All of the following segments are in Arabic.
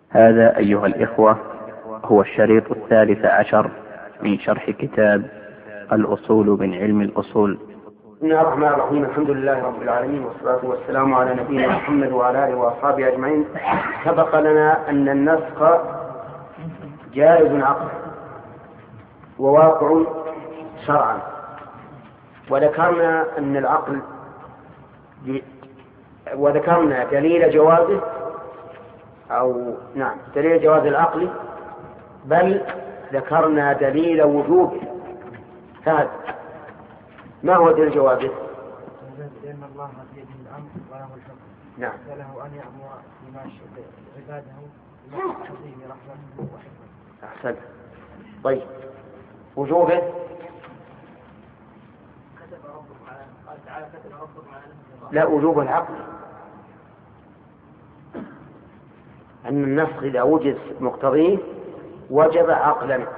هذا أيها الإخوة هو الشريط 13 من شرح كتاب الأصول من علم الأصول. بسم الله الرحمن الرحيم. الحمد لله رب العالمين، والصلاة والسلام على نبينا محمد وعلى آله وأصحابه أجمعين. سبق لنا أن النسخ جائز عقلا وواقع شرعا، وذكرنا أن العقل وذكرنا دليل جوازه دليل جواز العقل، بل ذكرنا دليل وجوبه. هذا ما هو دليل جوازه؟ لأن الله بيده الأمر وله الحكم. نعم. وله أن يأمر بما عباده بما يقتضيه رحمته وحكمته. أحسن. طيب، وجوبه؟ قال تعالى كتب ربكم على نفسه. لا، وجوب العقل أن النسخ إذا وجد مقتضيه وجب عقلا. لأن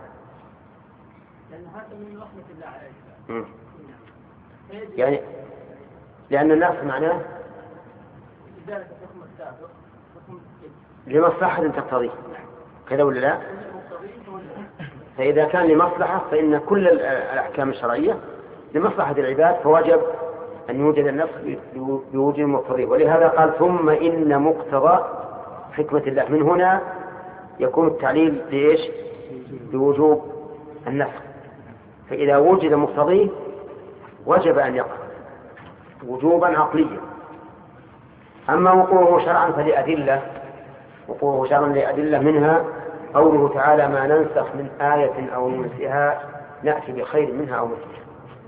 هذا من رحمة الله عليه. يعني لأن النسخ معناه إزالة حكم السابق لمصلحة تقتضيه، كذا ولا لا؟ فإذا كان لمصلحة فإن كل الأحكام الشرعية لمصلحة العباد، فوجب أن يوجد النسخ بوجود مقتضيه. ولهذا قال ثم إن مقتضى حكمة الله. من هنا يكون التعليل لإيش؟ بوجوب النسخ. فإذا وجد مقتضيه وجب أن يقع وجوبا عقليا. أما وقوعه شرعا فلأدلة، وقوعه شرعا لأدلة، منها قوله تعالى ما ننسخ من آية أو ننسها نأتي بخير منها أو مثلها.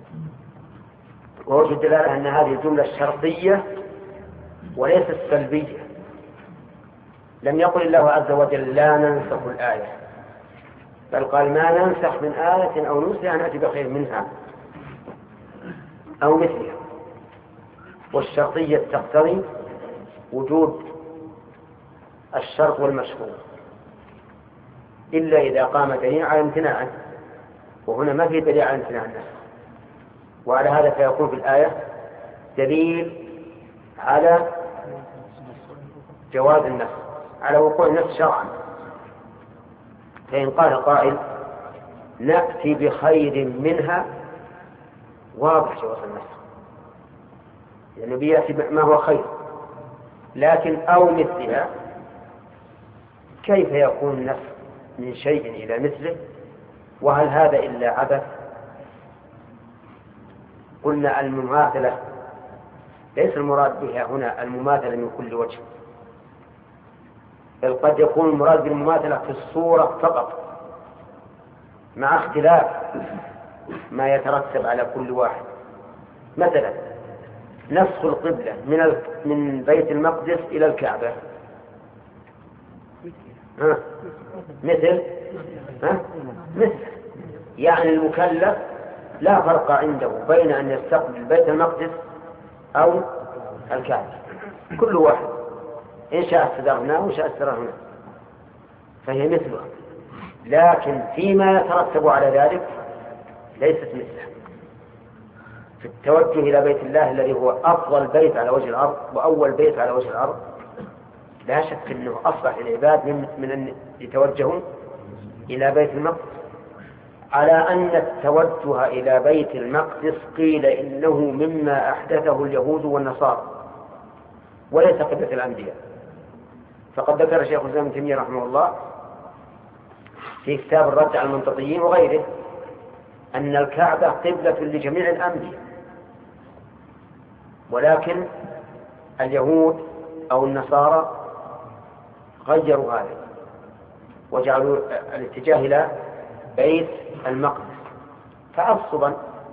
ووجه الدلالة أن هذه الجملة الشرطية وليست سلبية. لم يقل الله عز وجل لا ننسخ الآية، بل قال ما ننسخ من آية أو ننسها نأتي بخير منها أو مثلها. والشرطية تقتضي وجود الشرط والمشروط، إلا إذا قام دليل على امتناعه، وهنا ما في دليل على امتناع النسخ. وعلى هذا فيكون في الآية دليل على جواز النسخ، على وقوع النسخ شرعا. فإن قال قائل نأتي بخير منها، واضح جواز النسخ، يعني بيأتي ما هو خير. لكن أو مثلها، كيف يكون النسخ من شيء إلى مثله؟ وهل هذا إلا عبث؟ قلنا المماثلة ليس المراد بها هنا المماثلة من كل وجه، بل قد يكون المراد بالمماثلة في الصورة فقط، مع اختلاف ما يترتب على كل واحد. مثلا نسخ القبلة من بيت المقدس إلى الكعبة، مثل يعني المكلف لا فرق عنده بين أن يستقبل بيت المقدس أو الكعبة، كل واحد إن شاء استدار هنا وإن شاء استدار هنا، فهي مثلها. لكن فيما يترتب على ذلك ليست مثله. في التوجه إلى بيت الله الذي هو أفضل بيت على وجه الأرض وأول بيت على وجه الأرض، لا شك أنه أصلح للعباد من أن يتوجهوا إلى بيت المقدس، على أن التوجه إلى بيت المقدس قيل إنه مما أحدثه اليهود والنصارى وليس قبلة الأنبياء. فقد ذكر شيخ الإسلام ابن تيمية رحمه الله في كتاب الرد على المنطقيين وغيره أن الكعبة قبلة لجميع الأنبياء، ولكن اليهود أو النصارى غيروا هذا وجعلوا الاتجاه إلى بيت المقدس تعصبا.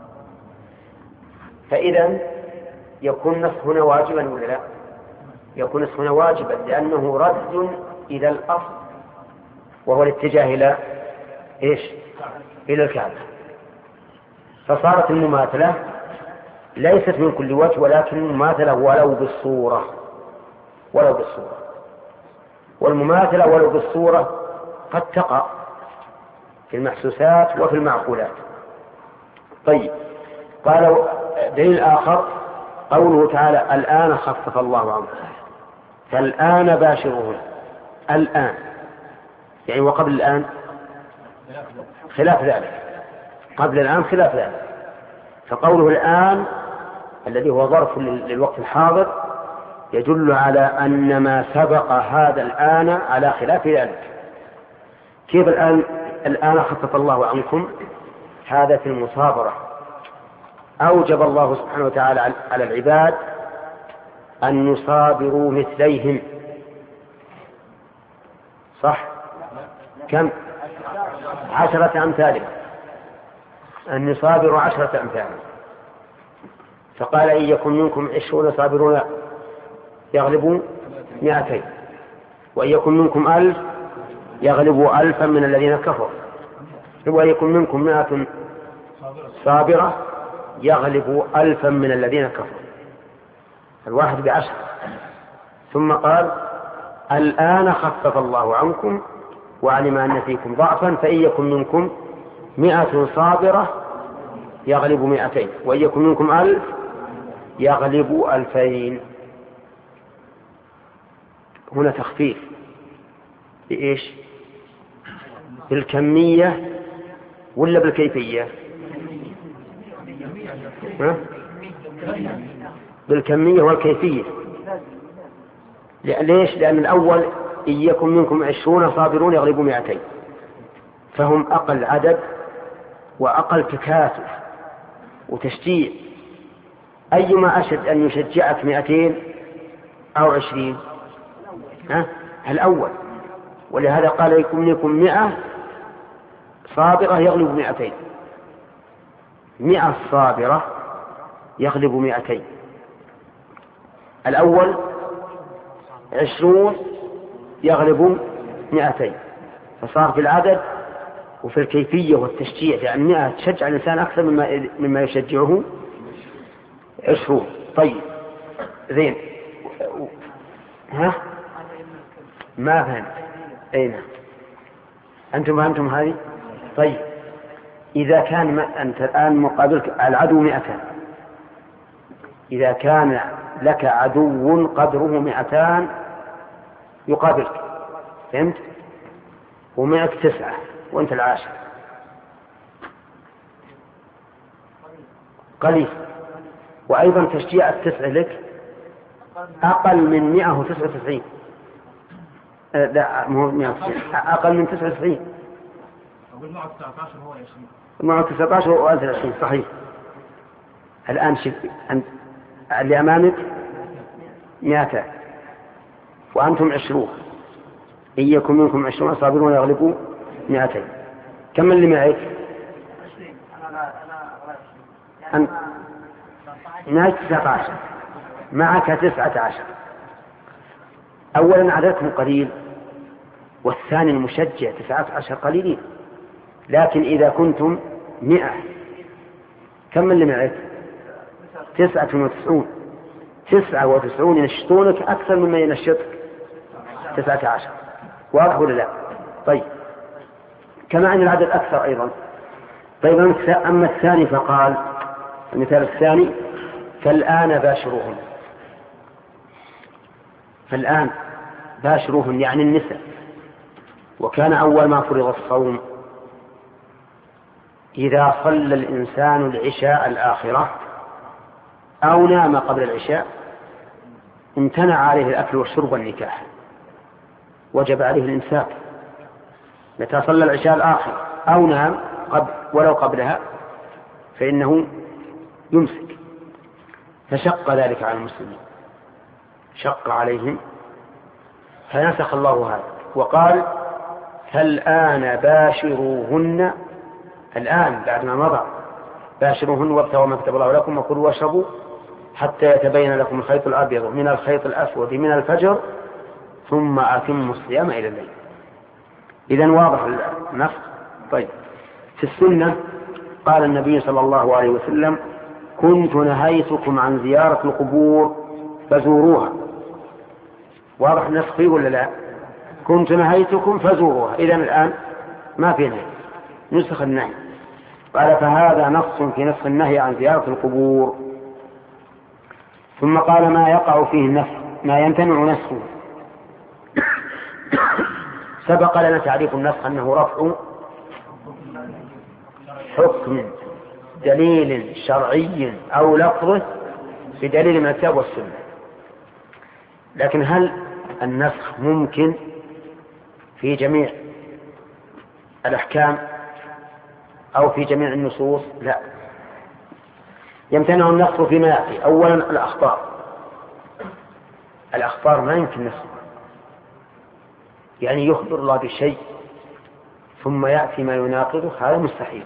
فإذا يكون نسخ هنا واجبا ولا لا؟ يكون نسخ هنا واجبا، لأنه رد إلى الأصل وهو الاتجاه إلى إيش؟ إلى الكعبة. فصارت المماثلة ليست من كل وجه، ولكن المماثلة ولو بالصورة. والمماثلة ولو بالصورة قد تقع في المحسوسات وفي المعقولات. طيب، قالوا دليل آخر قوله تعالى الآن خفف الله عنكم، فالآن باشرهن، الآن، يعني وقبل الآن خلاف ذلك، قبل الآن خلاف ذلك. فقوله الآن الذي هو ظرف للوقت الحاضر يدل على أن ما سبق هذا الآن على خلاف ذلك. كيف الآن خفف الله عنكم؟ هذا في المصابرة. أوجب الله سبحانه وتعالى على العباد أن يصابروا مثليهم، صح؟ كم؟ 10 أمثالهم، أن يصابروا 10 أمثالهم. فقال إن يكن منكم 20 صابرون يغلبوا 200، وإن يكن منكم 1000 يغلبوا 1000 من الذين كفروا، وإن يكن منكم 100 صابرة يغلبوا 1000 من الذين كفروا، الواحد ب10. ثم قال الآن خفف الله عنكم وعلم أن فيكم ضعفا فإن يكن منكم 100 صابرة يغلبوا 200، وإن يكن منكم 1000 يغلبوا 2000. هنا تخفيف بإيش؟ بالكمية ولا بالكيفية؟ بالكمية والكيفية. ليش؟ لأن الأول إن يكن منكم 20 صابرون يغلبوا 200، فهم أقل عدد وأقل تكاتف وتشجيع. أيما أشد أن يشجعك 200 أو 20؟ الأول. ولهذا قال يكن منكم 100 صابرة يغلب 200، 100 صابرة يغلب 200. الأول 20 يغلب 200، فصار في العدد وفي الكيفية والتشجيع، يعني 100 تشجع الإنسان أكثر مما يشجعه 20. طيب زين، ما فهم؟ أين أنتم فهمتم هذه؟ طيب إذا كان أنت الآن مقابلك العدو 100، إذا كان لك عدو قدره 200 يقابلك، فهمت؟ ومعك 9 وأنت العاشر، قليل. وأيضا تشجيع 9 لك أقل من 199، لا مو 199، أقل من 99. والمعه 19 هو 20. المعه 19 وأنت 20، صحيح. الآن شوف اللي أمامك 200 وأنتم 20، إن يكن منكم 20 صابرون يغلبوا 200. كم اللي معك؟ 20. معك 19، معك 19. أولا عددكم قليل، والثاني المشجع 19 قليلين. لكن إذا كنتم 100 كم اللي معك؟ 99. 99 ينشطونك أكثر مما ينشطك 19. واضح ولا لا؟ طيب كما أن العدد أكثر أيضا. طيب أما الثاني فقال المثال الثاني فالآن باشروهن. فالآن باشروهن يعني النساء. وكان أول ما فرض الصوم إذا صلى الإنسان العشاء الآخرة أو نام قبل العشاء امتنع عليه الأكل والشرب والنكاح، وجب عليه الإمساك. متى صلى العشاء الآخر أو نام ولو قبلها فإنه يمسك. فشق ذلك على المسلمين، شق عليهم، فنسخ الله هذا وقال فالآن باشروهن. الآن بعد ما مضى باشروهن وابتغوا ما كتب الله لكم وكلوا واشربوا حتى يتبين لكم الخيط الأبيض من الخيط الأسود من الفجر ثم أتموا الصيام إلى الليل. إذن واضح النص. طيب في السنة قال النبي صلى الله عليه وسلم كنت نهيتكم عن زيارة القبور فزوروها. واضح النسخ فيه ولا لا؟ كنت نهيتكم فزوروها. إذن الآن ما في نهي، نسخ النهي. قال فهذا نص في نسخ النهي عن زيارة القبور. ثم قال ما يقع فيه النسخ، ما يمتنع نسخه سبق لنا تعريف النسخ أنه رفع حكم دليل شرعي أو لفظه بدليل من الكتاب والسنة. لكن هل النسخ ممكن في جميع الأحكام أو في جميع النصوص؟ لا، يمتنع النسخ فيما يأتي. أولا الأخبار ما يمكن نسخ، يعني يخبر الله بشيء ثم يأتي ما يناقضه، هذا مستحيل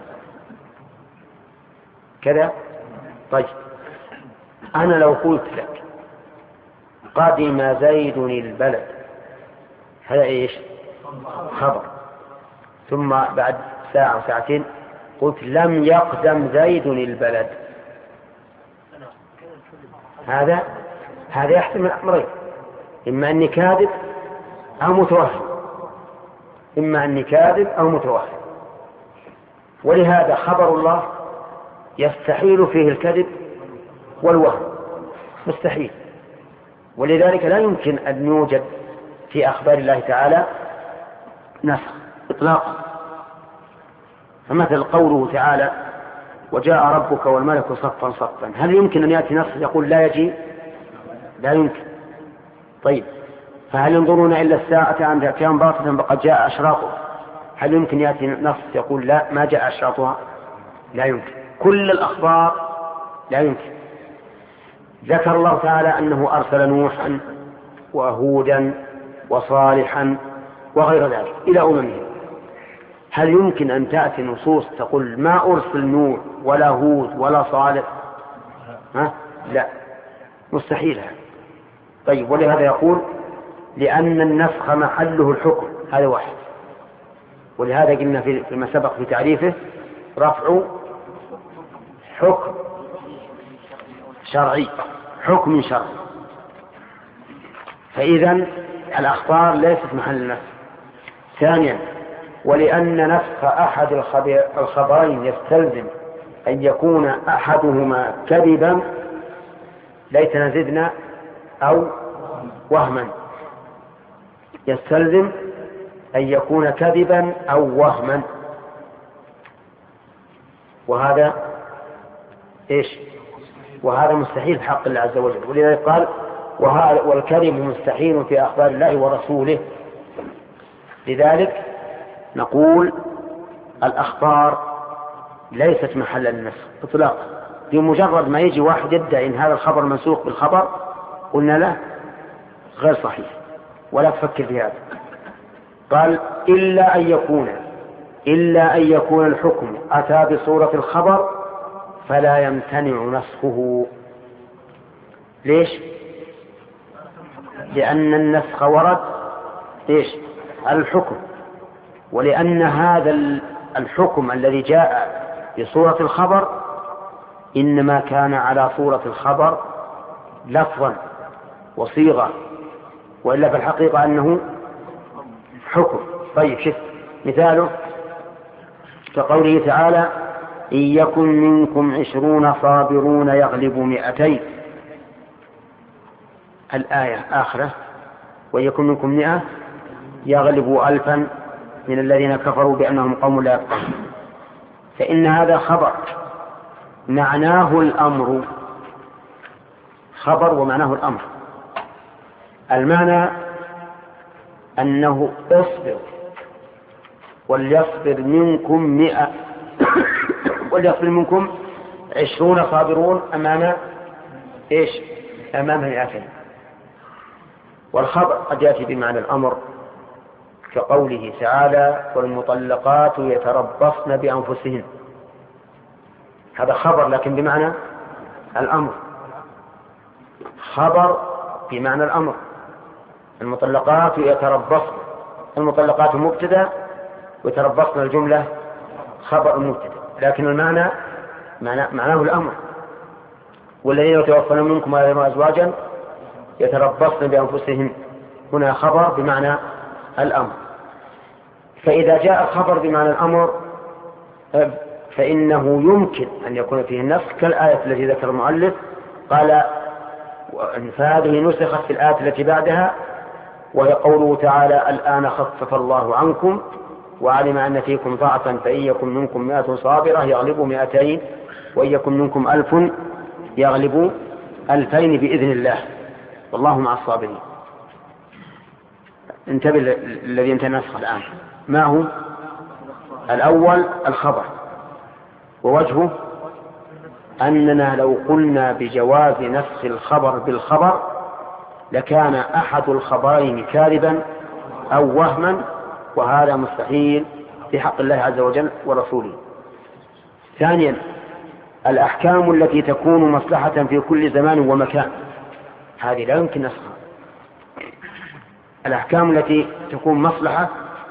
كذا. طيب أنا لو قلت لك قدم زيد البلد، هذا إيش؟ خبر. ثم بعد ساعة ساعتين قلت لم يقدم زيد البلد، هذا يحتمل أمرين: إما أني كاذب أو متوهم، ولهذا خبر الله يستحيل فيه الكذب والوهم، مستحيل. ولذلك لا يمكن أن يوجد في أخبار الله تعالى نسخ إطلاقا. فمثل قوله تعالى وجاء ربك والملك صفا صفا، هل يمكن أن يأتي نص يقول لا يجي؟ لا يمكن. طيب فهل ينظرون إلا الساعة أن تأتيهم بغتة فقد جاء أشراطها؟ هل يمكن يأتي نص يقول لا ما جاء أشراطها؟ لا يمكن. كل الأخبار لا يمكن. ذكر الله تعالى أنه أرسل نوحا وهودا وصالحا وغير ذلك إلى أممهم. هل يمكن أن تأتي نصوص تقول ما أرسل نوح ولا هود ولا صالح؟ لا، مستحيل. طيب ولهذا يقول لأن النسخ محله الحكم، هذا واحد. ولهذا قلنا فيما سبق في تعريفه رفع حكم شرعي، حكم شرعي. فإذا الأخبار ليست محل النسخ. ثانيا ولأن نسخ أحد الخبرين يستلزم أن يكون أحدهما كذبا ليتنا زدنا أو وهما، يستلزم أن يكون كذبا أو وهما، وهذا إيش؟ وهذا مستحيل في حق الله عز وجل. ولذلك قال والكذب مستحيل في أخبار الله ورسوله. لذلك نقول الأخبار ليست محل النسخ إطلاقا. بمجرد ما يجي واحد يدعي إن هذا الخبر منسوخ بالخبر قلنا له غير صحيح ولا تفكر في هذا. قال إلا أن يكون الحكم أتى بصورة الخبر فلا يمتنع نسخه. ليش؟ لأن النسخ ورد إيش؟ الحكم، ولأن هذا الحكم الذي جاء بصورة الخبر إنما كان على صورة الخبر لفظا وصيغة، وإلا في الحقيقة أنه حكم. طيب شوف مثاله كقوله تعالى إن يكن منكم 20 صابرون يغلبوا 200. الآية آخرة وإن يكن منكم 100 يغلبوا 1000 من الذين كفروا بأنهم قوم لا يفقهون. فإن هذا خبر معناه الأمر، خبر ومعناه الأمر. المعنى أنه اصبر وليصبر منكم 100 وليصبر منكم 20 صابرون أمام إيش؟ أمام 200. والخبر قد يأتي بمعنى الأمر كقوله تعالى والمطلقات يتربصن بأنفسهن، هذا خبر لكن بمعنى الأمر، خبر بمعنى الأمر. المطلقات يتربصن، المطلقات مبتدأ ويتربصن الجملة خبر مبتدأ، لكن المعنى معناه الأمر. والذين يتوفون منكم ويذرون أزواجا يتربصن بأنفسهن، هنا خبر بمعنى الأمر. فإذا جاء الخبر بمعنى الأمر فإنه يمكن أن يكون فيه النسخ كالآية التي ذكر المؤلف قال فهذه نسخت في الآية التي بعدها وهي قوله تعالى الآن خفف الله عنكم وعلم أن فيكم ضعفا فإن يكن منكم 100 صابرة يغلبوا 200 وإن يكن منكم 1000 يغلبوا 2000 بإذن الله والله مع الصابرين. انتبه الذي انت نسخ الآن. ما هو؟ الأول الخبر، ووجهه أننا لو قلنا بجواز نسخ الخبر بالخبر لكان أحد الخبرين كاذبا أو وهما، وهذا مستحيل في حق الله عز وجل ورسوله. ثانيا الأحكام التي تكون مصلحة في كل زمان ومكان، هذه لا يمكن نسخها. الأحكام التي تكون مصلحة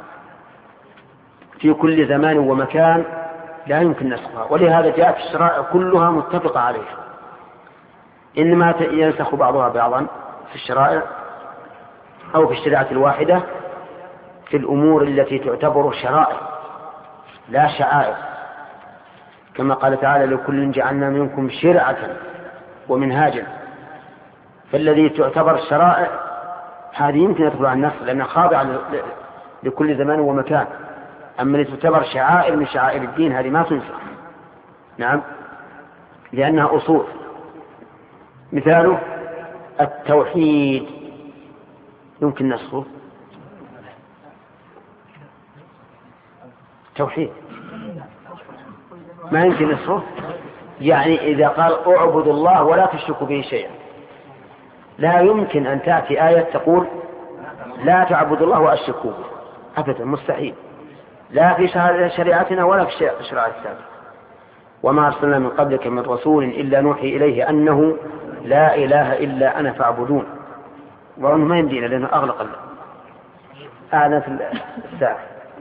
في كل زمان ومكان لا يمكن نسخها، ولهذا جاءت الشرائع كلها متفقة عليها، إنما ينسخ بعضها بعضا في الشرائع أو في الشريعة الواحدة في الأمور التي تعتبر شرائع لا شعائر، كما قال تعالى لكل جعلنا منكم شرعة ومنهاجا. فالذي تعتبر شرائع هذه يمكن يدخل عن النسخ لأنها خاضعة لكل زمان ومكان، أما التي تعتبر شعائر من شعائر الدين هذه ما تنسخ. نعم، لأنها أصول. مثاله التوحيد يمكن نسخه، توحيد ما يمكن نسخه. يعني إذا قال اعبدوا الله ولا تشركوا به شيئا، لا يمكن أن تأتي آية تقول لا تعبدوا الله وأشركوا به، أبدا مستحيل، لا في شريعتنا ولا في شريعة السابق. وما أرسلنا من قبلك من رسول إلا نوحي إليه أنه لا إله إلا أنا فاعبدون. وأنه ما يمدينا لأنه أغلق أعلى في الساعة.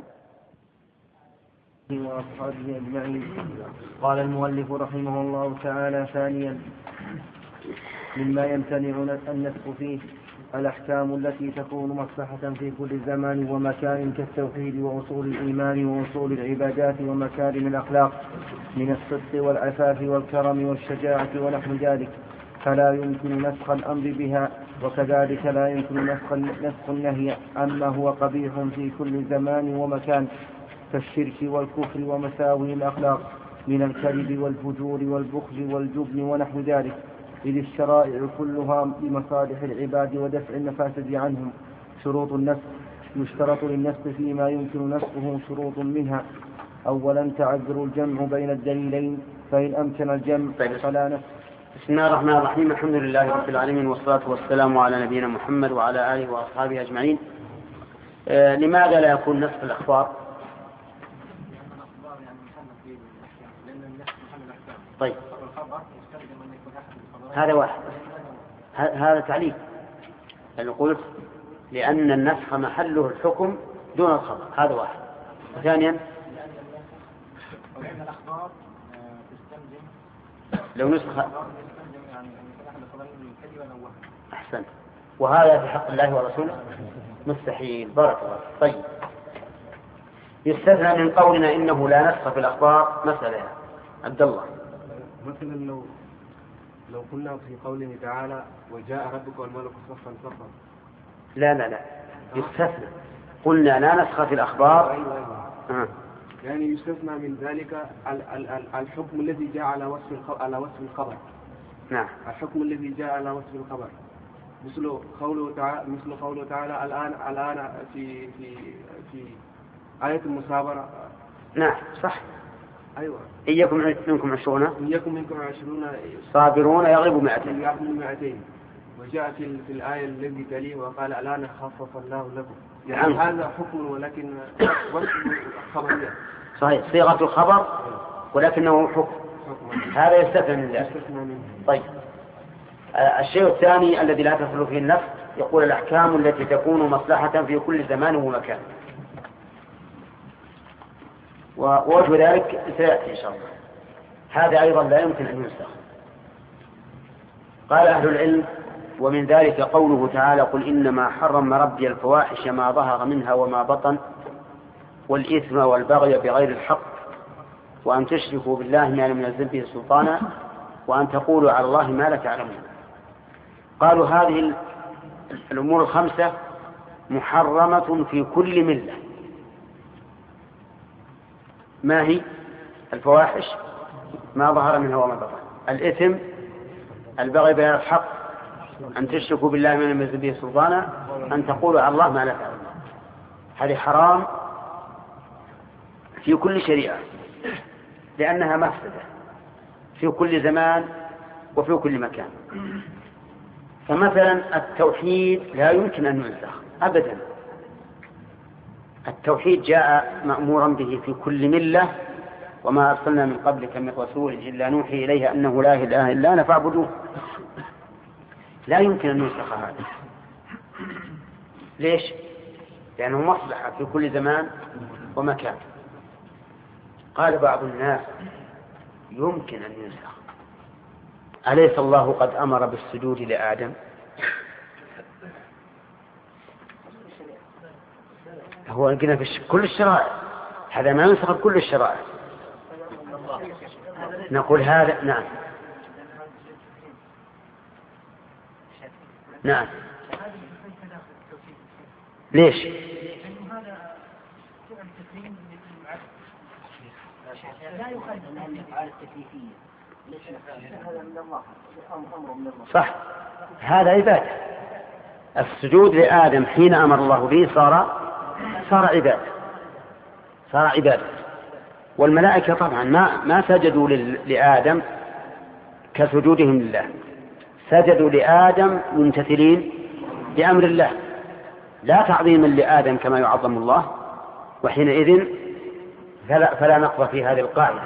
وأصحابه أجمعين. قال المؤلف رحمه الله تعالى: ثانيا مما يمتنع النسخ فيه الأحكام التي تكون مصلحة في كل زمان ومكان كالتوحيد وأصول الإيمان وأصول العبادات ومكارم الأخلاق من الصدق والعفاف والكرم والشجاعة ونحو ذلك، فلا يمكن نسخ الأمر بها، وكذلك لا يمكن نسخ النهي عما هو قبيح في كل زمان ومكان كالشرك والكفر ومساوي الأخلاق من الكذب والفجور والبخل والجبن ونحو ذلك، إذ الشرائع كلها لمصالح العباد ودفع المفاسد عنهم. شروط النسخ: يشترط للنسخ فيما يمكن نسخه شروط منها: أولا تعذر الجمع بين الدليلين، فإن أمكن الجمع فلا نسخ. بسم الله الرحمن الرحيم. الحمد لله رب العالمين، والصلاة والسلام على نبينا محمد وعلى آله وأصحابه أجمعين. لماذا لا يكون نسخ الأخبار؟ طيب هذا واحد، هذا تعليل. أنا قلت لأن النسخ محله الحكم دون الخبر، هذا واحد. ثانيا لو نسخ أحسن، وهذا في حق الله ورسوله مستحيل. بارك الله. طيب يستثنى من قولنا إنه لا نسخ في الأخبار مسألة عبد الله. مثلا لو قلنا في قوله تعالى وجاء ربك والملك صفا صفا، لا يستثنى. قلنا لا نسخ في الأخبار. أيوة. يعني يستثنى من ذلك الحكم الذي جاء على وصف الخبر. نعم، الحكم الذي جاء على وصف الخبر، مثل قوله تعالى الآن في آية المصابرة. نعم صح. أيوة. إن يكن منكم 20 صابرون يغلبوا 200. وجاء في الآية التي تليه وقال الآن خفف الله لكم. يعني هذا حكم ولكن وصف خبرية. صحيح، صيغة الخبر ولكنه حكم. هذا يستثنى من ذلك. طيب الشيء الثاني الذي لا تصل فيه النسخ، يقول الأحكام التي تكون مصلحة في كل زمان ومكان، ووجه ذلك سيأتي إن شاء الله. هذا أيضا لا يمكن أن ينسخ. قال أهل العلم: ومن ذلك قوله تعالى: قل إنما حرم ربي الفواحش ما ظهر منها وما بطن والإثم والبغي بغير الحق وأن تشركوا بالله ما لم ينزل به سلطانا وأن تقولوا على الله ما لا تعلمون. قالوا هذه الأمور الخمسة محرمة في كل ملة. ما هي الفواحش؟ ما ظهر منها وما بطن. الإثم البغي بغير الحق، أن تشركوا بالله من ينزل به سلطانا، أن تقولوا على الله ما لا تعلمون. هذه حرام في كل شريعة لأنها مفسدة في كل زمان وفي كل مكان. فمثلا التوحيد لا يمكن أن ينسخ أبدا. التوحيد جاء مأمورا به في كل ملة، وما أرسلنا من قبلك من رسول إلا نوحي إليه أنه لا إله إلا أنا فاعبدوه. لا يمكن أن ينسخ هذا. ليش؟ لأنه مصلحة في كل زمان ومكان. قال بعض الناس يمكن أن ينسخ. أليس الله قد أمر بالسجود لآدم؟ هو قلنا في كل الشرائع، هذا ما ينسخ كل الشرائع. نقول هذا نعم نعم. ليش؟ لا يخالف أن الأفعال التكليفية هذا من الله، أمر من الله. صح، هذا عبادة. السجود لآدم حين أمر الله به صار عبادة. والملائكة طبعا ما سجدوا لآدم كسجودهم لله، سجدوا لآدم ممتثلين لأمر الله، لا تعظيما لآدم كما يعظم الله. وحينئذ فلا نقض في هذه القاعدة.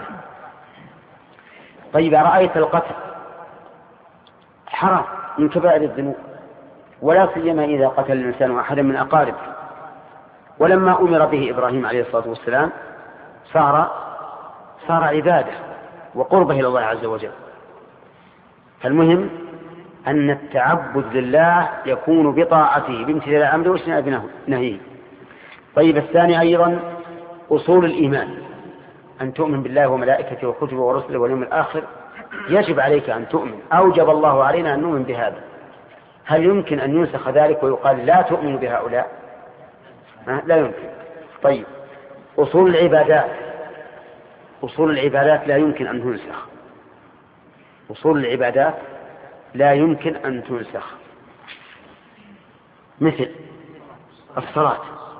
طيب، رأيت القتل حرام من كبائر الذنوب، ولا سيما إذا قتل الإنسان أحدا من أقاربه. ولما أمر به إبراهيم عليه الصلاة والسلام صار عبادة وقربه إلى الله عز وجل. فالمهم أن التعبد لله يكون بطاعته بامتثال أمره واجتناب نهيه. طيب، الثاني أيضا أصول الإيمان، أن تؤمن بالله وملائكته وكتبه ورسله واليوم الآخر. يجب عليك أن تؤمن، أوجب الله علينا أن نؤمن بهذا. هل يمكن أن ينسخ ذلك ويقال لا تؤمن بهؤلاء؟ لا يمكن. طيب، أصول العبادات لا يمكن أن تنسخ. أصول العبادات لا يمكن أن تنسخ، مثل الصلاة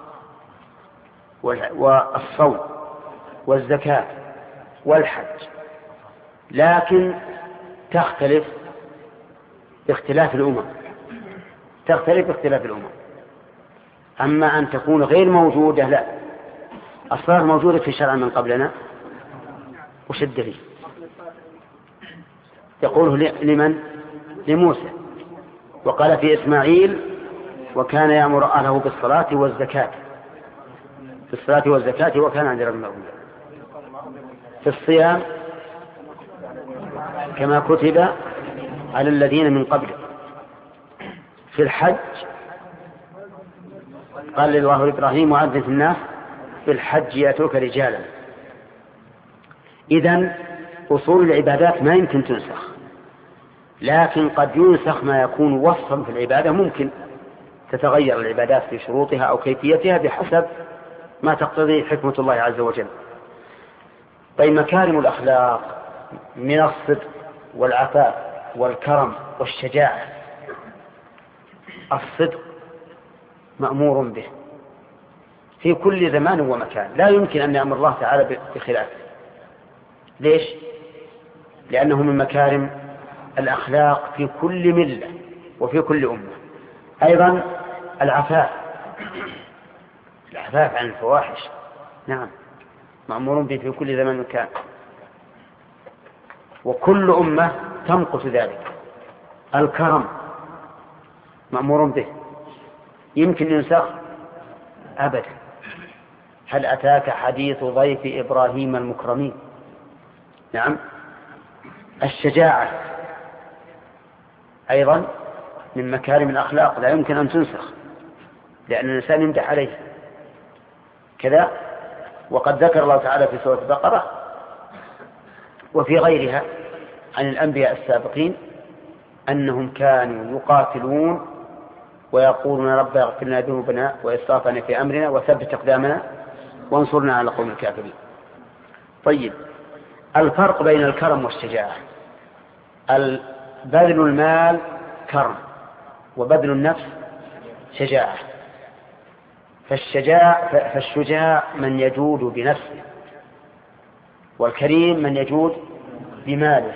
والصوم والزكاة والحج، لكن تختلف باختلاف الأمم. أما أن تكون غير موجودة لا. الصلاة موجودة في شرع من قبلنا، وش الدليل؟ يقوله لمن؟ لموسى، وقال في إسماعيل وكان يأمر أهله بالصلاة والزكاة وكان عند ربه مرضيا. في الصيام كما كتب على الذين من قبله. في الحج قال الله لإبراهيم وأذن في الناس في الحج يأتوك رجالا. إذن أصول العبادات ما يمكن تنسخ، لكن قد ينسخ ما يكون وصفا في العبادة. ممكن تتغير العبادات في شروطها أو كيفيتها بحسب ما تقتضي حكمة الله عز وجل. طيب، مكارم الأخلاق من الصدق والعفاف والكرم والشجاعة. الصدق مأمور به في كل زمان ومكان، لا يمكن أن يأمر الله تعالى بخلافه. ليش؟ لأنه من مكارم الأخلاق في كل ملة وفي كل أمة. أيضا العفاف عن الفواحش، نعم، مأمور به في كل زمان ومكان، وكل أمة تنقص ذلك. الكرم مأمور به، يمكن ينسخ؟ أبدا. هل أتاك حديث ضيف إبراهيم المكرمين؟ نعم. الشجاعة أيضا من مكارم الأخلاق، لا يمكن أن تنسخ، لأن الإنسان يمدح عليه كذا. وقد ذكر الله تعالى في سورة البقرة وفي غيرها عن الأنبياء السابقين أنهم كانوا يقاتلون ويقولون ربنا اغفر لنا ذنوبنا وإسرافنا في أمرنا وثبت أقدامنا وانصرنا على القوم الكافرين. طيب، الفرق بين الكرم والشجاعة. بذل المال كرم، وبذل النفس شجاعة. فالشجاع من يجود بنفسه، والكريم من يجود بماله.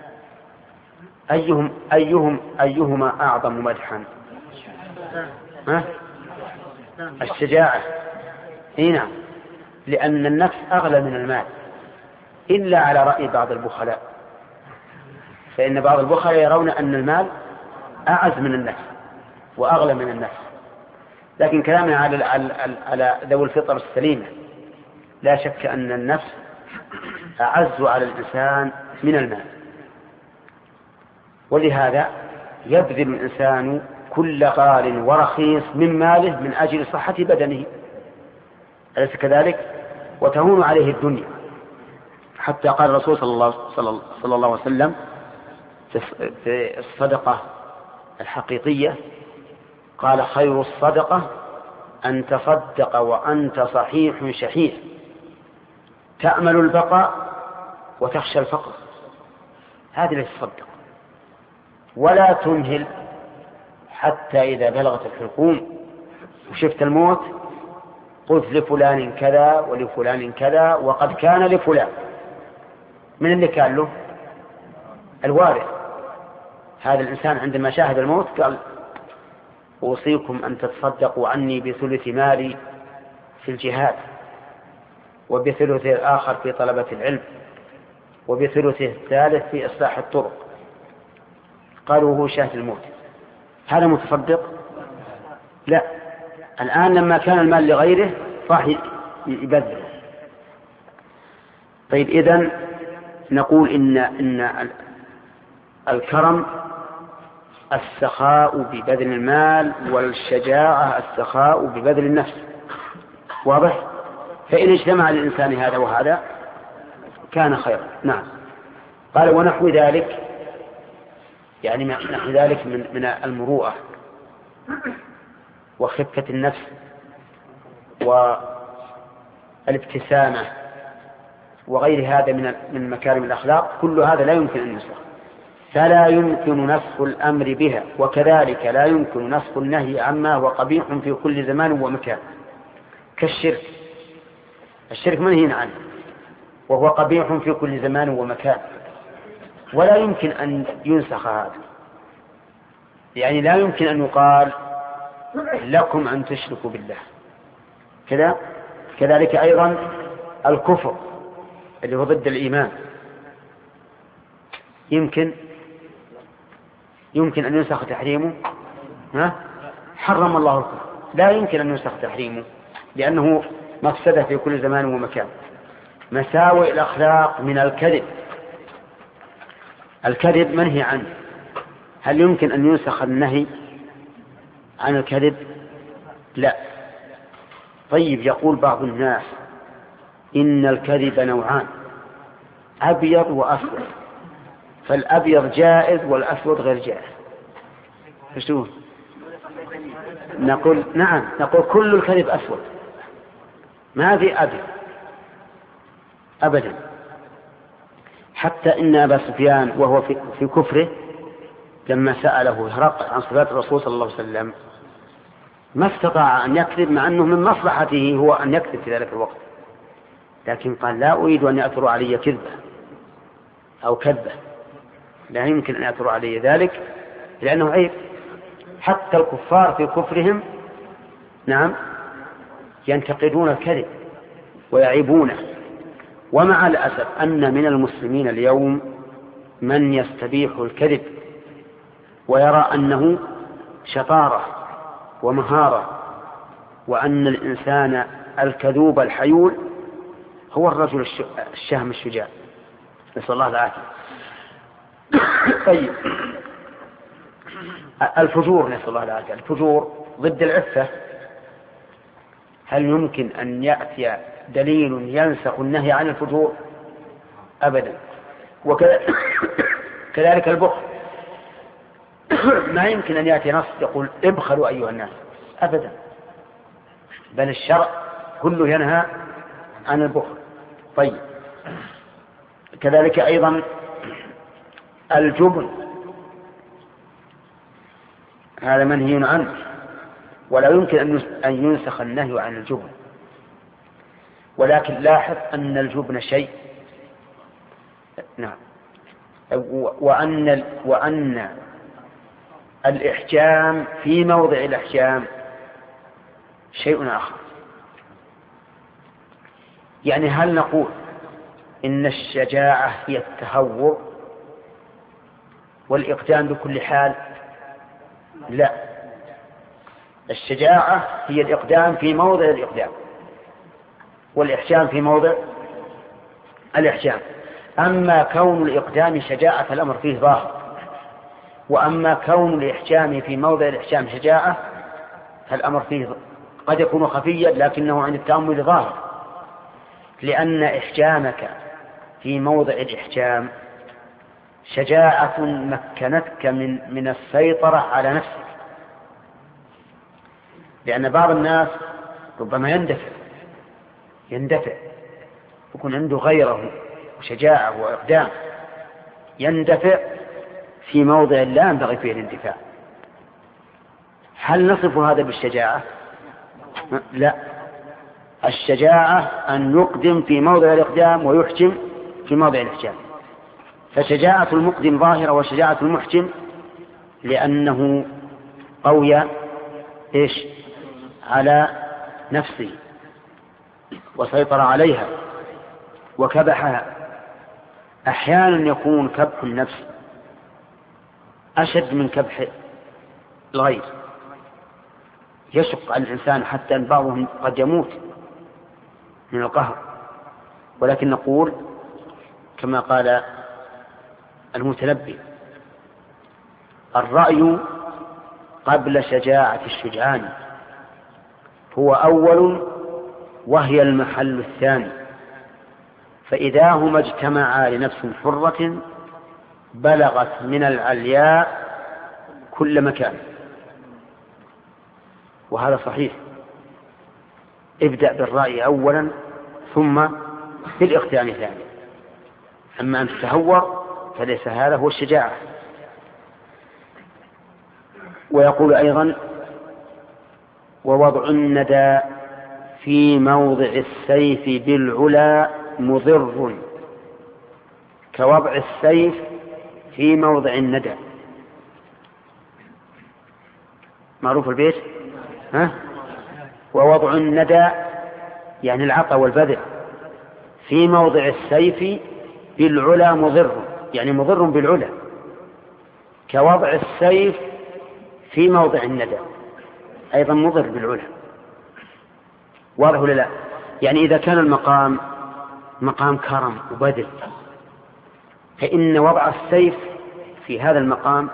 أيهما أعظم مدحا؟ الشجاعة. نعم، لأن النفس أغلى من المال، إلا على رأي بعض البخلاء، فإن بعض البخلاء يرون أن المال أعز من النفس وأغلى من النفس. لكن كلامنا على ذوي الفطر السليمة، لا شك أن النفس أعز على الإنسان من المال، ولهذا يبذل الإنسان كل غال ورخيص من ماله من أجل صحة بدنه، أليس كذلك؟ وتهون عليه الدنيا، حتى قال الرسول صلى الله عليه وسلم في الصدقة الحقيقية، قال: خير الصدقة أن تصدق وأنت صحيح شحيح تأمل البقاء وتخشى الفقر. هذه اللي تصدق، ولا تمهل حتى إذا بلغت الحلقوم وشفت الموت قلت لفلان كذا ولفلان كذا وقد كان لفلان. من اللي كان له؟ الوارث. هذا الإنسان عندما شاهد الموت قال: أوصيكم أن تتصدقوا عني بثلث مالي في الجهاد، وبثلثه الآخر في طلبة العلم، وبثلثه الثالث في إصلاح الطرق. قالوا: هو شاهد الموت، هذا متصدق؟ لا. الآن لما كان المال لغيره راح يبذله. طيب، إذن نقول إن الكرم السخاء ببذل المال، والشجاعة السخاء ببذل النفس. واضح؟ فإن اجتمع الإنسان هذا وهذا كان خيرا. نعم. قال: ونحو ذلك، يعني نحو ذلك من المروءة وخفة النفس والابتسامة وغير هذا من مكارم الأخلاق، كل هذا لا يمكن أن ينسخ، فلا يمكن نسخ الأمر بها، وكذلك لا يمكن نسخ النهي عما هو قبيح في كل زمان ومكان، كالشرك. الشرك منهي عنه وهو قبيح في كل زمان ومكان، ولا يمكن أن ينسخ هذا. يعني لا يمكن أن يقال لكم أن تشركوا بالله كذا. كذلك أيضا الكفر اللي هو ضد الإيمان يمكن أن ينسخ تحريمه. حرم الله الكفر، لا يمكن أن ينسخ تحريمه، لأنه مفسدة في كل زمان ومكان. مساوئ الأخلاق من الكذب منهي عنه، هل يمكن أن ينسخ النهي عن الكذب؟ لا. طيب، يقول بعض الناس إن الكذب نوعان، أبيض وأسود، فالأبيض جائز والأسود غير جائز. فشو نقول؟ نعم، نقول كل الكذب أسود، ما في أبيض أبدا. حتى إن أبا سفيان وهو في كفره لما سأله هرقل عن صفات الرسول صلى الله عليه وسلم ما استطاع أن يكذب، مع أنه من مصلحته هو أن يكذب في ذلك الوقت، لكن قال: لا أريد أن يأثروا علي كذبة أو كذبة، لا يمكن أن يأثروا علي ذلك، لأنه عيب. حتى الكفار في كفرهم نعم ينتقدون الكذب ويعيبونه. ومع الأسف أن من المسلمين اليوم من يستبيح الكذب ويرى أنه شطارة ومهارة، وأن الإنسان الكذوب الحيول هو الرجل الشهم الشجاع، نسأل الله العافية. طيب، الفجور، نسأل الله العافية. الفجور ضد العفة، هل يمكن أن يأتي دليل ينسخ النهي عن الفجور؟ أبدا. وكذلك البخل، ما يمكن أن يأتي نص يقول ابخلوا أيها الناس أبدا، بل الشرع كله ينهى عن البخل. طيب، كذلك أيضا الجبن هذا منهي عنه، ولا يمكن أن ينسخ النهي عن الجبن، ولكن لاحظ أن الجبن شيء، نعم، وأن الإحجام في موضع الإحجام شيء آخر. يعني هل نقول إن الشجاعة هي التهور والإقدام بكل حال؟ لا، الشجاعة هي الإقدام في موضع الإقدام، والإحجام في موضع الإحجام. أما كون الإقدام شجاعة فالأمر فيه ظاهر، وأما كون الإحجام في موضع الإحجام شجاعة فالأمر فيه قد يكون خفيا لكنه عند التأمل ظاهر، لأن إحجامك في موضع الإحجام شجاعة مكنتك من السيطرة على نفسك. لأن بعض الناس ربما يندفع يكون عنده غيره وشجاعة وإقدام، يندفع في موضع لا ينبغي فيه الاندفاع. هل نصف هذا بالشجاعة؟ لا، الشجاعة أن يقدم في موضع الإقدام ويحجم في موضع الإحجام. فشجاعة المقدم ظاهرة، وشجاعة المحجم لأنه قوي على نفسه وسيطر عليها وكبحها. أحيانا يكون كبح النفس أشد من كبح الغير، يشق على الإنسان حتى أن بعضهم قد يموت من القهر. ولكن نقول كما قال المتنبي: الرأي قبل شجاعة الشجعان هو أول وهي المحل الثاني، فإذا هما اجتمعا لنفس حرة بلغت من العلياء كل مكان. وهذا صحيح، ابدأ بالرأي أولا ثم بالإقدام ثانيا. أما أن تتهور فليس هذا هو الشجاعة. ويقول أيضا: ووضع الندى في موضع السيف بالعلا مضر كوضع السيف في موضع الندى. معروف البيت؟ ووضع الندى يعني العطا والبذل في موضع السيف بالعلا مضر، يعني مضر بالعلا، كوضع السيف في موضع الندى أيضا مضر بالعلا. واضح ولا لا؟ يعني إذا كان المقام مقام كرم وبذل، فإن وضع السيف في هذا المقام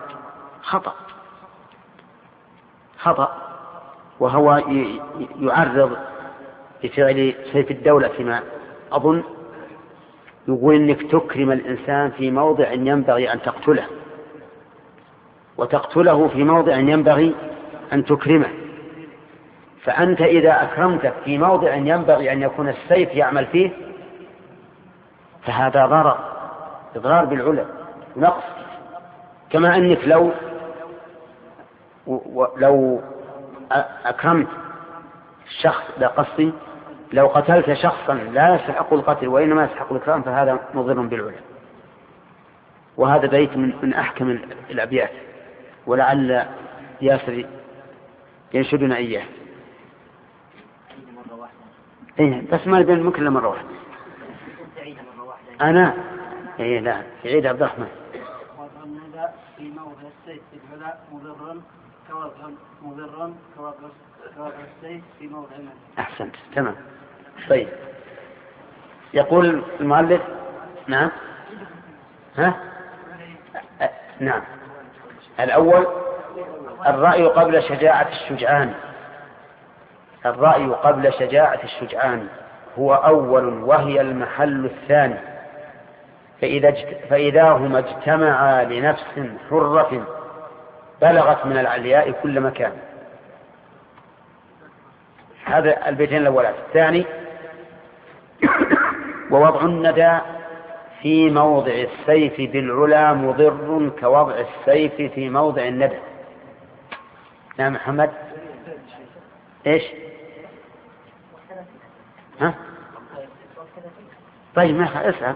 خطأ، وهو يعرض بفعل سيف الدولة فيما أظن، يقول إنك تكرم الإنسان في موضع ينبغي أن تقتله، وتقتله في موضع ينبغي أن تكرمه. فأنت إذا أكرمتك في موضع ينبغي أن يكون السيف يعمل فيه فهذا إضرار بالعلا ونقص. كما أنك لو أكرمت الشخص لا قصدي، لو قتلت شخصا لا يستحق القتل وإنما يستحق الإكرام فهذا مضر بالعلا. وهذا بيت من أحكم الأبيات، ولعل ياسر ينشدنا إياه. بس ما يبين ممكن مرة واحدة. أنا لا يعيد عبد الرحمن. في موضع السيف بالعلا مضرا كوضع السيف في موضع الندى. أحسنت، تمام. طيب، يقول المؤلف: نعم نعم. الأول الرأي قبل شجاعة الشجعان. الرأي قبل شجاعة الشجعان هو أول وهي المحل الثاني، فإذا هما اجتمعا لنفس حرة بلغت من العلياء كل مكان. هذا البيتين الأولات. الثاني ووضع الندى في موضع السيف بالعلا مضر كوضع السيف في موضع الندى. نعم محمد. ايش؟ ها؟ طيب ما اسأل.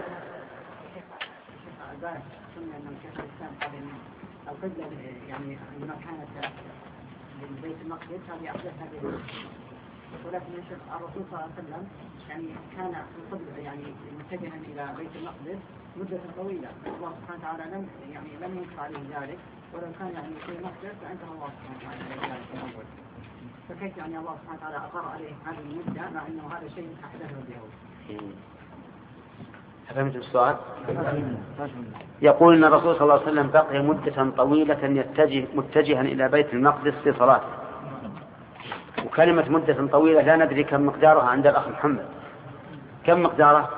القبلة يعني عندما كانت بيت المقدس هذه أحدثها ولكن الرسول صلى الله عليه وسلم يعني كان القبلة يعني متجها إلى بيت المقدس مدة طويلة. الله سبحانه وتعالى لم ينكر عليه ذلك، ولو كان يعني في المقدس فأنكر الله سبحانه وتعالى عليه ذلك في الأول. فكيف يعني الله سبحانه وتعالى أقر عليه هذه المدة مع أنه هذا شيء أحدثه اليهود؟ فهمت السؤال؟ يقول أن الرسول صلى الله عليه وسلم بقي مدة طويلة متجها إلى بيت المقدس في صلاته. وكلمة مدة طويلة لا ندري كم مقدارها عند الأخ محمد. كم مقداره؟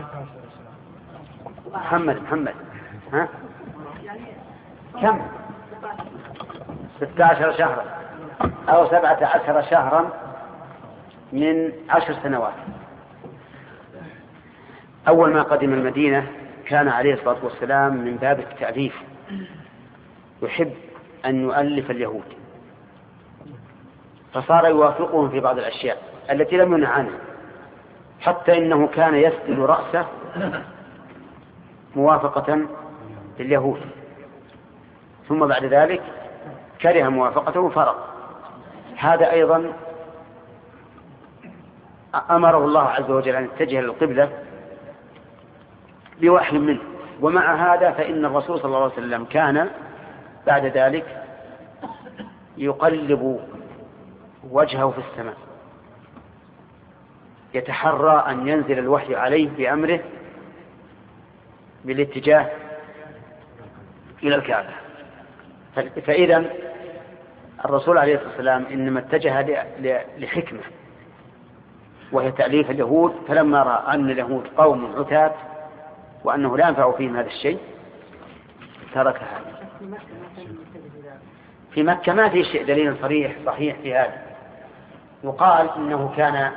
محمد ها؟ كم؟ 16 شهرا أو 17 شهرا من 10 سنوات. أول ما قدم المدينة كان عليه الصلاة والسلام من باب التأليف يحب أن يؤلف اليهود، فصار يوافقهم في بعض الأشياء التي لم ينه عنها، حتى إنه كان يسدل رأسه موافقة لليهود، ثم بعد ذلك كره موافقته وفرق. هذا أيضا أمره الله عز وجل أن يتجه للقبلة بوحي منه. ومع هذا فإن الرسول صلى الله عليه وسلم كان بعد ذلك يقلب وجهه في السماء، يتحرى أن ينزل الوحي عليه بأمره بالاتجاه إلى الكعبة. فإذا الرسول عليه الصلاة والسلام إنما اتجه لحكمة وهي تأليف اليهود، فلما رأى أن اليهود قوم عتاة وأنه لا ينفع فيهم هذا الشيء تركها. في مكة ما في شيء دليل صحيح في هذا. يقال إنه كان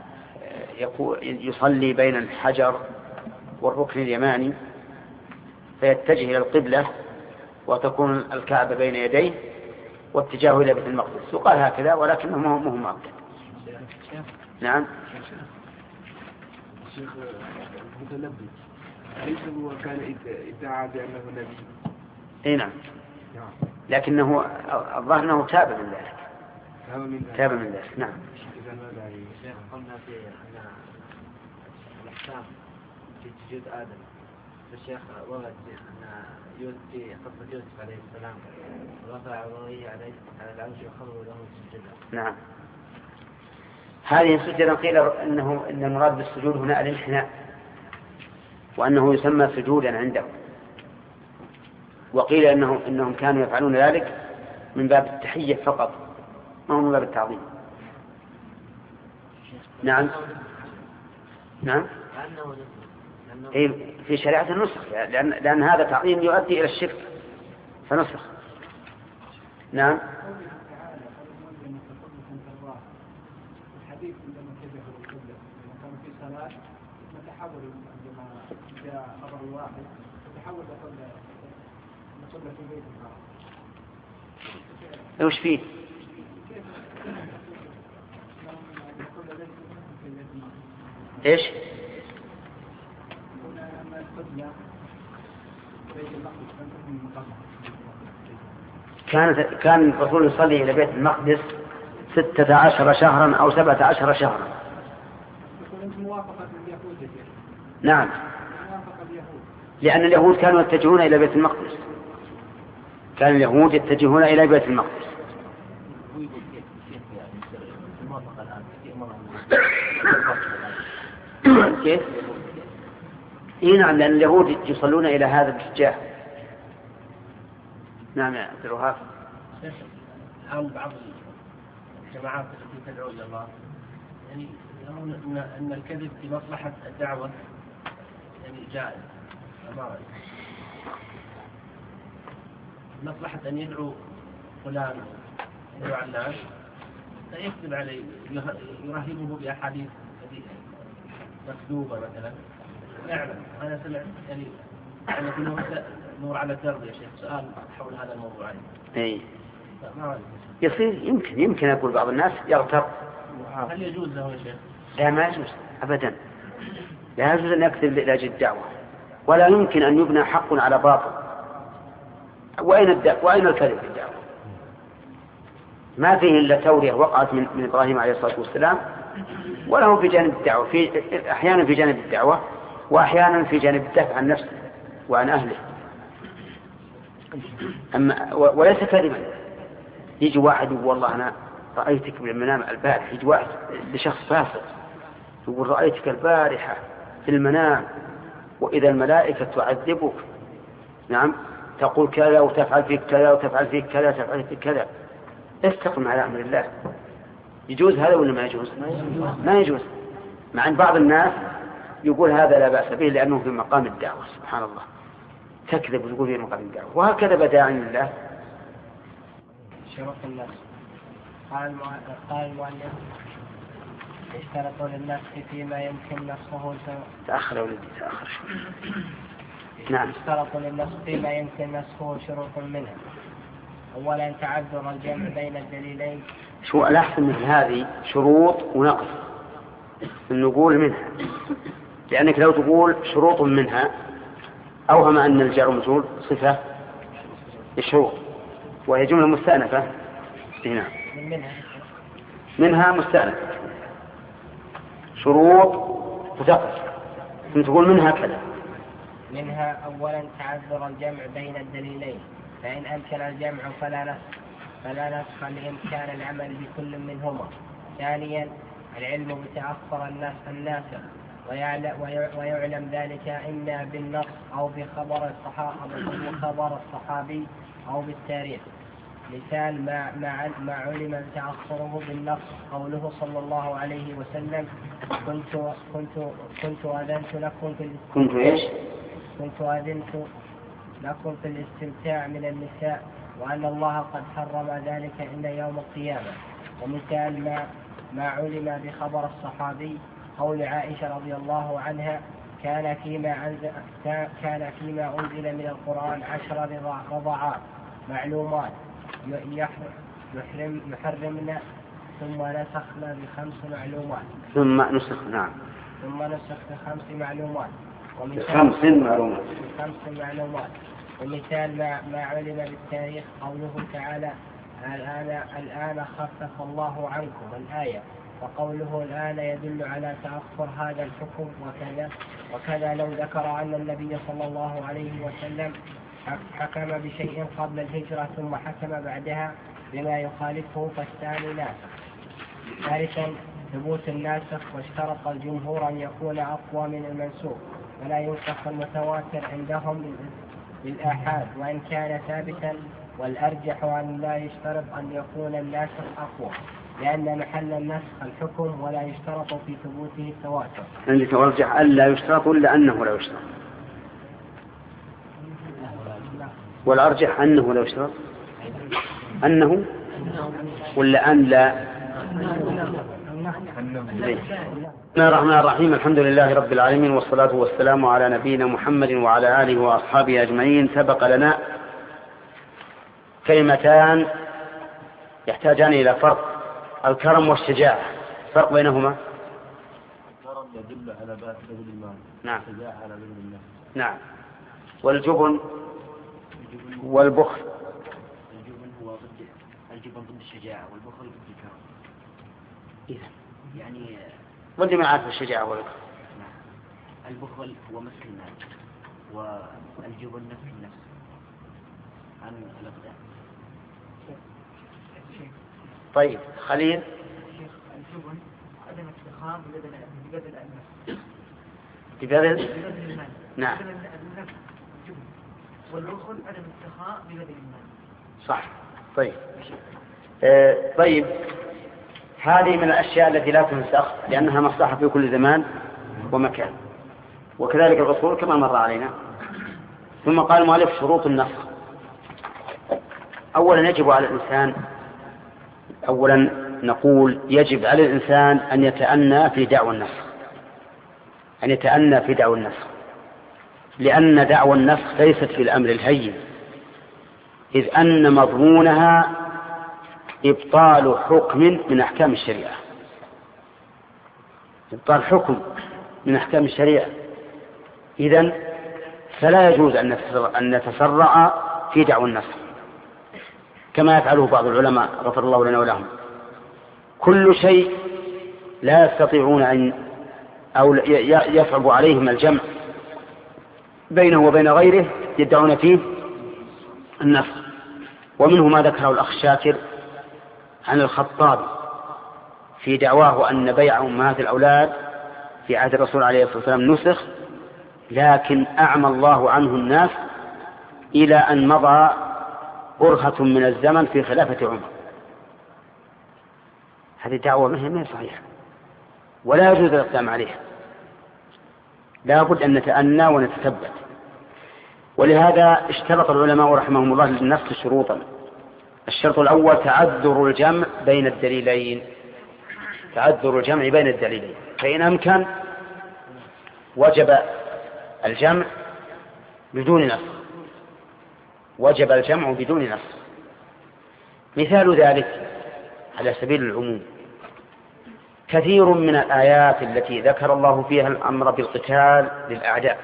يصلي بين الحجر والركن اليماني فيتجه إلى القبلة وتكون الكعبة بين يديه واتجاهه إلى بيت المقدس. يقال هكذا ولكنه ما هو مؤكد. نعم. الشيخ المتنبي ليس هو كان ادعى بأنه نبي؟ اي نعم، لكنه الظاهر أنه تاب من ذلك. نعم. إذا ماذا الشيخ قلنا في أن الأحكام في سجود آدم، الشيخ ورد أن في قصة يوسف عليه السلام رفع وضعه على العرش وخروا له سجدا. نعم. هذه سجدا قيل إن المراد بالسجود هنا الانحناء، وأنه يسمى سجودا عنده، وقيل إنهم كانوا يفعلون ذلك من باب التحية فقط، ما هو من باب التعظيم. نعم. في شريعة النسخ، لأن هذا تعظيم يؤدي إلى الشرك فنسخ. نعم. الحديث عندما اتجهوا للقبلة كانوا في صلاة نتحول عندما جاء خبر واحد نتحول لقبلة في بيت الحرام. وش فيه؟ ايش؟ كان الرسول يصلي إلى بيت المقدس 16 شهرا أو 17 شهرا. نعم، لأن اليهود كانوا يتجهون إلى بيت المقدس، كان اليهود يتجهون إلى بيت المقدس. كيف؟ نعم، لأن اليهود يصلون إلى هذا الاتجاه. نعم يا عبد الوهاب. الآن بعض الجماعات التي تدعو إلى الله يعني يرون أن الكذب في مصلحة الدعوة يعني جائز، ما رأيك؟ مصلحة أن يدعو فلان يدعو على الناس فيكتب عليه يرهبه بأحاديث مكتوبة مثلا يعلم. أنا سمعت يعني أن في نور على الدرب يا شيخ سؤال حول هذا الموضوع أي يصير يمكن أقول بعض الناس يغتر. هل يجوز له يا شيخ؟ لا ما يجوز أبدا، لا يجوز أن يكذب لأجل الدعوة، ولا يمكن أن يبنى حق على باطل. وأين الكذب في الدعوة؟ ما فيه إلا تورية وقعت من إبراهيم عليه الصلاة والسلام، وله في جانب الدعوة أحيانا في جانب الدعوة وأحيانا في جانب الدفع عن نفسه وعن أهله. وليس كذبا. يجي واحد يقول والله أنا رأيتك بالمنام البارحة، يجي واحد لشخص فاسق يقول رأيتك البارحة في المنام وإذا الملائكة تعذبك، نعم، تقول كذا وتفعل فيك كذا وتفعل فيك كذا تفعل فيك كذا. استقم على أمر الله. يجوز هذا ولا ما يجوز؟ ما يجوز. مع أن بعض الناس يقول هذا لا بأس به لأنه في مقام الدعوة. سبحان الله، تكذب وتقول في مقام الدعوة، وهكذا بدا عن الله. شرط النفس. قال المؤلف اشترط للنفس فيما يمكن نفسه تأخر ولدي تأخر شوي. نعم. اشترط للنفس فيما يمكن نفسه شروط منها. أولا تعذر الجمع بين الدليلين. شو الأحسن من هذه شروط ونقص نقول منها، لأنك لو تقول شروط منها أوهم أن الجار والمجرور صفة الشروط، وهي جملة مستأنفة هنا. منها مستأنفة شروط وتقص، تقول منها كذا. منها أولا تعذر الجمع بين الدليلين، فإن أمكن الجمع فلا نسخ لإمكان العمل بكل منهما. ثانيا العلم بتأخر الناسخ ويعلم ذلك إما بالنص أو بخبر الصحابي أو بالتاريخ. مثال ما علم تأخره بالنص قوله صلى الله عليه وسلم كنت أذنت لكم في الاستمتاع من النساء وأن الله قد حرم ذلك إلا يوم القيامة. ومثال ما علم بخبر الصحابي قول عائشة رضي الله عنها كان فيما أنزل من القرآن 10 رضعات معلومات يحرمنا ثم نسخنا ب5 معلومات. ثم نسخ نعم. ثم نسخ ب5 معلومات. ب5 معلومات. ومثال ما علم بالتاريخ قوله تعالى الآن خفف الله عنكم الآية، وقوله الآن يدل على تأخر هذا الحكم. وكذا لو ذكر أن النبي صلى الله عليه وسلم حكم بشيء قبل الهجرة ثم حكم بعدها بما يخالفه فالثاني ناسخ. ثالثا ثبوت الناسخ، واشترط الجمهور أن يكون أقوى من المنسوخ، ولا ينسخ المتواتر عندهم بالآحاد وإن كان ثابتا، والأرجح أن لا يشترط أن يكون الناسخ أقوى، لأن محل النسخ الحكم ولا يشترط في ثبوته التواتر. عندك أرجح أن لا يشترط إلا أنه لا يشترط، والأرجح أنه لا يشترط أنه ولا أن لا. بسم الله الرحمن الرحيم. الحمد لله رب العالمين، والصلاة والسلام على نبينا محمد وعلى آله وأصحابه أجمعين. سبق لنا كلمتان يحتاجان إلى فرق: الكرم والشجاعة. فرق بينهما؟ الكرم يدل على بذل المال. نعم. الشجاعة على بذل النفس. نعم. والجبن والبخل. الجبن ضد الشجاعة والبخل ضد الكرم. إذا يعني ضد ما عارف الشجاعة والبخل. البخل هو مسك المال، والجبن نفس النفس عن الأقدام. طيب خليل. الجبن عدم افتخار ببذل النفس. ببذل المال. نعم. النفس الجبن. والبخل عدم افتخار ببذل المال. صح. طيب. طيب هذه من الأشياء التي لا تنسخ لأنها مصلحة في كل زمان ومكان، وكذلك الأصول كما مر علينا. ثم قال المؤلف شروط النسخ. أولا نقول يجب على الإنسان أن يتأنى في دعوى النسخ، لأن دعوى النسخ ليست في الأمر الهين، إذ أن مضمونها إبطال حكم من أحكام الشريعة، إذن فلا يجوز أن نتسرع في دعوى النسخ كما يفعله بعض العلماء غفر الله لنا ولهم. كل شيء لا يستطيعون أو يصعب عليهم الجمع بينه وبين غيره يدعون فيه النسخ. ومنه ما ذكره الأخ شاكر عن الخطابي في دعواه أن بيع أمهات الأولاد في عهد الرسول عليه الصلاة والسلام نسخ، لكن أعمى الله عنه الناس إلى أن مضى برهة من الزمن في خلافة عمر. هذه دعوة ما صحيحة ولا يجوز الإقدام عليها، لا بد أن نتأنى ونتثبت. ولهذا اشترط العلماء رحمهم الله للنسخ شروطا. الشرط الأول تعذر الجمع بين الدليلين، فإن أمكن وجب الجمع بدون نسخ. مثال ذلك على سبيل العموم كثير من الآيات التي ذكر الله فيها الأمر بالقتال للأعداء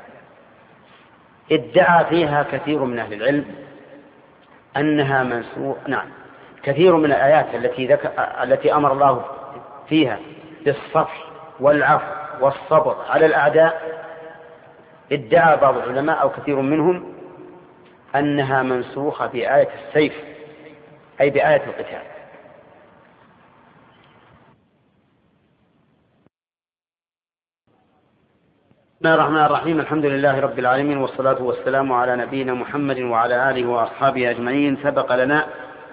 ادعى فيها كثير من أهل العلم أنها منسوخ. كثير من الآيات التي أمر الله فيها بالصفح والعفو والصبر على الأعداء ادعى بعض العلماء أو كثير منهم أنها منسوخة بآية السيف، أي بآية القتال. بسم الله الرحمن الرحيم، الحمد لله رب العالمين، والصلاة والسلام على نبينا محمد وعلى آله وأصحابه أجمعين. سبق لنا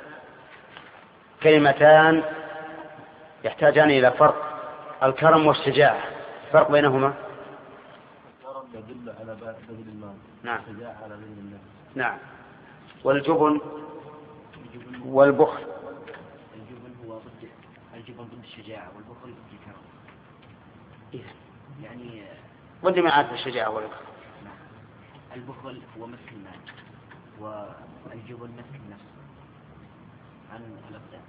كلمتان يحتاجان إلى فرق: الكرم والشجاعة. فرق بينهما؟ الكرم يدل على بذل المال، الشجاعة على بذل الله. والجبن والبخل. الجبن ضد الشجاعة والبخل ضد الكرم. يعني ضد ما عاد الشجاعة والبخل. البخل هو مسك المال والجبن مسك النفس عن الأقدام.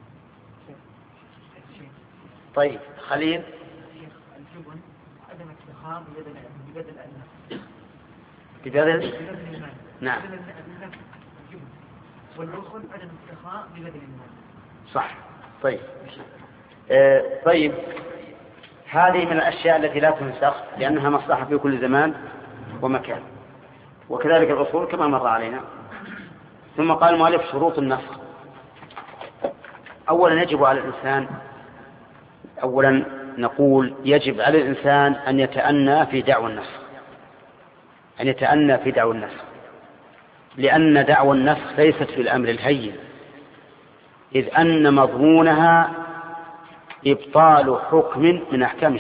طيب خليل. الجبن عدم افتخار ببذل النفس. ببذل. نعم. والبخل عدم افتخار ببذل المال. صح. طيب. طيب هذه من الأشياء التي لا تنسخ لأنها مصلحة في كل زمان ومكان، وكذلك الأصول كما مر علينا. ثم قال المؤلف شروط النسخ. أولا نقول يجب على الإنسان أن يتأنى في دعوى النسخ، لأن دعوى النسخ ليست في الأمر الهين، إذ أن مضمونها إبطال حكم من أحكام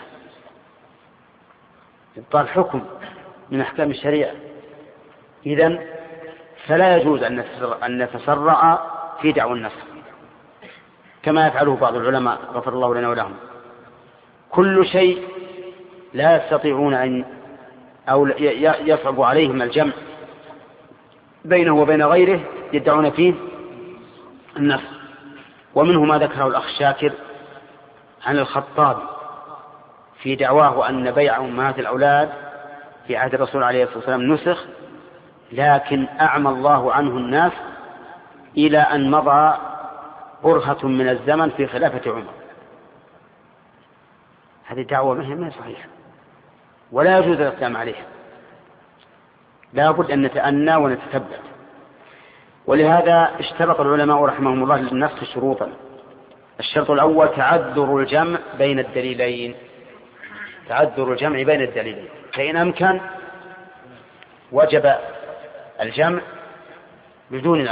الشريعة، إذن فلا يجوز أن نتسرع في دعوى النسخ كما يفعله بعض العلماء غفر الله لنا ولهم. كل شيء لا يستطيعون أو يصعب عليهم الجمع بينه وبين غيره يدعون فيه النسخ. ومنه ما ذكره الأخ شاكر عن الخطابي في دعواه أن بيع أمهات الأولاد في عهد الرسول عليه الصلاة والسلام نسخ، لكن أعمى الله عنه الناس إلى أن مضى برهة من الزمن في خلافة عمر. هذه دعوة ما صحيحة ولا يجوز الإقدام عليها، لا بد أن نتأنى ونتثبت. ولهذا اشترط العلماء رحمهم الله للنسخ شروطا. الشرط الأول تعذر الجمع بين الدليلين، فإن أمكن وجب الجمع بدون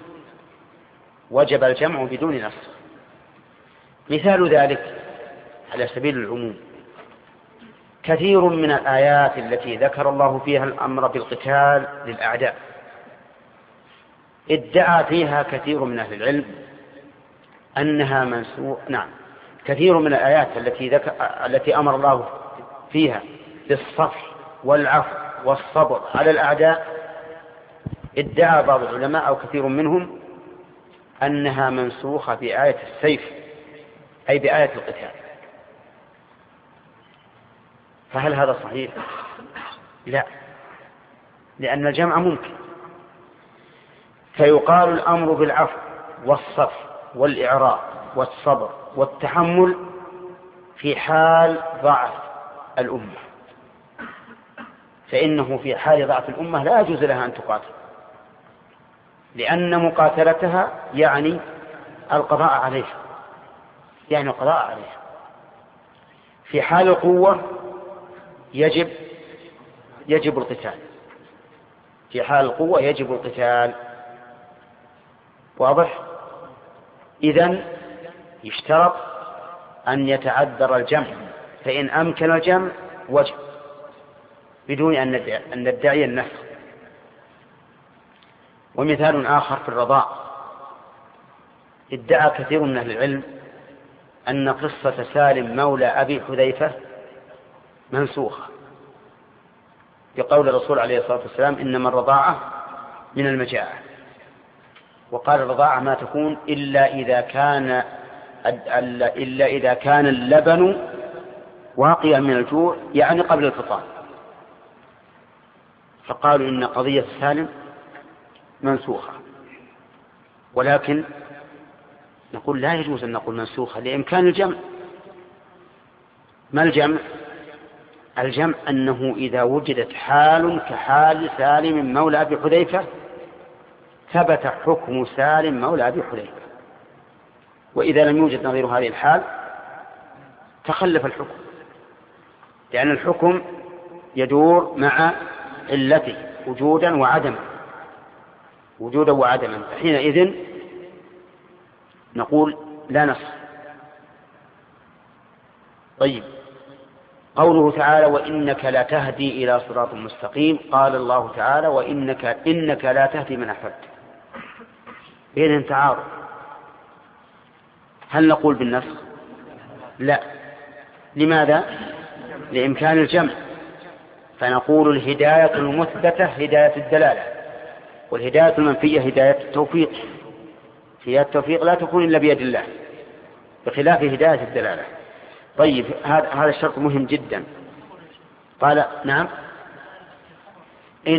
نسخ. مثال ذلك على سبيل العموم كثير من الآيات التي ذكر الله فيها الأمر بالقتال للأعداء ادعى فيها كثير من أهل العلم أنها منسوخ. نعم، كثير من الآيات التي أمر الله فيها بالصفح والعفو والصبر على الأعداء ادعى بعض العلماء أو كثير منهم أنها منسوخة بآية السيف، أي بآية القتال. فهل هذا صحيح؟ لا، لأن الجمع ممكن. فيقال الأمر بالعفو والصفح والإعراض والصبر والتحمل في حال ضعف الأمة، فإنه في حال ضعف الأمة لا يجوز لها أن تقاتل، لأن مقاتلتها يعني القضاء عليها، يعني القضاء عليها. في حال القوة يجب القتال، في حال القوة يجب القتال. واضح؟ إذن يشترط أن يتعذر الجمع، فإن أمكن الجمع وجب بدون أن ندعي النسخ. ومثال آخر في الرضاع، ادعى كثير من أهل العلم أن قصة سالم مولى أبي حذيفة منسوخة بقول الرسول عليه الصلاة والسلام إنما الرضاعة من المجاعة، وقال الرضاعة ما تكون إلا إذا كان اللبن واقيا من الجوع، يعني قبل الفطام. فقالوا إن قضية سالم منسوخة، ولكن نقول لا يجوز أن نقول منسوخة لإمكان الجمع. ما الجمع؟ الجمع أنه إذا وجدت حال كحال سالم مولى أبي حذيفة ثبت حكم سالم مولى أبي حذيفة، وإذا لم يوجد نظير هذه الحال تخلف الحكم، لأن الحكم يدور مع علته وجودا وعدما، حينئذ نقول لا نص. طيب، قوله تعالى وإنك لا تهدي إلى صراط مستقيم، قال الله تعالى إنك لا تهدي من أحببت، بين تعارض. هل نقول بالنسخ؟ لا. لماذا؟ لإمكان الجمع، فنقول الهداية المثبتة هداية الدلالة، والهداية المنفية هداية التوفيق. هداية التوفيق لا تكون إلا بيد الله، بخلاف هداية الدلالة. طيب، هذا الشرط مهم جدا. قال نعم، أي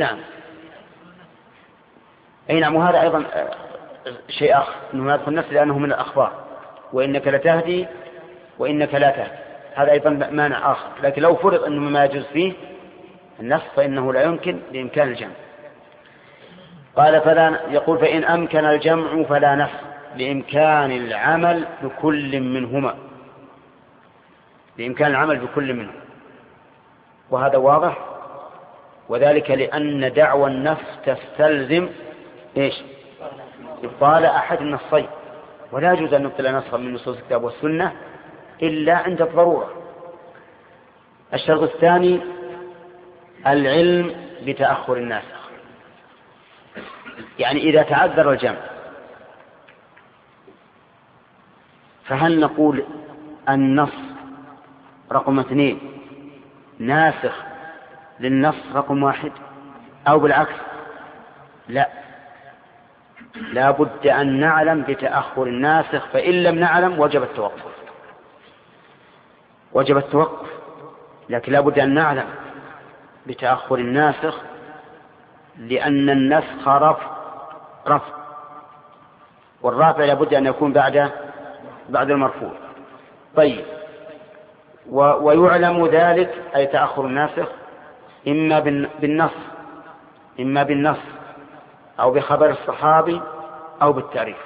نعم، وهذا أيضا شيء آخر، أنه ما يدخل النفس لأنه من الأخبار، وإنك لتهدي وإنك لا تهدي، هذا أيضا مانع آخر. لكن لو فرض أنه ما يجوز فيه النص فإنه لا يمكن لإمكان الجمع. قال يقول فإن أمكن الجمع فلا نفس لإمكان العمل بكل منهما، بإمكان العمل بكل منهم. وهذا واضح، وذلك لأن دعوى النفس تستلزم إبطال أحد النصين، ولا يجوز أن نبطل نصا من نصوص الكتاب والسنة إلا عند الضرورة. الشرط الثاني العلم بتأخر الناسخ، يعني إذا تعذر الجمع فهل نقول النص رقم 2 ناسخ للنص رقم 1 أو بالعكس؟ لا بد أن نعلم بتأخر الناسخ، فإن لم نعلم وجب التوقف، لكن لا بد أن نعلم بتأخر الناسخ، لأن النسخ رفع، والرافع لا بد أن يكون بعد المرفوع. طيب، ويعلم ذلك أي تأخر الناسخ إما بالنص أو بخبر الصحابي أو بالتعريف.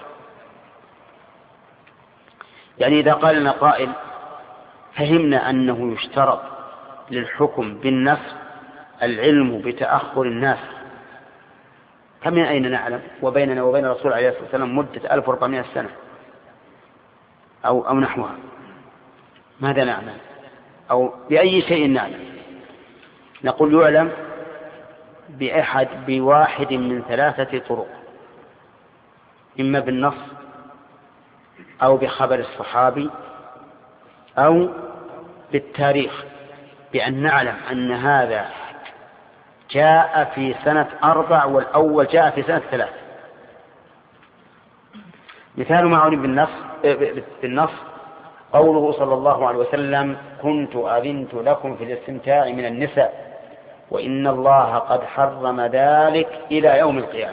يعني إذا قال لنا قائل فهمنا أنه يشترط للحكم بالنص العلم بتأخر الناسخ، فمن أين نعلم وبيننا وبين الرسول عليه الصلاة والسلام مدة 1400 سنة أو نحوها؟ ماذا نعلم أو بأي شيء نعلم؟ نقول يعلم بواحد من 3 طرق. إما بالنص أو بخبر الصحابي أو بالتاريخ، بأن نعلم أن هذا جاء في سنة 4 والأول جاء في سنة 3. مثال ما علم بالنص قوله صلى الله عليه وسلم: كنت أذنت لكم في الاستمتاع من النساء وإن الله قد حرم ذلك إلى يوم القيامة.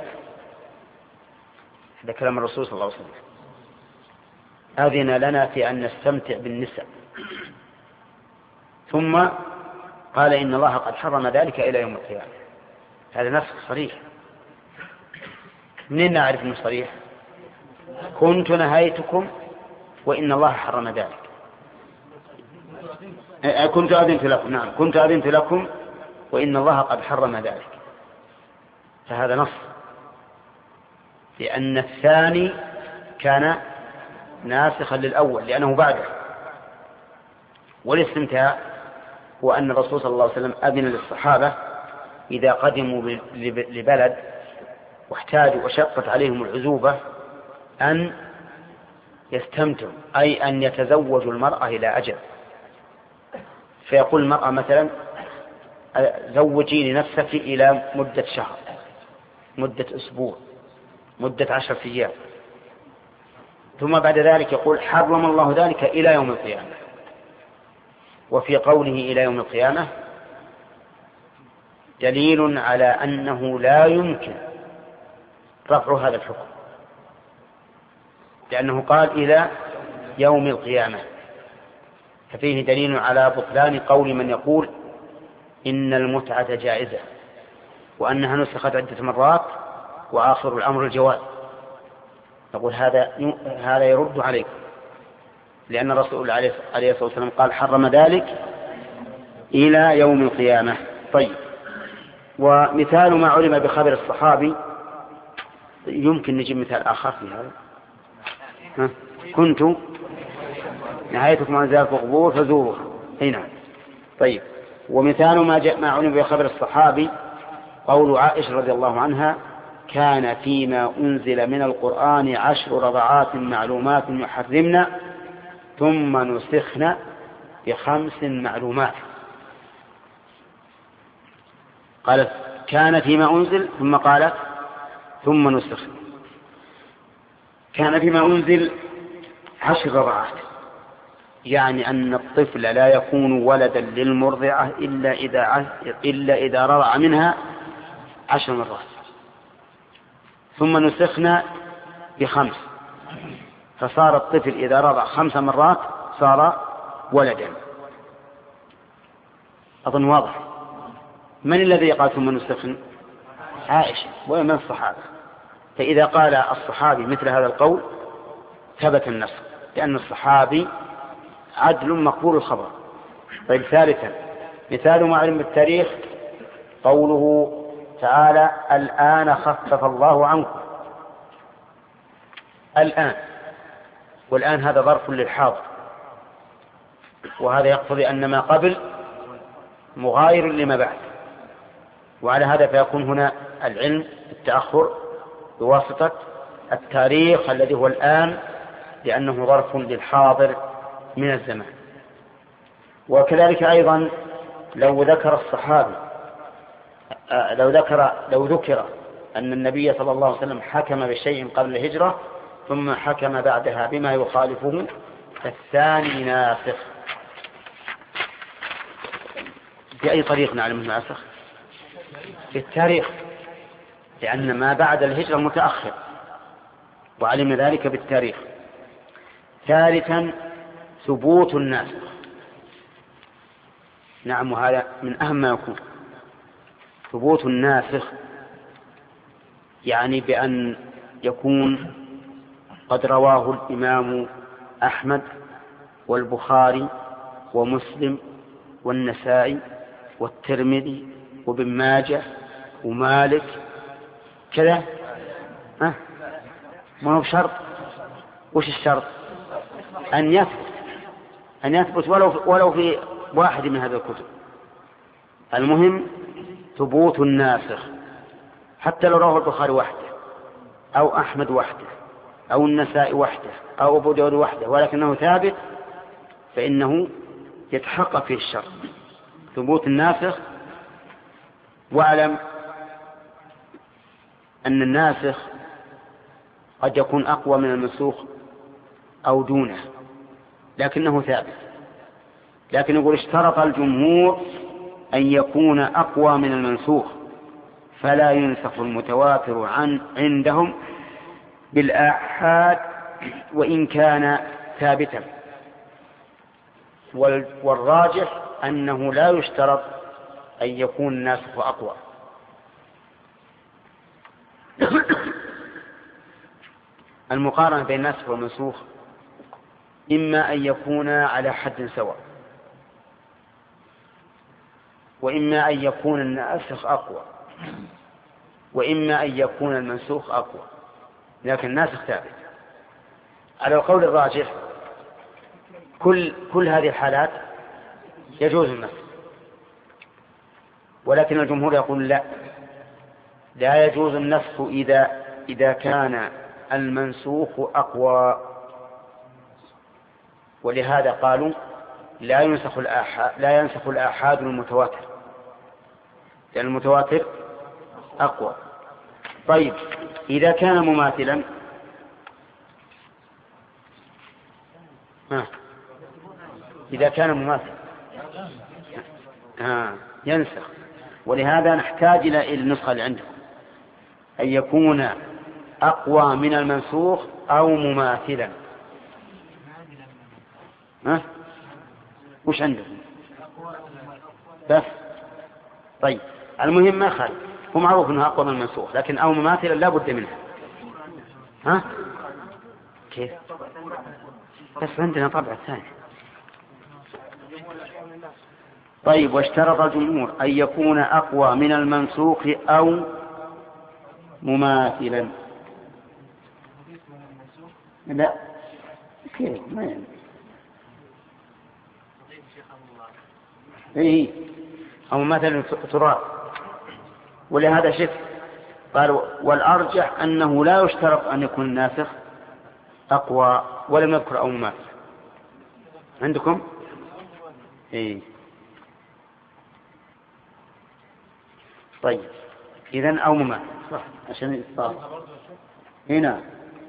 هذا كلام الرسول صلى الله عليه وسلم، أذن لنا في أن نستمتع بالنساء، ثم قال إن الله قد حرم ذلك إلى يوم القيامة. هذا نص صريح. منين نعرف أنه صريح؟ كنت نهيتكم وإن الله حرم ذلك. كنت أذنت لكم، نعم، كنت أذنت لكم وإن الله قد حرم ذلك. فهذا نص، لأن الثاني كان ناسخا للأول لأنه بعده. والاستمتاع هو أن الرسول صلى الله عليه وسلم أذن للصحابة إذا قدموا لبلد واحتاجوا وشقت عليهم العزوبة أن يستمتعوا، أي أن يتزوجوا المرأة إلى أجل. فيقول المرأة مثلا: زوجيني نفسك إلى مدة شهر، مدة أسبوع، مدة 10 أيام، ثم بعد ذلك يقول: حرم الله ذلك إلى يوم القيامة. وفي قوله إلى يوم القيامة دليل على أنه لا يمكن رفع هذا الحكم، لأنه قال إلى يوم القيامة. ففيه دليل على بطلان قول من يقول إن المتعة جائزة وأنها نسخت عدة مرات وآخر الأمر الجواز. نقول هذا يرد عليكم، لأن الرسول عليه الصلاة والسلام قال: حرم ذلك إلى يوم القيامة. طيب، ومثال ما علم بخبر الصحابي يمكن نجيب مثال آخر في هذا. كنت نهايتكم عن زيارة القبور فزوروها. هنا طيب، ومثال ما علم بخبر الصحابي قول عائشة رضي الله عنها: كان فيما أنزل من القرآن 10 رضعات معلومات يحرمنا ثم نسخنا ب5 معلومات. قالت كان فيما أنزل، ثم قالت ثم نسخنا. كان فيما أنزل 10 رضعات، يعني أن الطفل لا يكون ولدا للمرضعة إلا إذا رضع منها 10 مرات. ثم نسخنا ب5، فصار الطفل إذا رضع 5 مرات صار ولدا. أظن واضح. من الذي قال ثم نسخنا؟ عائشة ومن الصحابة. فإذا قال الصحابي مثل هذا القول ثبت النسخ، لأن الصحابي عدل مقبول الخبر. طيب، ثالثا مثال ما علم بالتاريخ قوله تعالى: الآن خفف الله عنكم. الآن، والآن هذا ظرف للحاضر، وهذا يقتضي أن ما قبل مغاير لما بعد، وعلى هذا فيكون هنا العلم بالتأخر بواسطة التاريخ الذي هو الآن، لأنه ظرف للحاضر من الزمان. وكذلك أيضا لو ذكر الصحابي لو ذكر أن النبي صلى الله عليه وسلم حكم بشيء قبل الهجرة ثم حكم بعدها بما يخالفه فالثاني ناسخ. بأي طريق نعلم الناسخ؟ في التاريخ، لأن ما بعد الهجرة متأخر وعلم ذلك بالتاريخ. ثالثا ثبوت الناسخ. نعم، وهذا من أهم ما يكون. ثبوت الناسخ يعني بأن يكون قد رواه الإمام أحمد والبخاري ومسلم والنسائي والترمذي وابن ماجه ومالك كذا. ما هو شرط. وش الشرط؟ أن يثبت ولو في واحد من هذه الكتب. المهم ثبوت الناسخ، حتى لو رواه البخاري وحده أو أحمد وحده أو النساء وحده أو أبو داود وحده ولكنه ثابت فإنه يتحقق فيه الشرط ثبوت الناسخ. واعلم أن الناسخ قد يكون أقوى من المنسوخ أو دونه لكنه ثابت. لكن يقول اشترط الجمهور أن يكون أقوى من المنسوخ فلا ينسخ المتواتر عندهم بالآحاد وإن كان ثابتا. والراجح أنه لا يشترط أن يكون الناسخ أقوى. المقارنة بين الناسخ والمنسوخ إما أن يكون على حد سواء وإما أن يكون الناسخ أقوى وإما أن يكون المنسوخ أقوى لكن الناسخ ثابت. على القول الراجح كل هذه الحالات يجوز النسخ. ولكن الجمهور يقول لا يجوز النسخ إذا كان المنسوخ أقوى. ولهذا قالوا لا ينسخ الآحاد المتواتر لأن المتواتر أقوى. طيب إذا كان مماثلا إذا كان مماثلا ينسخ. ولهذا نحتاج إلى النسخة اللي عندكم أن يكون أقوى من المنسوخ أو مماثلا. وش عندكم بس؟ طيب المهم ما خالف هو معروف أنه أقوى من المنسوخ لكن أو مماثلا لا بد منها. كيف؟ بس عندنا طبع ثاني. طيب واشترط الجمهور أن يكون أقوى من المنسوخ أو مماثلا. لا كيف ما يعني إيه أو مثلا تراب. ولهذا شف قال والأرجح أنه لا يشترط أن يكون الناسخ أقوى ولم يذكر أو مماثل عندكم. إيه طيب إذن أو مماثل صح عشان الإصطلاح هنا.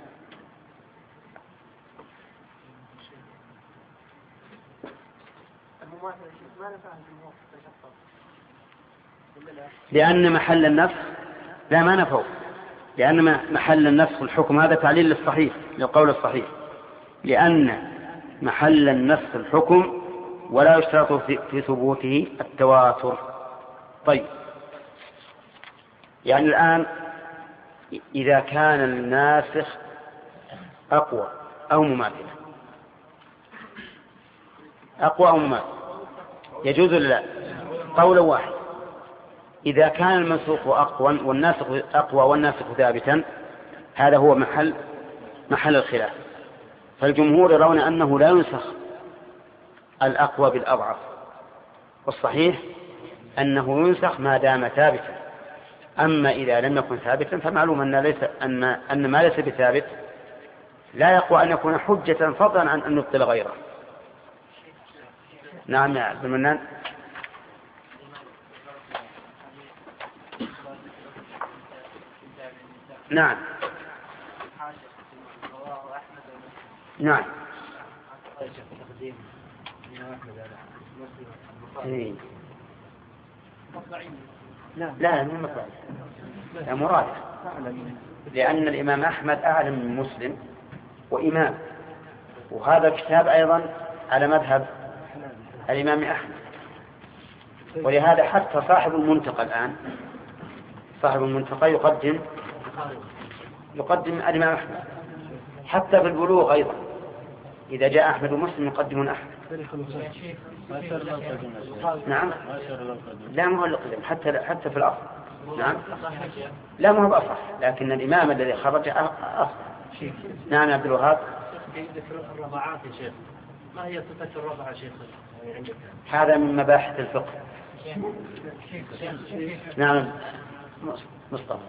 لأن محل النفس لا ما نفوا لأن محل النفس الحكم هذا تعليل للصحيح للقول الصحيح لأن محل النفس الحكم ولا يشترط في ثبوته التواتر. طيب يعني الآن إذا كان الناسخ أقوى أو مماثل أقوى أو مماثل يجوز لا قول واحد. إذا كان المنسوخ أقوى والناسخ ثابتا هذا هو محل الخلاف. فالجمهور يرون أنه لا ينسخ الأقوى بالأضعف والصحيح أنه ينسخ ما دام ثابتا. أما إذا لم يكن ثابتا فمعلوم أن ما ليس بثابت لا يقوى أن يكون حجة فضلا عن أن نبطل غيره. نعم يا عبد المنان. نعم نعم لا مو مطلعي لا مراد لأن الإمام أحمد أعلم من مسلم وإمام وهذا الكتاب أيضا على مذهب الإمام أحمد. ولهذا حتى صاحب المنتقى الآن صاحب المنتقى يقدم الإمام أحمد حتى في البلوغ أيضا إذا جاء أحمد ومسلم يقدمون أحمد. نعم لا مو القدم حتى في الأصل. نعم لا مو بأصح لكن الإمام الذي خرج أصح. نعم عبد الوهاب. الرضاعات يا شيخ ما هي صفة الرضاعة شيخ هذا من مباحث الفقه. نعم مصطفى.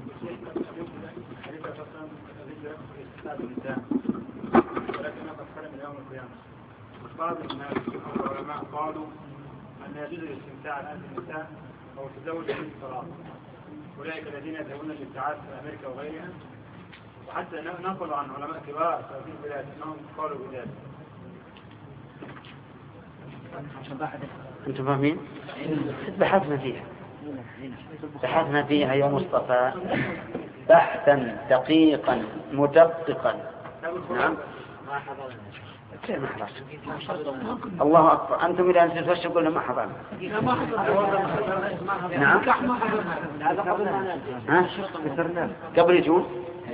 ولكن أنا أتكلم اليوم القيامة. بعض الناس أو العلماء قالوا أن يجوز الاستمتاع الآن بالنساء أو التزوج في الصلاة. أولئك الذين يذهبون للابتعاث في أمريكا وغيرها، وحتى نقلوا عن علماء كبار في هذه البلاد أنهم قالوا بذلك. أنتم فاهمين؟ بحثنا فيها يا مصطفى بحثا دقيقا مدققا. نعم. الله أكبر، أنتم إذا أنتم تفشوا قلنا ما حضرنا. نعم. قبل يجون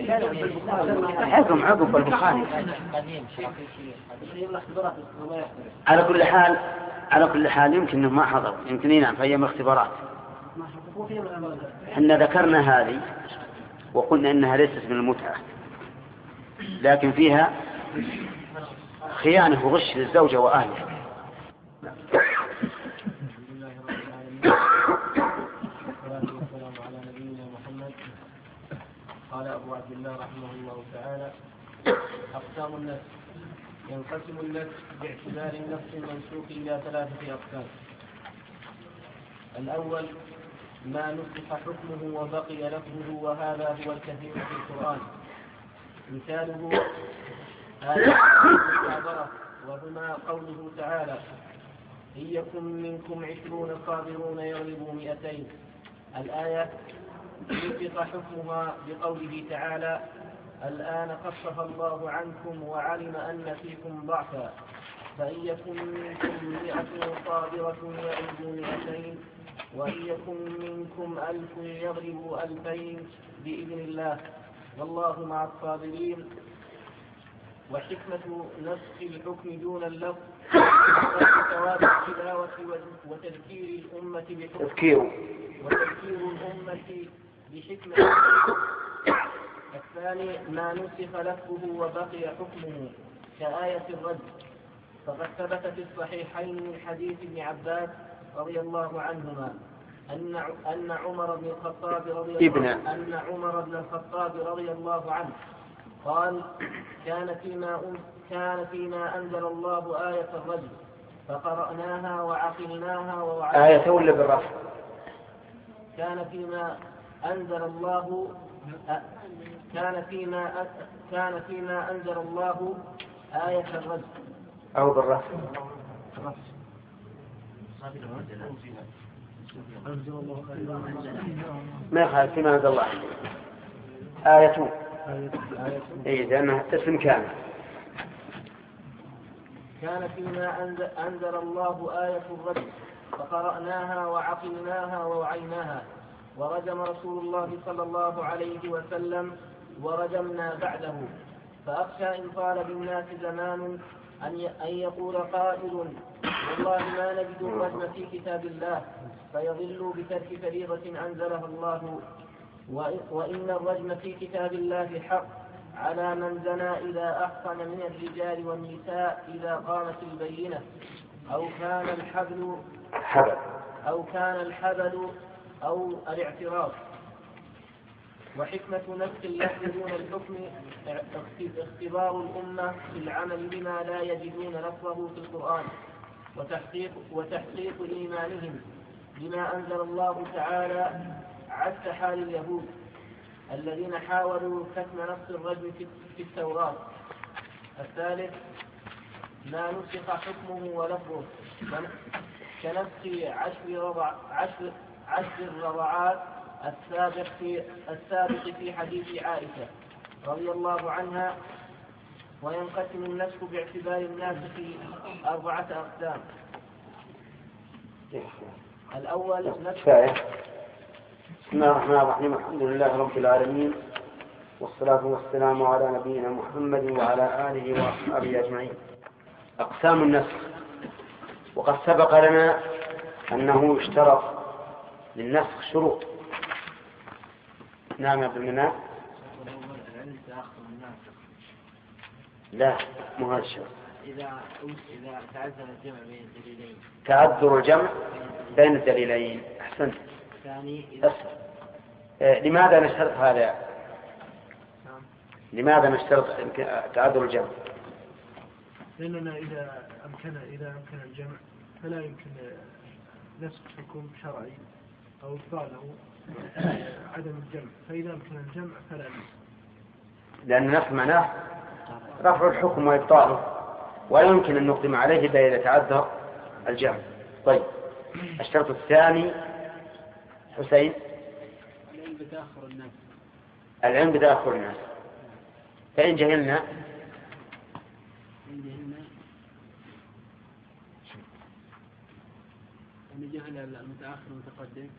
عقب البخاري. على كل حال يمكن أنه ما حضر، يمكن ينام في أيام الاختبارات. حنا ذكرنا هذه وقلنا إنها ليست من المتعة، لكن فيها خيانة وغش للزوجة وأهلها. قال أبو عبد الله رحمه الله تعالى: أقسام النسخ. ينقسم النسخ باعتبار النفس المنسوخ إلى 3 أقسام. الأول ما نسخ حكمه وبقي لفظه، وهذا هو الكثير في القرآن. مثاله آية المحاضرة، وهما قوله تعالى: إن يكن منكم 20 صابرون يغلبوا 200. الآية نسخ حكمها بقوله تعالى: الآن خفف الله عنكم وعلم أن فيكم ضعفا، فإن يكن منكم 100 صابرة يغلبوا 200، وإن يكن منكم 1000 يغلبوا 2000 بإذن الله، والله مع الصابرين. وحكمة نسخ الحكم دون اللفظ ثواب التلاوة وتذكير الأمة بحكمة. الثاني ما نسخ لفظه وبقي حكمه كآية الرجم، فقد ثبت في الصحيحين من حديث ابن عباس رضي الله عنهما أن عمر بن الخطاب رضي الله عنه قال: كان فيما أنزل الله آية الرجم، فقرأناها وعقلناها ووعيناها. آية ولا بالرفع؟ كان فيما أنزل الله آية الرجم أو بالرفع. ما يخالف فيما أنزل الله آية. لأنها اسم كامل. كان فيما أنزل الله آية الرجم، فقرأناها وعقلناها ووعيناها، ورجم رسول الله صلى الله عليه وسلم ورجمنا بعده. فأخشى إن طال بالناس زمان أن يقول قائل: والله ما نجد الرجم في كتاب الله، فيضل بترك فريضة أنزلها الله. وإن الرجم في كتاب الله حق على من زنى إذا أحصن من الرجال والنساء إذا قامت البينة، أو كان الحبل أو الاعتراف. وحكمة نسخ اللفظ دون الحكم اختبار الأمة في العمل بما لا يجدون لفظه في القرآن، وتحقيق إيمانهم بما أنزل الله تعالى عكس حال اليهود الذين حاولوا كتم نص الرجم في التوراة. الثالث ما نسخ حكمه ولفظه كنسخ 10 الرضعات السابق في حديث عائشة رضي الله عنها. وينقسم النسخ باعتبار الناس في 4 أقسام. الأول نسخ. بسم الله الرحمن الرحيم. الحمد لله رب العالمين، والصلاة والسلام على نبينا محمد وعلى آله وأصحابه أجمعين. أقسام النسخ. وقد سبق لنا أنه يشترط للنسخ شروط. نعم يا ابن المنى. لا مو هذا الشرط. إذا تعذر الجمع بين الدليلين. تعذر الجمع بين الدليلين. أحسنت. ثاني لماذا نشترط هذا؟ لماذا نشترط تعذر الجمع؟ لأننا إذا أمكن الجمع فلا يمكن نسخ حكم شرعي أو إبطاله عدم الجمع، فإذا أمكن الجمع فلا نسخ. لأن النسخ معناه رفع الحكم وإبطاله، ولا يمكن أن نقدم عليه إلا إذا تعذر الجمع. طيب، الشرط الثاني حسين. العلم بتأخر الناس. فإن جهلنا يعني جهل المتأخر المتقدم.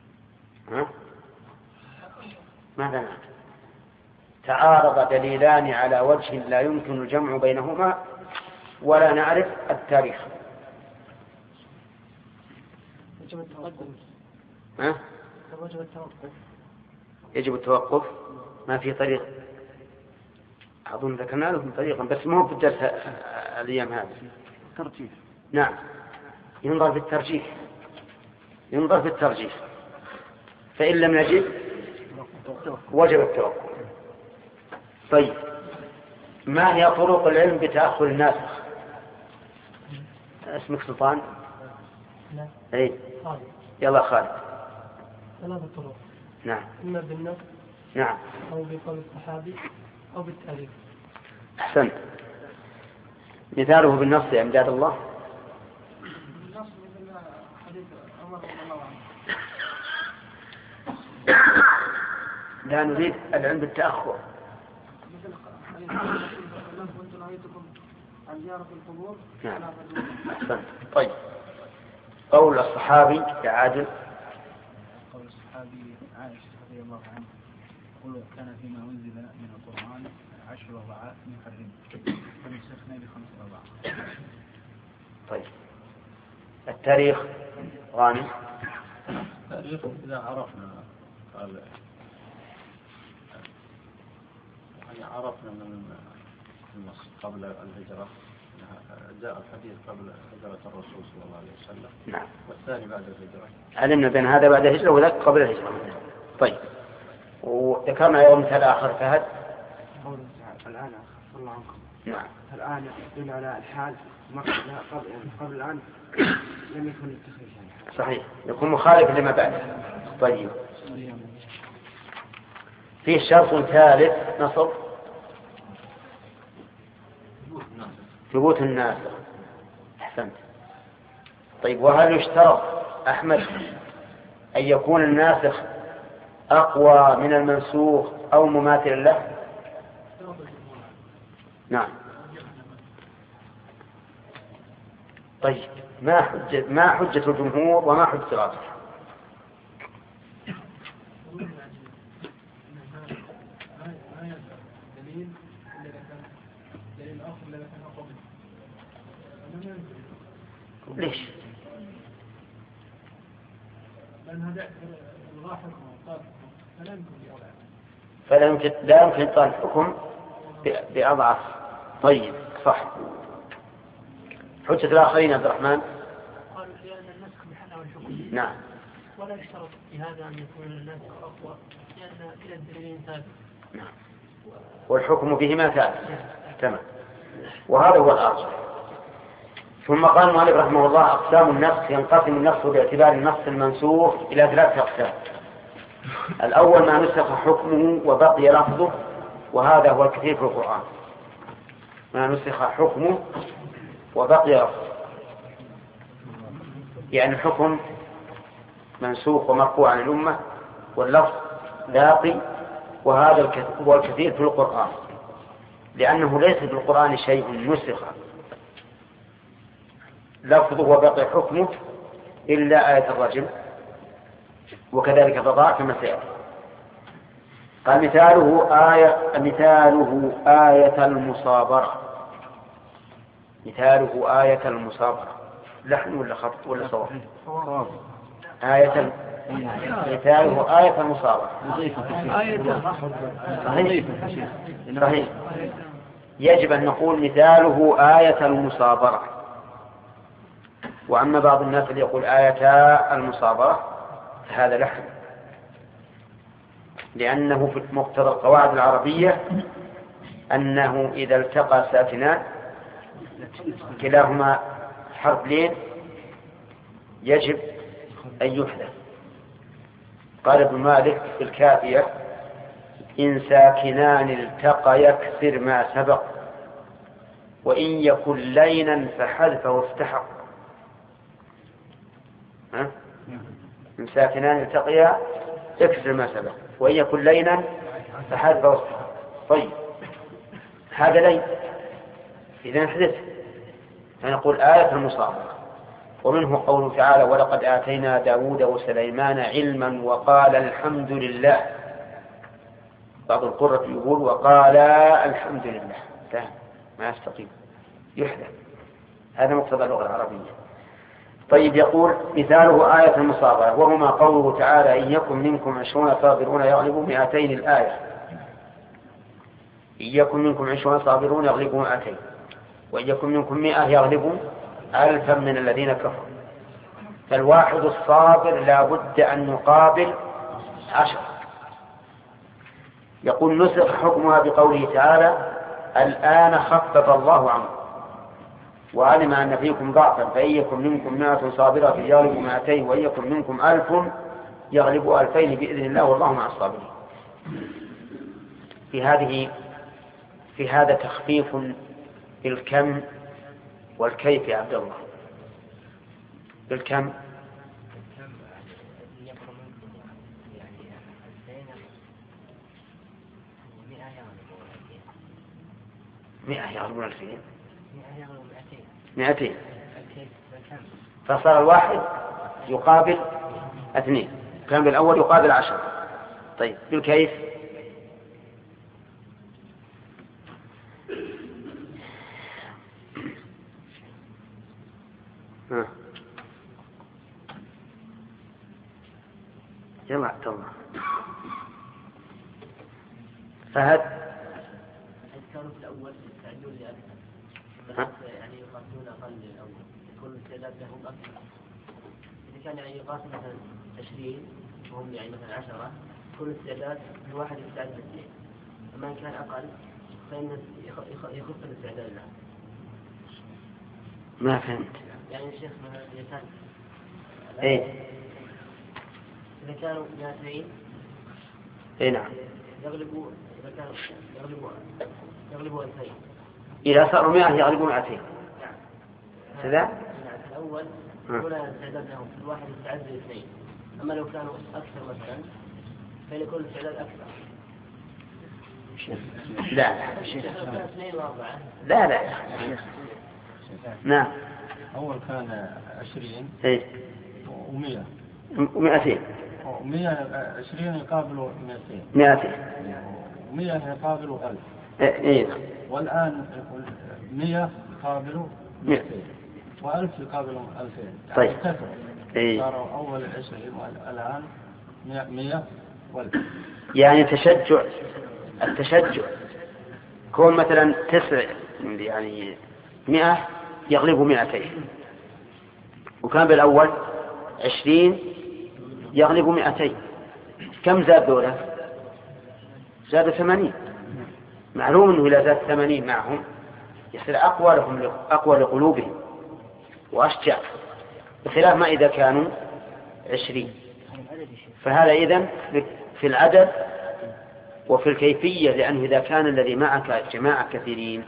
ماذا نعم؟ تعارض دليلان على وجه لا يمكن الجمع بينهما ولا نعرف التاريخ. يجب التوقف. يجب التوقف. ما في طريق، أظن ذكرنا لكم طريقا بس ما هو بالدرس الأيام هذه. ترجيح. نعم، ينظر في الترجيح. فإن لم نجد وجب التوقف. طيب، ما هي طرق العلم بتأخر الناسخ؟ اسمك سلطان؟ نعم. اي خالد. يلا خالد. 3 طرق. نعم. إما بالنص. نعم. أو بقول الصحابي أو بالتاريخ. أحسنت. مثاله بالنص يا أمجاد الله. النص مثل حديث عمر رضي الله عنه. لا نريد العلم بالتأخر. مثل حديث عمر كنت نهيتكم عن زيارة القبور. نعم. أحسنت. طيب، قول الصحابي يا عادل. قول الصحابي عائشة رضي الله عنها يقول كان فيما أنزل من القرآن 10 رضعات محرم فنسخنا ب5 رضعات. طيب، التاريخ غانم. التاريخ إذا عرفنا عرفنا من قبل الهجرة، جاء الحديث قبل هجرة الرسول صلى الله عليه وسلم. نعم. والثاني بعد الهجرة. علمنا بين هذا بعد الهجرة وذاك قبل الهجرة. طيب، وذكرنا يوم مثال آخر فهد. الآن أخف الله عنكم. نعم. الآن يدل على الحال قبل الآن لم يكن التخريج. صحيح، يكون مخالف لما بعده. طيب، في شرط ثالث نصب ثبوت الناسخ. أحسنت. طيب، وهل يشترط أحمد أن يكون الناسخ أقوى من المنسوخ أو مماثلا له؟ نعم. طيب، ما حجة الجمهور وما حجة العصر؟ ليش؟ لا يمكن إبطال الحكم بأضعف. طيب، صح. حجة الآخرين عبد الرحمن. قالوا لأن النسخ بحلاوة الحكم. نعم. ولا يشترط في هذا أن يكون النسخ أقوى لأن كلا الدليلين ثابت. نعم. والحكم بهما ثابت. تمام. وهذا هو الأرجح. ثم قال المؤلف رحمه الله: أقسام النسخ. ينقسم النسخ باعتبار النص المنسوخ إلى 3 أقسام. الأول ما نسخ حكمه وبقي لفظه، وهذا هو الكثير في القرآن. ما نسخ حكمه وبقي لفظه، يعني الحكم منسوخ ومرفوع عن الأمة واللفظ باقي، وهذا هو الكثير في القرآن، لأنه ليس في القرآن شيء نسخ لفظه وبقي حكمه إلا آية الرجم، وكذلك الرضاع كما سيأتي. قال مثاله آية المصابرة. مثاله آية المصابرة. لحن ولا خط ولا صواب؟ مثاله آية المصابرة. صحيح. يجب أن نقول مثاله آية المصابرة. وأما بعض الناس اللي يقول آية المصابرة فهذا لحن. لأنه في مقتضى القواعد العربية أنه إذا التقى ساكنان كلاهما حرف لين يجب أن يحذف. قال ابن مالك في الكافية: إن ساكنان التقى يكسر ما سبق، وإن يكن لينا فحذفه استحق. إن ساكنان التقيا يكسر ما سبق، وإن يكن لينا فحذفه استحق. طيب هذا لين، إذا نحذفه فنقول آية المصابرة. ومنه قوله تعالى: ولقد آتينا داود وسليمان علما وقال الحمد لله. بعض القرة يقول وقال الحمد لله، لا ما يستقيم، يحذف. هذا مقتضى اللغة العربية. طيب يقول: مثاله آية المصابرة، وهما قوله تعالى: إن يكن منكم 20 صابرون يغلبوا 200. الآية: إن يكن منكم 20 صابرون يغلبوا 200، وإن يكن منكم 100 يغلبوا 1000 من الذين كفروا. فالواحد الصابر لا بد أن يقابل 10. يقول: نسخ حكمها بقوله تعالى: الآن خفف الله عنكم وعلم أن فيكم ضعفا فإن يكن منكم 100 صابرة يغلبوا 200، وإن يكن منكم 1000 يغلبوا 2000 بإذن الله والله مع الصابرين. في هذا تخفيف بالكم والكيف يا عبد الله. بالكم مئة يغلبون 2000، 200، فصار الواحد يقابل 2، كان بالأول يقابل 10. طيب بالكيف يلا عبد الله. فهد كانوا في الأول يستعدون يعني يقاتلون أقل من الأول، يكون الاستعداد لهم أكثر. إذا كان يعني يقاتل مثلا 20 وهم يعني مثلا 10، كل استعداد الواحد يستعد ل2. أما إن كان أقل فإن يخف الاستعداد له. ما فهمت. يعني الشيخ مثلا إذا كان إذا كانوا 200 نعم يغلبوا 2000. إذا صاروا 100 يغلبوا 200. نعم. كذا؟ الأول هنا استعداد لهم، الواحد يستعد ل2. أما لو كانوا أكثر مثلا فيكون الاستعداد أكثر. لا لا لا نعم. أول كان 20 و100 و200. 120 يقابلوا 200 و100 يقابلوا 1000. والآن 100 يقابلوا 200 و1000 يقابلوا 2000. طيب صاروا أول 20 والآن 100 و1000. يعني التشجع كون مثلا 9 يعني 100 يغلبوا 200، وكان بالأول 20 يغلبوا 200. كم زاد دولة؟ زاد 80. معلوم أنه إذا زاد 80 معهم يصير أقوى لقلوبهم وأشجع، بخلاف ما إذا كانوا 20. فهذا إذن في العدد وفي الكيفية، لأنه إذا كان الذي معك جماعة كثيرين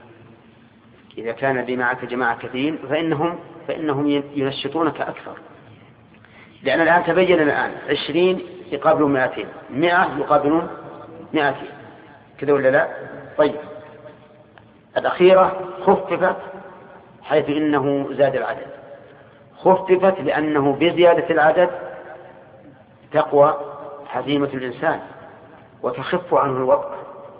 فإنهم ينشطونك أكثر. لأن الآن تبين 20 يقابلون 200، 100 يقابلون 200، كذا ولا لا؟ طيب الأخيرة خففت حيث إنه زاد العدد، خففت لأنه بزيادة العدد تقوى هزيمة الإنسان وتخف عنه الوقت.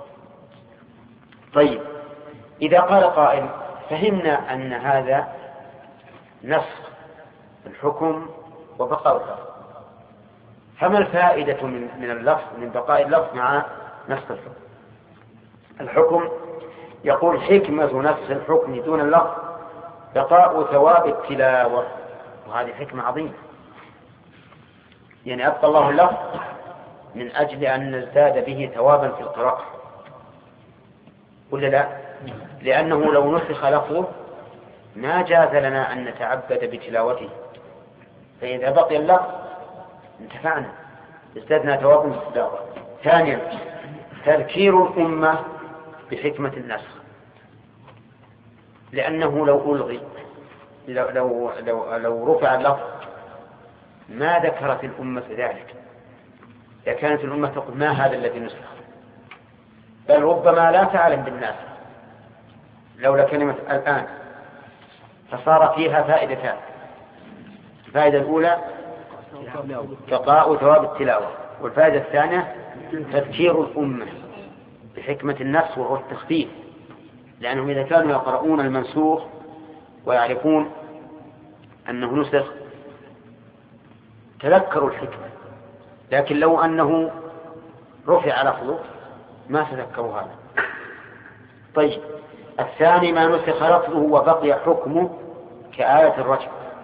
طيب إذا قال قائل: فهمنا أن هذا نسخ الحكم وبقاء اللفظ، فما الفائدة من اللفظ، من بقاء اللفظ مع نسخ الحكم؟ يقول: حكمة نسخ الحكم دون اللفظ بقاء ثواب التلاوة، وهذه حكمة عظيمة. يعني أبقى الله اللفظ من أجل أن نزداد به ثوابا في القراءة، ولا لا؟ لأنه لو نسخ لفظه ما جاز لنا أن نتعبد بتلاوته، فإذا بقي اللفظ انتفعنا ازددنا ثوابا في التلاوة. ثانيا تذكير الأمة بحكمة النسخ، لأنه لو ألغي لو رفع اللفظ ما ذكرت الأمة ذلك، إذا كانت الأمة تقول ما هذا الذي نسخ، بل ربما لا تعلم بالناس لولا كلمة الآن، فصار فيها فائدتان. الفائدة الأولى بقاء ثواب التلاوة، والفائدة الثانية تذكير الأمة بحكمة النسخ وهو التخفيف، لأنهم إذا كانوا يقرؤون المنسوخ ويعرفون أنه نسخ تذكروا الحكمة، لكن لو أنه رفع لفظه ما تذكروا هذا. طيب، الثاني ما نسخ لفظه وبقي حكمه كآية الرجم،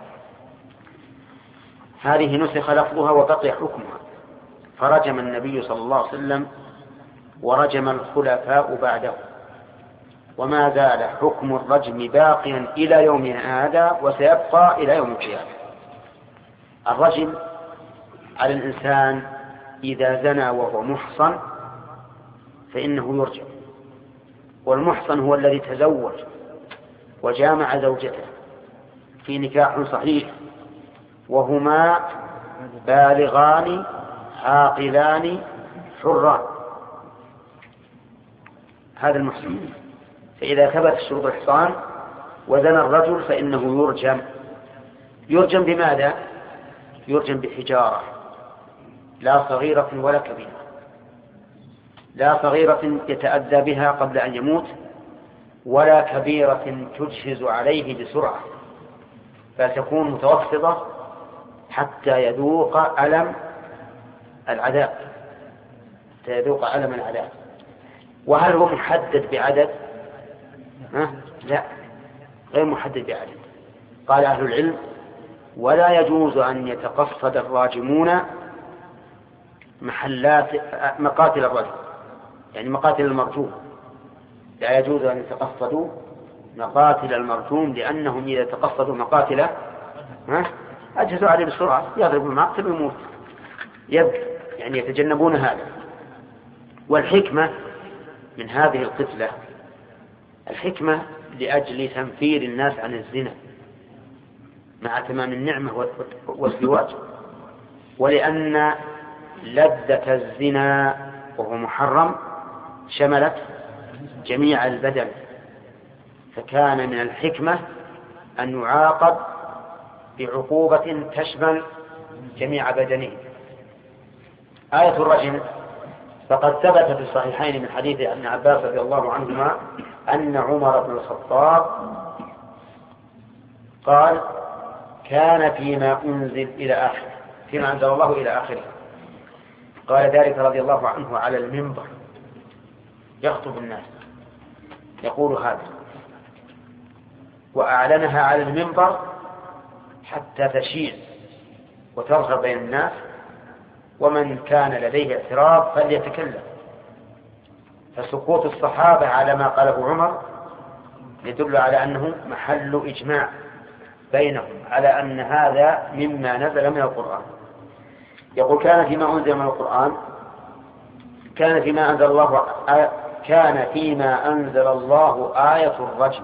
هذه نسخ لفظها وبقي حكمها، فرجم النبي صلى الله عليه وسلم ورجم الخلفاء بعده، وما زال حكم الرجم باقيا إلى يومنا هذا وسيبقى إلى يوم القيامة. الرجم على الإنسان إذا زنى وهو محصن فإنه يرجم، والمحصن هو الذي تزوج وجامع زوجته في نكاح صحيح وهما بالغان عاقلان حران، هذا المحصن. فإذا ثبت شروط الإحصان وزنى الرجل فإنه يرجم بماذا؟ يرجم بحجارة، لا صغيرة ولا كبيرة، لا صغيرة يتأذى بها قبل أن يموت ولا كبيرة تجهز عليه بسرعة، فتكون متوسطة حتى يذوق ألم العذاب. وهل هو محدد بعدد؟ لا، غير محدد بعدد. قال أهل العلم: ولا يجوز أن يتقصد الراجمون مقاتل الرجل، يعني مقاتل المرجوم، لا يجوز أن يتقصدوا مقاتل المرجوم، لأنهم إذا تقصدوا مقاتله أجهزوا عليه بسرعة، يضرب المقتل ويموت، يبكي، يعني يتجنبون هذا. والحكمة من هذه القتلة الحكمة لأجل تنفير الناس عن الزنا مع تمام النعمة والزواج، ولأن لذة الزنا وهو محرم شملت جميع البدن، فكان من الحكمة أن يعاقب بعقوبة تشمل جميع بدنه. آية الرجم فقد ثبت في الصحيحين من حديث ابن عباس رضي الله عنهما أن عمر بن الخطاب قال: كان فيما أنزل إلى آخره، فيما أنزل الله إلى آخره، قال ذلك رضي الله عنه على المنبر يخطب الناس يقول هذا، وأعلنها على المنبر حتى تشيع وتظهر بين الناس، ومن كان لديه اعتراض فليتكلم. فسكوت الصحابة على ما قاله عمر يدل على أنه محل إجماع بينهم على أن هذا مما نزل من القرآن. يقول: كان فيما أنزل من القرآن، كان فيما أنزل الله آية الرجم،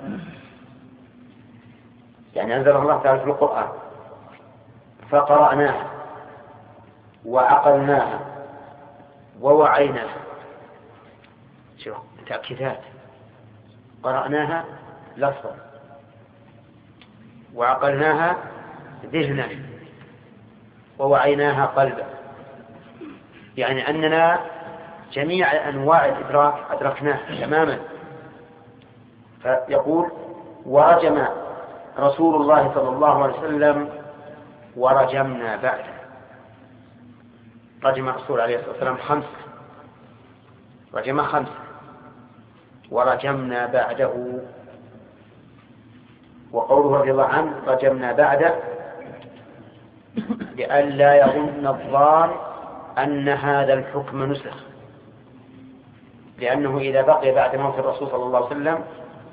يعني أنزل الله تعالى في القرآن فقرأناها وعقلناها ووعيناها. شوف تأكيدات: قرأناها لفظا وعقلناها ذهنا ووعيناها قلبا، يعني أننا جميع أنواع الإدراك أدركناها تماما. فيقول: ورجم رسول الله صلى الله عليه وسلم ورجمنا بعده. رجم الرسول عليه الصلاة والسلام 5، رجم 5 ورجمنا بعده. وقوله رضي الله عنه رجمنا بعده لئلا يظن الظان أن هذا الحكم نسخ، لأنه إذا بقي بعد موت الرسول صلى الله عليه وسلم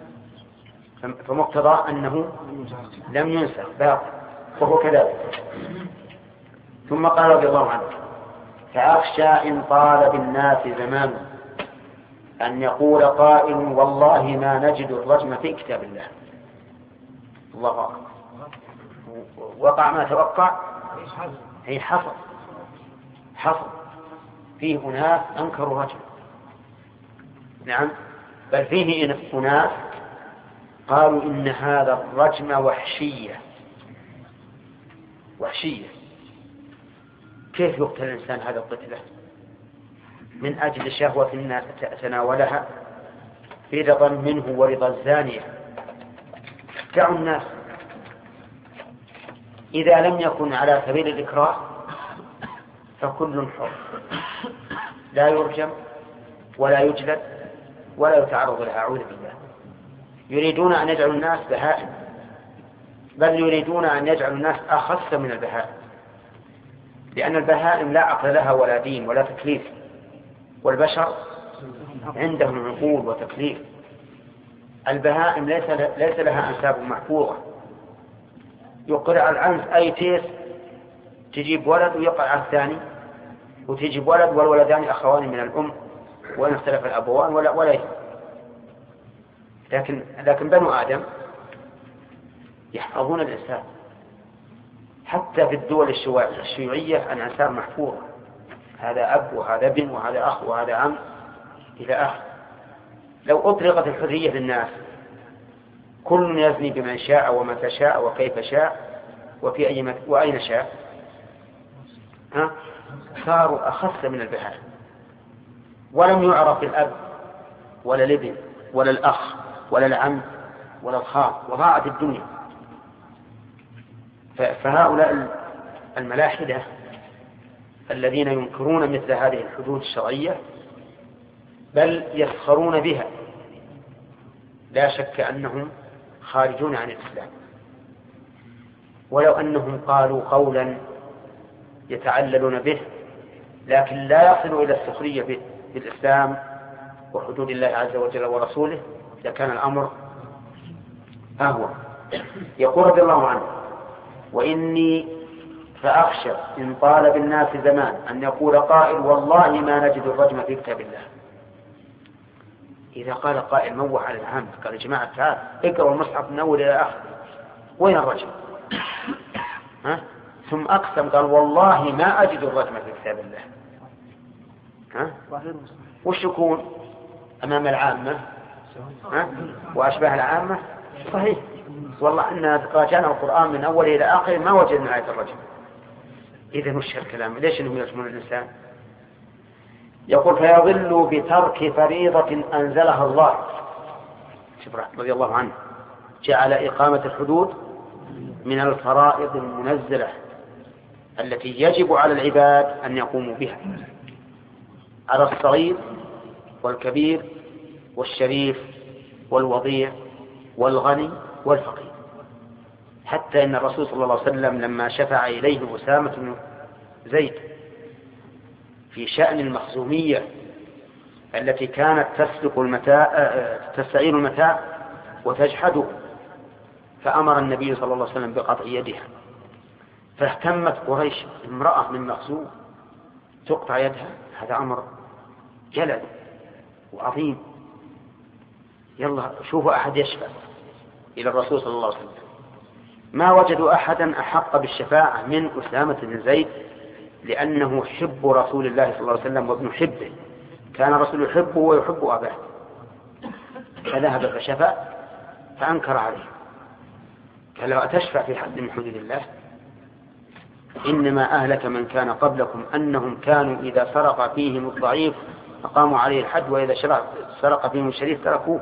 فمقتضى أنه لم ينسخ باقي، وهو كذلك. ثم قال رضي الله عنه: فأخشى إن طال بالناس زمان أن يقول قائل والله ما نجد الرجم في كتاب الله. الله أكبر. وقع ما توقع، هي حصل فيه أناس أنكروا الرجم، نعم، بل فيه أناس قالوا إن هذا الرجم وحشية. كيف يقتل الإنسان هذا القتلة من أجل شهوة تناولها برضا منه ورضا الزانية؟ دعوا الناس، إذا لم يكن على سبيل الإكراه فكل حر، لا يرجم ولا يجلد ولا يتعرض لها، أعوذ بالله. يريدون أن يجعلوا الناس بهائم، بل يريدون أن يجعلوا الناس أخص من البهائم، لأن البهائم لا عقل لها ولا دين ولا تكليف، والبشر عندهم عقول وتكليف. البهائم ليس لها أنساب محفوظة، يقرع العنز أي تيس تجيب ولد ويقرع الثاني، وتجيب ولد والولدان أخوان من الأم وإن اختلف الأبوان ولا يهم. لكن بنو آدم يحفظون الإنسان، حتى في الدول الشيوعية الأنساب محفوظة، هذا أب وهذا ابن وهذا أخ وهذا عم إلى آخر. لو أطلقت الحرية للناس كل يزني بمن شاء ومتى شاء وكيف شاء وفي وأين شاء، صاروا أخص من البهائم، ولم يعرف الأب ولا الابن ولا الأخ ولا العم ولا الخال، وضاعت الدنيا. فهؤلاء الملاحدة الذين ينكرون مثل هذه الحدود الشرعية بل يسخرون بها، لا شك أنهم خارجون عن الإسلام. ولو أنهم قالوا قولا يتعللون به لكن لا يصلوا إلى السخرية بالإسلام وحدود الله عز وجل ورسوله لكان الأمر أهون. يقول رضي الله عنه: وإني فأخشى إن طال بالناس زمان أن يقول قائل والله ما نجد الرجم في كتاب الله. إذا قال قائل موح على العام، قال يا جماعة تعال اقرأوا المصحف من أول إلى آخر، وين الرجم؟ ثم أقسم قال والله ما أجد الرجم في كتاب الله. وش يكون أمام العامة وأشباه العامة؟ صحيح، والله إن راجعنا القرآن من أول إلى آخر ما وجدنا آية الرجم. إذا وش الكلام؟ ليش إنهم يرجمون الإنسان؟ يقول: فيضل بترك فريضة أنزلها الله. رضي الله عنه جعل إقامة الحدود من الفرائض المنزلة التي يجب على العباد أن يقوموا بها، على الصغير والكبير والشريف والوضيع والغني والفقير. حتى إن الرسول صلى الله عليه وسلم لما شفع إليه أسامة بن زيد في شأن المخزومية التي كانت تستعير المتاع وتجحده، فأمر النبي صلى الله عليه وسلم بقطع يدها، فاهتمت قريش امرأة من مخزوم تقطع يدها، هذا أمر جلل وعظيم. يلا شوفوا أحد يشفع إلى الرسول صلى الله عليه وسلم، ما وجدوا أحدا أحق بالشفاعة من أسامة بن زيد، لأنه حب رسول الله صلى الله عليه وسلم وابن حبه، كان رسول يحبه ويحب أباه، فذهب فشفع فأنكر عليه، قال: لو أتشفع في حد من حدود الله؟ إنما أهلك من كان قبلكم أنهم كانوا إذا سرق فيهم الضعيف أقاموا عليه الحد، وإذا سرق فيهم الشريف تركوه.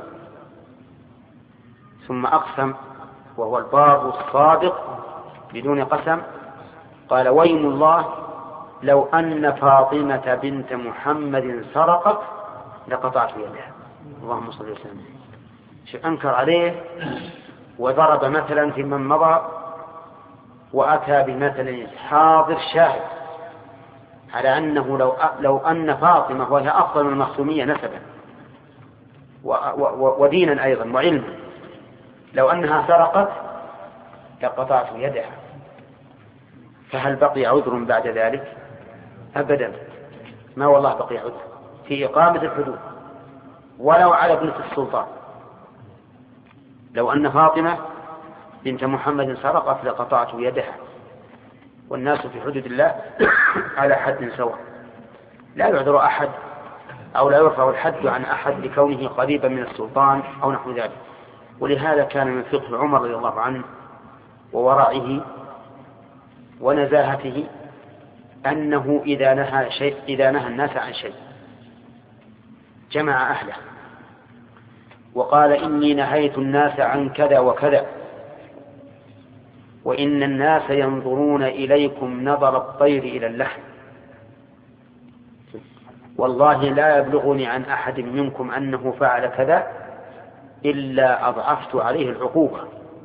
ثم أقسم وهو البار الصادق بدون قسم، قال: ويم الله لو أن فاطمة بنت محمد سرقت لقطعت يدها. اللهم صل وسلم. أنكر عليه وضرب مثلا في من مضى، وأتى بمثل حاضر شاهد، على أنه لو أن فاطمة وهي أفضل المخزومية نسبا ودينا أيضا وعلما، لو أنها سرقت لقطعت يدها، فهل بقي عذر بعد ذلك؟ أبدا، ما والله بقي عذر في إقامة الحدود ولو على ابنة السلطان. لو أن فاطمة بنت محمد سرقت لقطعت يدها، والناس في حدود الله على حد سواء، لا يعذر أحد أو لا يرفع الحد عن أحد لكونه قريبا من السلطان أو نحو ذلك. ولهذا كان من فقه عمر رضي الله عنه وورعه ونزاهته أنه إذا نهى الناس عن شيء جمع أهله وقال إني نهيت الناس عن كذا وكذا، وإن الناس ينظرون إليكم نظر الطير إلى اللحم، والله لا يبلغني عن أحد منكم أنه فعل كذا إلا أضعفت عليه العقوبة.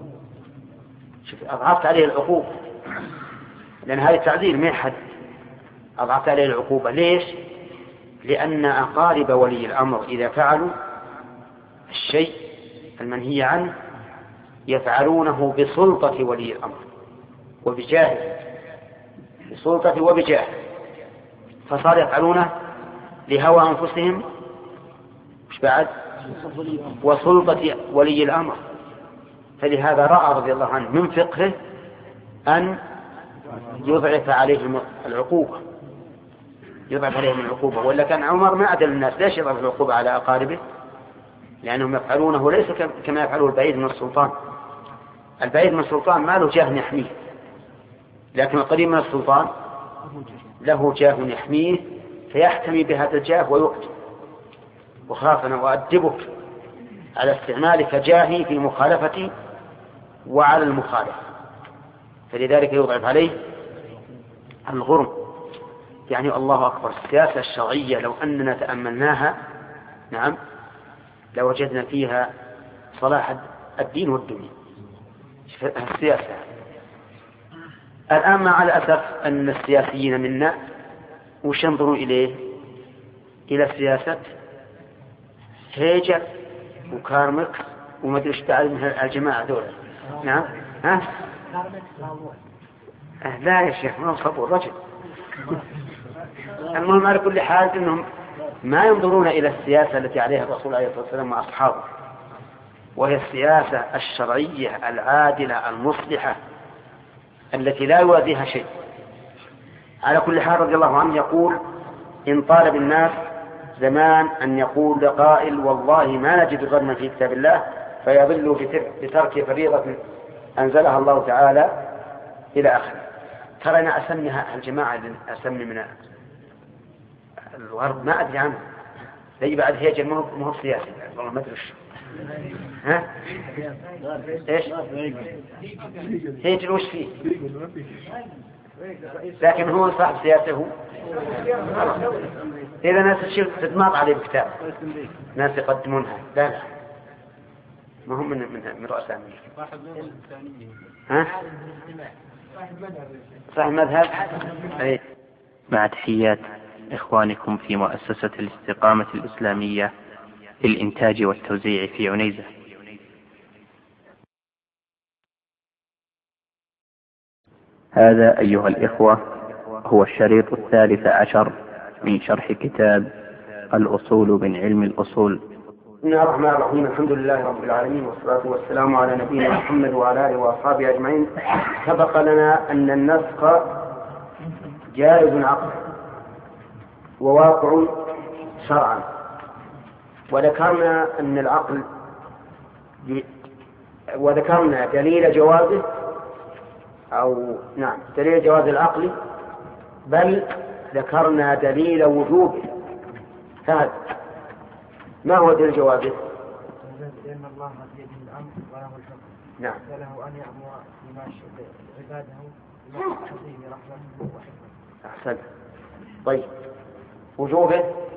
أضعفت عليه العقوبة، لأن هذا التعذير ما حد. أضعفت عليه العقوبة ليش؟ لأن أقارب ولي الأمر إذا فعلوا الشيء المنهي عنه يفعلونه بسلطة ولي الأمر وبجاهه، بسلطة وبجاه، فصار يفعلونه لهوى أنفسهم مش بعد وسلطة ولي الأمر. فلهذا رأى رضي الله عنه من فقهه أن يضعف عليهم العقوبة، يضعف عليهم العقوبة. ولا كان عمر ما أدل الناس ليش يضعف العقوبة على أقاربه؟ لأنهم يفعلونه ليس كما يفعله البعيد من السلطان. البعيد من السلطان ما له جاه يحميه، لكن القريب من السلطان له جاه يحميه فيحتمي بهذا الجاه ويؤتي. وخاف أن أؤدبك على استعمالك جاهي في مخالفتي وعلى المخالف، فلذلك يضعف عليه الغرم. يعني الله أكبر، السياسة الشرعية لو أننا تأملناها نعم لوجدنا فيها صلاح الدين والدنيا. السياسة الآن مع الأسف أن السياسيين منا وش ينظرون إليه؟ إلى السياسة هيجل وكارمكس وما أدري إيش بعد من الجماعة دول. نعم ها؟ لا يا شيخ ما صبوا الرجل. المهم على كل حال أنهم ما ينظرون إلى السياسة التي عليها الرسول عليه الصلاة والسلام وأصحابه، وهي السياسة الشرعية العادلة المصلحة التي لا يوازيها شيء. على كل حال رضي الله عنه يقول إن طال بالناس زمان أن يقول قائل والله ما نجد ظلما في كتاب الله فيضل بترك فريضة أنزلها الله تعالى إلى آخره. ترى أنا أسميها الجماعة اللي أسمي من الغرب ما أدري عنه زي بعد هيجل ما هو سياسي والله ما أدري وش. ها؟ إيش؟ هيجل وش فيه؟ لكن هو صاحب سياسته. إذا ناس الشيخ تتماط عليه بكتاب ناس يقدمونها لا ما هم من رؤساء ها؟ صاحب مذهب. مع تحيات إخوانكم في مؤسسة الاستقامة الإسلامية للإنتاج والتوزيع في عنيزة. هذا أيها الإخوة هو الشريط 13 من شرح كتاب الأصول من علم الأصول. بسم الله الرحمن الرحيم، الحمد لله رب العالمين والصلاة والسلام على نبينا محمد وعلى آله وأصحابه أجمعين. سبق لنا أن النسخ جائز عقلا وواقع شرعا، وذكرنا أن العقل وذكرنا دليل جوازه أو نعم دليل جواز العقل، بل ذكرنا دليل وجوبه. هذا ما هو دليل جوازه؟ لأن الله بيده الأمر وله الحكم. نعم. فله أن يأمر بما عباده بما تقتضيه رحمته وحكمته. أحسن. طيب وجوبه؟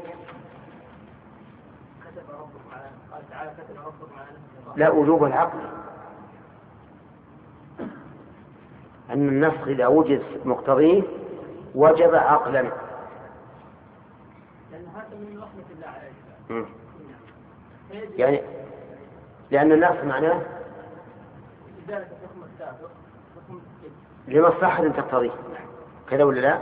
قال تعالى كتب ربكم على نفسه. لا، وجوب العقل أن النسخ إذا وجد مقتضيه وجب عقلا لأن هذا من رحمة الله عليه. يعني لأن الناس معناه لذلك حكم السابق لمصلحة تقتضيه كذا ولا لا؟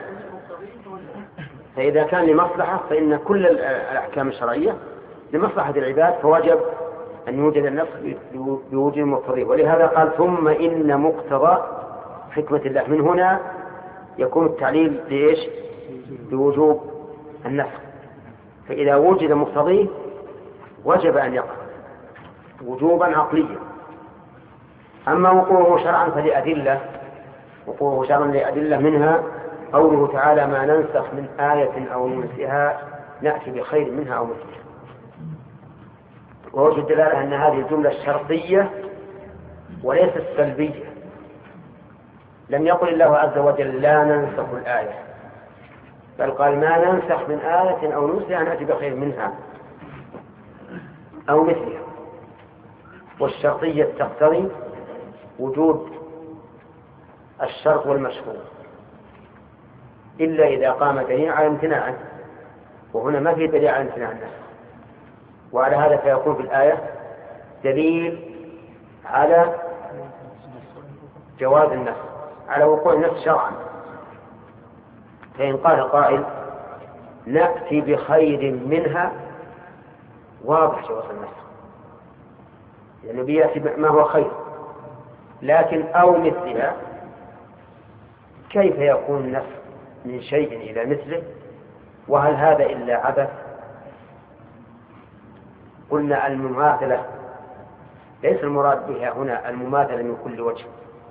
فإذا كان لمصلحة فإن كل الأحكام الشرعية لمصلحة العباد، فوجب أن يوجد النص بوجود المقتضي. ولهذا قال ثم إن مقتضى حكمة الله. من هنا يكون التعليل لإيش؟ بوجوب النسخ. فإذا وجد مقتضيه وجب أن يقع وجوبا عقليا. أما وقوعه شرعا فلأدلة، وقوعه شرعا لأدلة منها قوله تعالى ما ننسخ من آية أو ننسها نأتي بخير منها أو مثلها. ووجه الدلالة أن هذه الجملة الشرطية وليست سلبية. لم يقل الله عز وجل لا ننسخ الآية، بل قال ما ننسخ من آية أو ننسها نأتي بخير منها أو مثلها. والشرطية تقتضي وجود الشرط والمشروط إلا إذا قام دليل على امتناعه، وهنا ما في دليل على امتناع النسخ. وعلى هذا فيكون في الآية دليل على جواز النسخ، على وقوع النسخ شرعا. فإن قال قائل نأتي بخير منها، واضح جواز النسخ لأنه بيأتي ما هو خير. لكن أو مثلها كيف يكون النسخ من شيء إلى مثله؟ وهل هذا إلا عبث؟ قلنا المماثلة ليس المراد بها هنا المماثلة من كل وجه،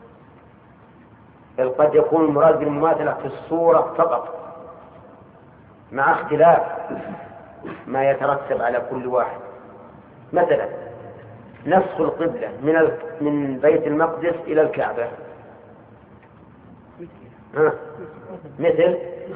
بل قد يكون المراد بالمماثلة في الصورة فقط مع اختلاف ما يترتب على كل واحد. مثلا نسخ القبلة من بيت المقدس إلى الكعبة مثل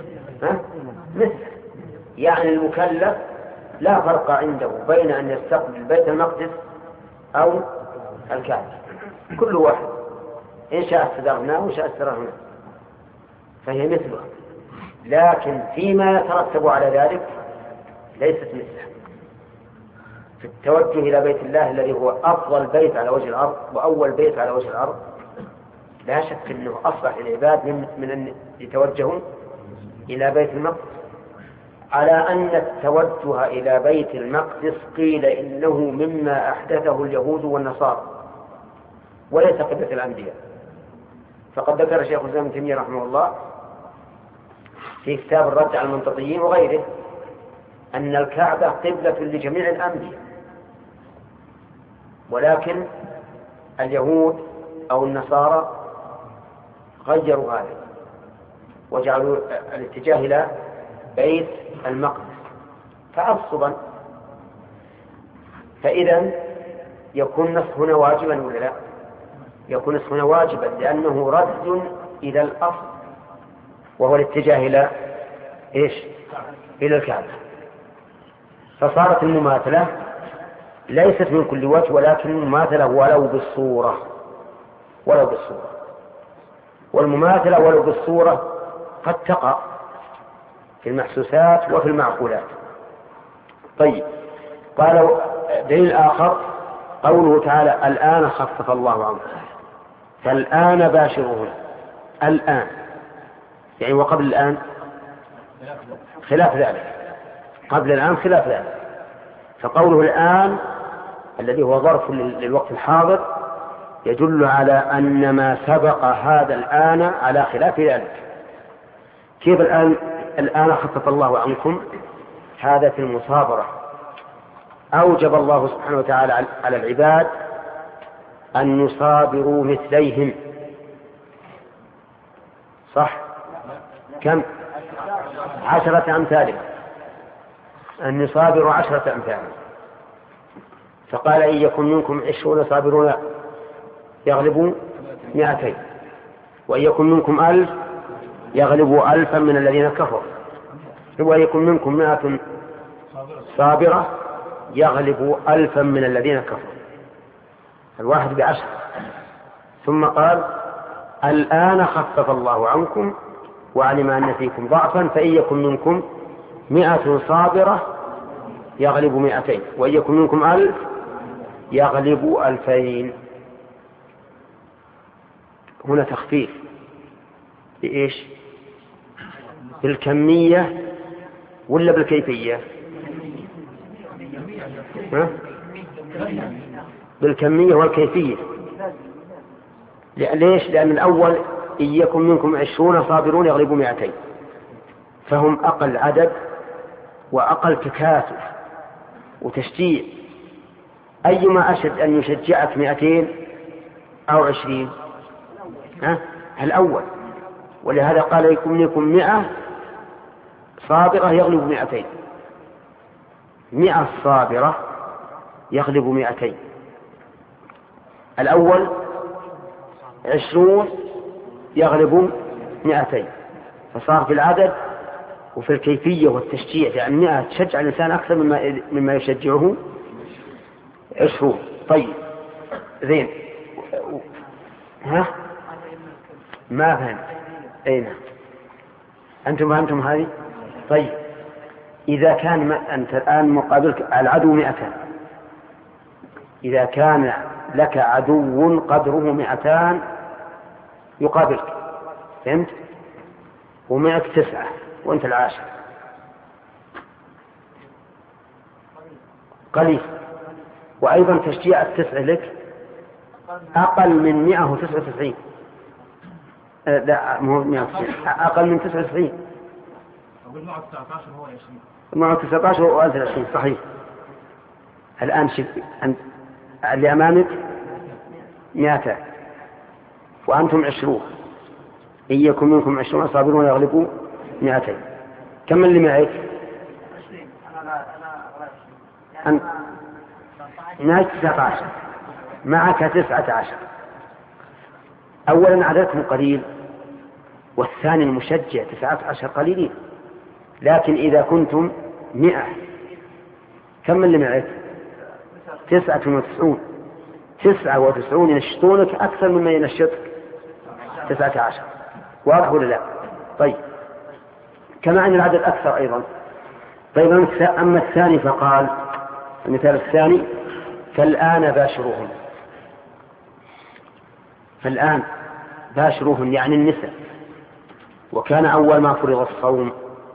يعني المكلف لا فرق عنده بين أن يستقبل بيت المقدس أو الكعبة، كل واحد إن شاء استدرناه وإن شاء استدرناه، فهي مثله. لكن فيما يترتب على ذلك ليست مثله. في التوجه إلى بيت الله الذي هو أفضل بيت على وجه الأرض وأول بيت على وجه الأرض، لا شك أنه أصلح للعباد من أن يتوجهوا إلى بيت المقدس، على أن التوجه إلى بيت المقدس قيل إنه مما أحدثه اليهود والنصارى وليس قبلة الأنبياء. فقد ذكر شيخ الإسلام ابن تيمية رحمه الله في كتاب الرد على المنطقيين وغيره أن الكعبة قبلة لجميع الأنبياء، ولكن اليهود أو النصارى غيروا هذا وجعلوا الاتجاه إلى بيت المقدس تعصبا. فإذا يكون نسخ هنا واجبا ولا لا؟ يكون نسخ هنا واجبا لأنه رد إلى الأصل وهو الاتجاه إلى إيش؟ إلى الكعبة. فصارت المماثلة ليست من كل وجه، ولكن المماثلة ولو بالصورة، والمماثلة ولو بالصورة قد تقع في المحسوسات وفي المعقولات. طيب، قالوا دليل آخر قوله تعالى الآن خفف الله عنكم، فالآن باشرون. الآن يعني وقبل الآن خلاف ذلك، قبل الآن خلاف ذلك. فقوله الآن الذي هو ظرف للوقت الحاضر يدل على أن ما سبق هذا الآن على خلاف ذلك. كيف الآن خفف الله عنكم؟ هذا في المصابرة. أوجب الله سبحانه وتعالى على العباد أن يصابروا مثليهم، صح؟ كم؟ 10 أمثالهم، أن يصابروا 10 أمثالهم. فقال إن يكن منكم 20 صابرون يغلبوا 200، وإن يكن منكم 1000 يغلبوا 1000 من الذين كفروا، وإن يكن منكم 100 صابرة يغلبوا 1000 من الذين كفروا، الواحد ب10. ثم قال الآن خفف الله عنكم وعلم أن فيكم ضعفا فإن يكن منكم 100 صابرة يغلب 200 وإن يكن منكم 1000 يغلب 2000. هنا تخفيف بإيش؟ بالكمية ولا بالكيفية؟ بالكمية والكيفية. ليش؟ لأن الأول إن يكن منكم 20 صابرون يغلبوا 200 فهم أقل عدد وأقل تكاثف وتشجيع. أيما أشد أن يشجعك 200 أو 20؟ الأول. ولهذا قال يكن منكم 100 صابرة يغلب 200. 100 صابرة يغلب 200. الأول 20 يغلب 200 فصار في العدد وفي الكيفية والتشجيع، لأن 100 تشجع الإنسان أكثر مما يشجعه 20. طيب زين. ما فهم. أين أنتم فهمتم هذه؟ طيب إذا كان أنت الآن مقابلك العدو 200، إذا كان لك عدو قدره 200 يقابلك، فهمت؟ ومعك 9 وأنت العاشر، قليل. وأيضا تشجيع 9 لك أقل من 199. لا مو 199، أقل من 99. معه 19 هو 20. معه 19 وأنت 20 صحيح. الآن شوف أنت اللي أمامك 200 وأنتم 20. إن يكن منكم 20 صابرون يغلبوا 200. كم اللي معك؟ 20. معك 19 معك 19. أولا عددكم قليل، والثاني المشجع 19 قليلين. لكن إذا كنتم 100 كم اللي معك؟ 99. 99 ينشطونك أكثر مما ينشطك 19. واضح ولا لا؟ طيب كما أن العدد أكثر أيضا. طيب أما الثاني فقال المثال الثاني فالآن باشروهن. فالآن باشروهن يعني النساء. وكان أول ما فرض الصوم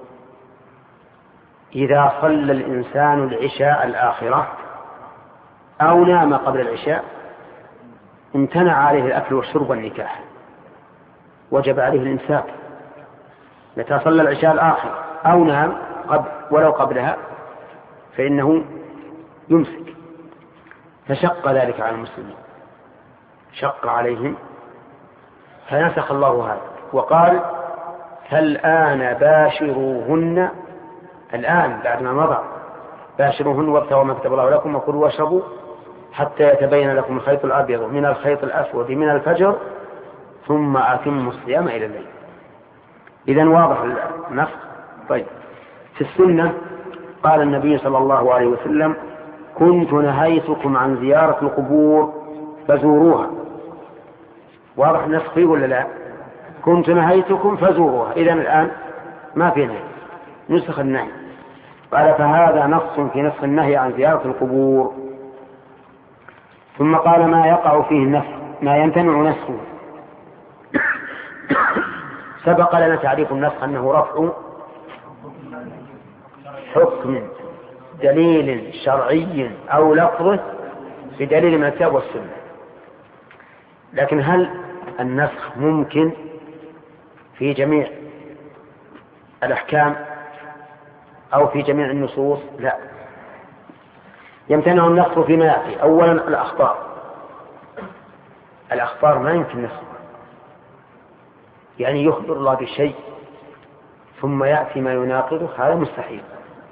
إذا صلى الإنسان العشاء الآخرة أو نام قبل العشاء امتنع عليه الأكل والشرب والنكاح، وجب عليه الإمساك. متى صلى العشاء الآخر أو نام ولو قبلها فإنه يمسك. فشق ذلك على المسلمين، شق عليهم، فنسخ الله هذا وقال فالآن باشروهن. الآن بعد ما مضى باشروهن وابتغوا ما كتب الله لكم وكلوا واشربوا حتى يتبين لكم الخيط الأبيض من الخيط الأسود من الفجر ثم أتموا الصيام إلى الليل. إذن واضح النص. طيب في السنة قال النبي صلى الله عليه وسلم كنت نهيتكم عن زيارة القبور فزوروها. واضح النص فيه ولا لا؟ كنت نهيتكم فزوروها. إذن الآن ما في نهي، نسخ النهي. قال فهذا نص في نسخ النهي عن زيارة القبور. ثم قال ما يقع فيه النسخ ما يمتنع نسخه. سبق لنا تعريف النسخ أنه رفع حكم دليل شرعي أو لفظه بدليل من الكتاب والسنة. لكن هل النسخ ممكن في جميع الأحكام أو في جميع النصوص؟ لا، يمتنع النسخ فيما يأتي. أولا الأخبار ما يمكن نسخ، يعني يخبر الله بشيء ثم يأتي ما يناقضه، هذا مستحيل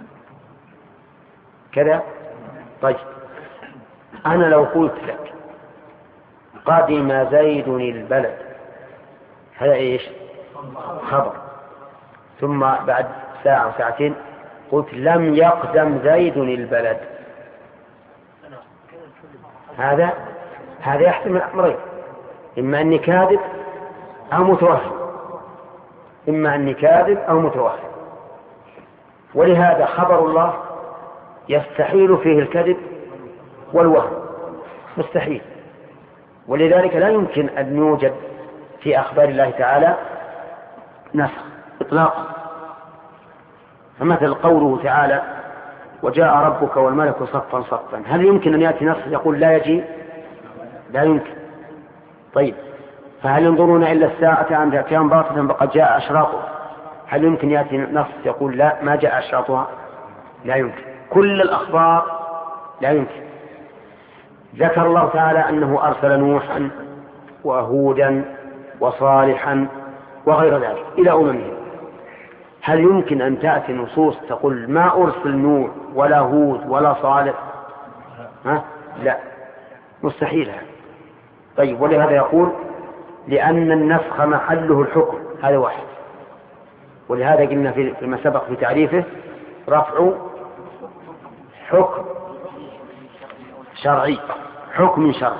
كذا. طيب أنا لو قلت لك قدم زيد البلد، هذا إيش؟ خبر. ثم بعد ساعة أو ساعتين قلت لم يقدم زيد البلد، هذا يحتمل أمرين: إما أني كاذب أو متوهم. ولهذا خبر الله يستحيل فيه الكذب والوهم، مستحيل. ولذلك لا يمكن أن يوجد في أخبار الله تعالى نسخ إطلاقا. فمثل قوله تعالى وجاء ربك والملك صفا صفا، هل يمكن أن يأتي نص يقول لا يجي؟ لا يمكن. طيب فهل ينظرون إلا الساعة أن تأتيهم بغتة فقد جاء أشراطها؟ هل يمكن يأتي نص يقول لا ما جاء أشراطها؟ لا يمكن. كل الأخبار لا يمكن. ذكر الله تعالى أنه أرسل نوحا وهودا وصالحا وغير ذلك إلى أممهم. هل يمكن أن تأتي نصوص تقول ما أرسل نوح ولا هود ولا صالح؟ لا، مستحيل هذا. طيب ولهذا يقول لأن النسخ محله الحكم، هذا واحد. ولهذا قلنا فيما سبق في تعريفه رفع حكم شرعي، حكم شرعي.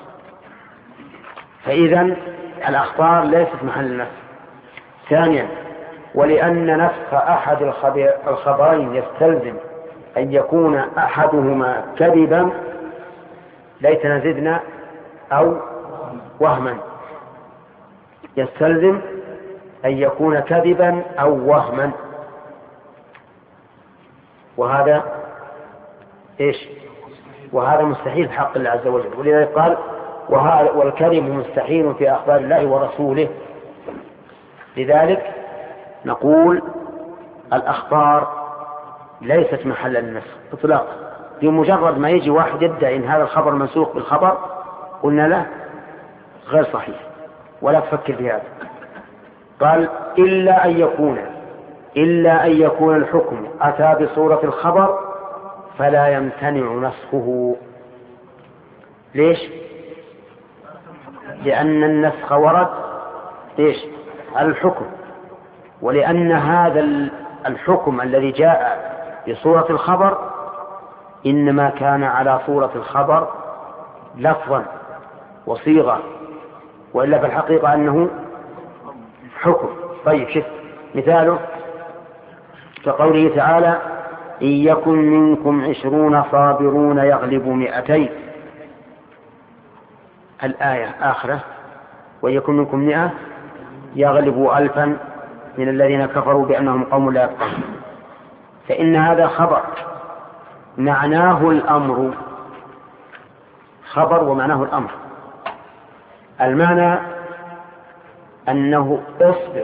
فإذا الأخبار ليست محل النسخ. ثانيا ولأن نسخ أحد الخبرين يستلزم أن يكون أحدهما كذبا، ليتنا زدنا، أو وهما، يستلزم أن يكون كذبا أو وهما. وهذا إيش؟ وهذا مستحيل في حق الله عز وجل. ولذلك قال والكذب مستحيل في أخبار الله ورسوله. لذلك نقول الأخبار ليست محل النسخ إطلاقا. بمجرد ما يجي واحد يدعي إن هذا الخبر منسوخ بالخبر قلنا له غير صحيح ولا تفكر في هذا. قال إلا أن يكون الحكم أتى بصورة الخبر فلا يمتنع نسخه. ليش؟ لأن النسخ ورد إيش؟ الحكم، ولأن هذا الحكم الذي جاء بصورة الخبر إنما كان على صورة الخبر لفظا وصيغة، وإلا في الحقيقة أنه حكم. طيب شوف مثاله كقوله تعالى إن يكن منكم 20 صابرون يغلبوا 200. الآية آخرة وإن يكن منكم 100 يغلبوا 1000 من الذين كفروا بأنهم قوم لا يفقهون. فإن هذا خبر معناه الأمر، خبر ومعناه الأمر. المعنى أنه اصبر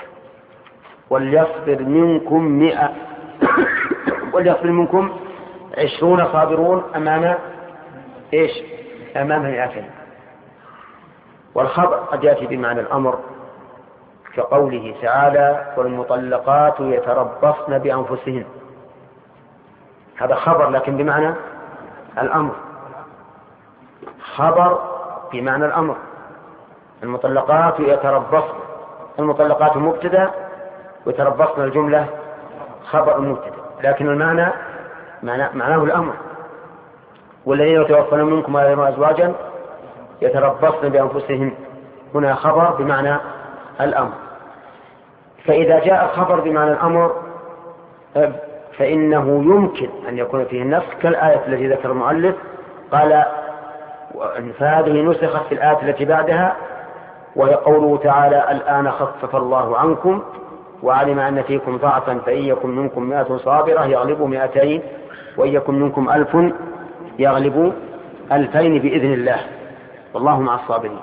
وليصبر منكم 100 وليصبر منكم 20 صابرون أمام إيش؟ أمام 200. والخبر قد يأتي بمعنى الأمر كقوله تعالى والمطلقات يتربصن بأنفسهن، هذا خبر لكن بمعنى الأمر، خبر بمعنى الأمر. المطلقات يتربصن، المطلقات مبتدأ ويتربصن الجملة خبر مبتدأ، لكن المعنى معناه الأمر. والذين يتوفون منكم ويذرون أزواجا يتربصن بأنفسهن، هنا خبر بمعنى الأمر. فإذا جاء الخبر بمعنى الأمر فإنه يمكن أن يكون فيه النسخ كالآية التي ذكر المؤلف قال فهذه نسخت في الآية التي بعدها، وهي قوله تعالى الآن خفف الله عنكم وعلم أن فيكم ضعفا فإن يكن منكم 100 صابرة يغلبوا 200 وإن يكن منكم 1000 يغلبوا 2000 بإذن الله والله مع الصابرين.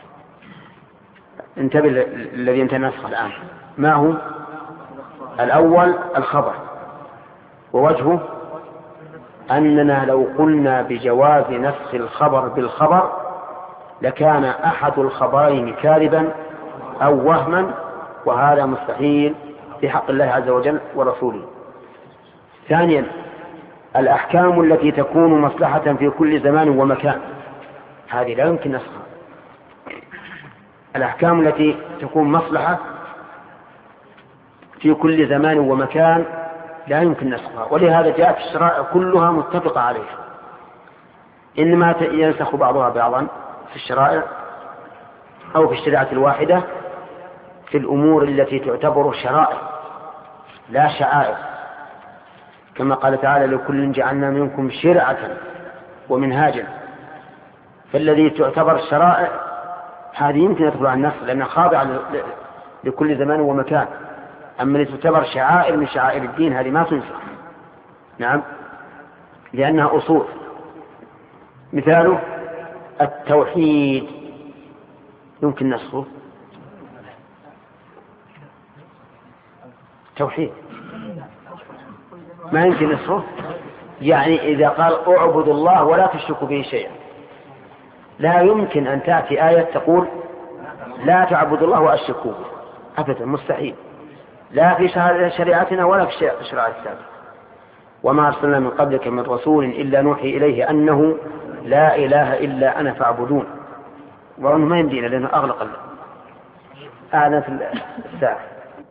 انتبه الذي انت نسخ الآن ما هو؟ الأول الخبر، ووجهه أننا لو قلنا بجواز نسخ الخبر بالخبر لكان أحد الخبرين كاذبا أو وهما، وهذا مستحيل في حق الله عز وجل ورسوله. ثانيا الأحكام التي تكون مصلحة في كل زمان ومكان، هذه لا يمكن نسخها. الأحكام التي تكون مصلحة في كل زمان ومكان لا يمكن نسخها، ولهذا جاءت الشرائع كلها متفقة عليها، إنما ينسخ بعضها بعضا في الشرائع أو في الشريعة الواحدة في الأمور التي تعتبر شرائع لا شعائر، كما قال تعالى لكل جعلنا منكم شرعة ومنهاجا. فالذي تعتبر الشرائع هذه يمكن يدخل على النص لأنها خاضعة لكل زمان ومكان. أما التي تعتبر شعائر من شعائر الدين هذه ما تنسخ. نعم، لأنها أصول. مثاله التوحيد يمكن نسخه. توحيد ما يمكن نسخه. يعني إذا قال اعبدوا الله ولا تشركوا به شيئا، لا يمكن أن تأتي آية تقول لا تعبدوا الله وأشركوا به أبدا، مستحيل، لا في شريعتنا ولا في شريعة السابق. وما أرسلنا من قبلك من رسول إلا نوحي إليه أنه لا إله إلا أنا فاعبدون. وأنه ما يمدينا لأنه أغلق أعلن في الساعة.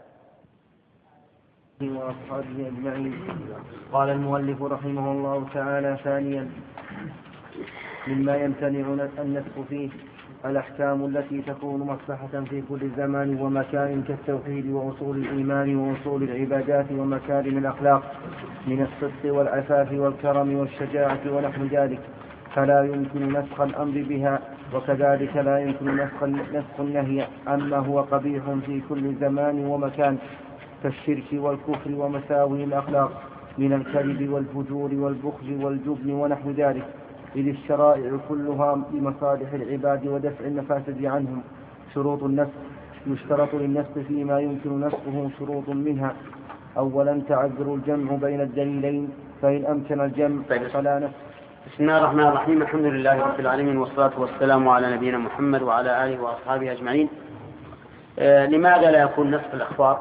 وأصحابه أجمعين. قال المؤلف رحمه الله تعالى ثانيا مما يمتنع النسخ فيه الأحكام التي تكون مصلحة في كل زمان ومكان كالتوحيد وأصول الإيمان وأصول العبادات ومكارم الأخلاق من الصدق والعفاف والكرم والشجاعة ونحو ذلك، فلا يمكن نسخ الأمر بها. وكذلك لا يمكن نسخ النهي عما هو قبيح في كل زمان ومكان كالشرك والكفر ومساوي الأخلاق من الكذب والفجور والبخل والجبن ونحو ذلك، إذ الشرائع كلها لمصالح العباد ودفع المفاسد عنهم. شروط النسخ: يشترط للنسخ فيما يمكن نسخه شروط منها: أولا تعذر الجمع بين الدليلين، فإن أمكن الجمع فلا نسخ. بسم الله الرحمن الرحيم. الحمد لله رب العالمين، والصلاة والسلام على نبينا محمد وعلى آله وأصحابه أجمعين. لماذا لا يكون نسخ الأخبار؟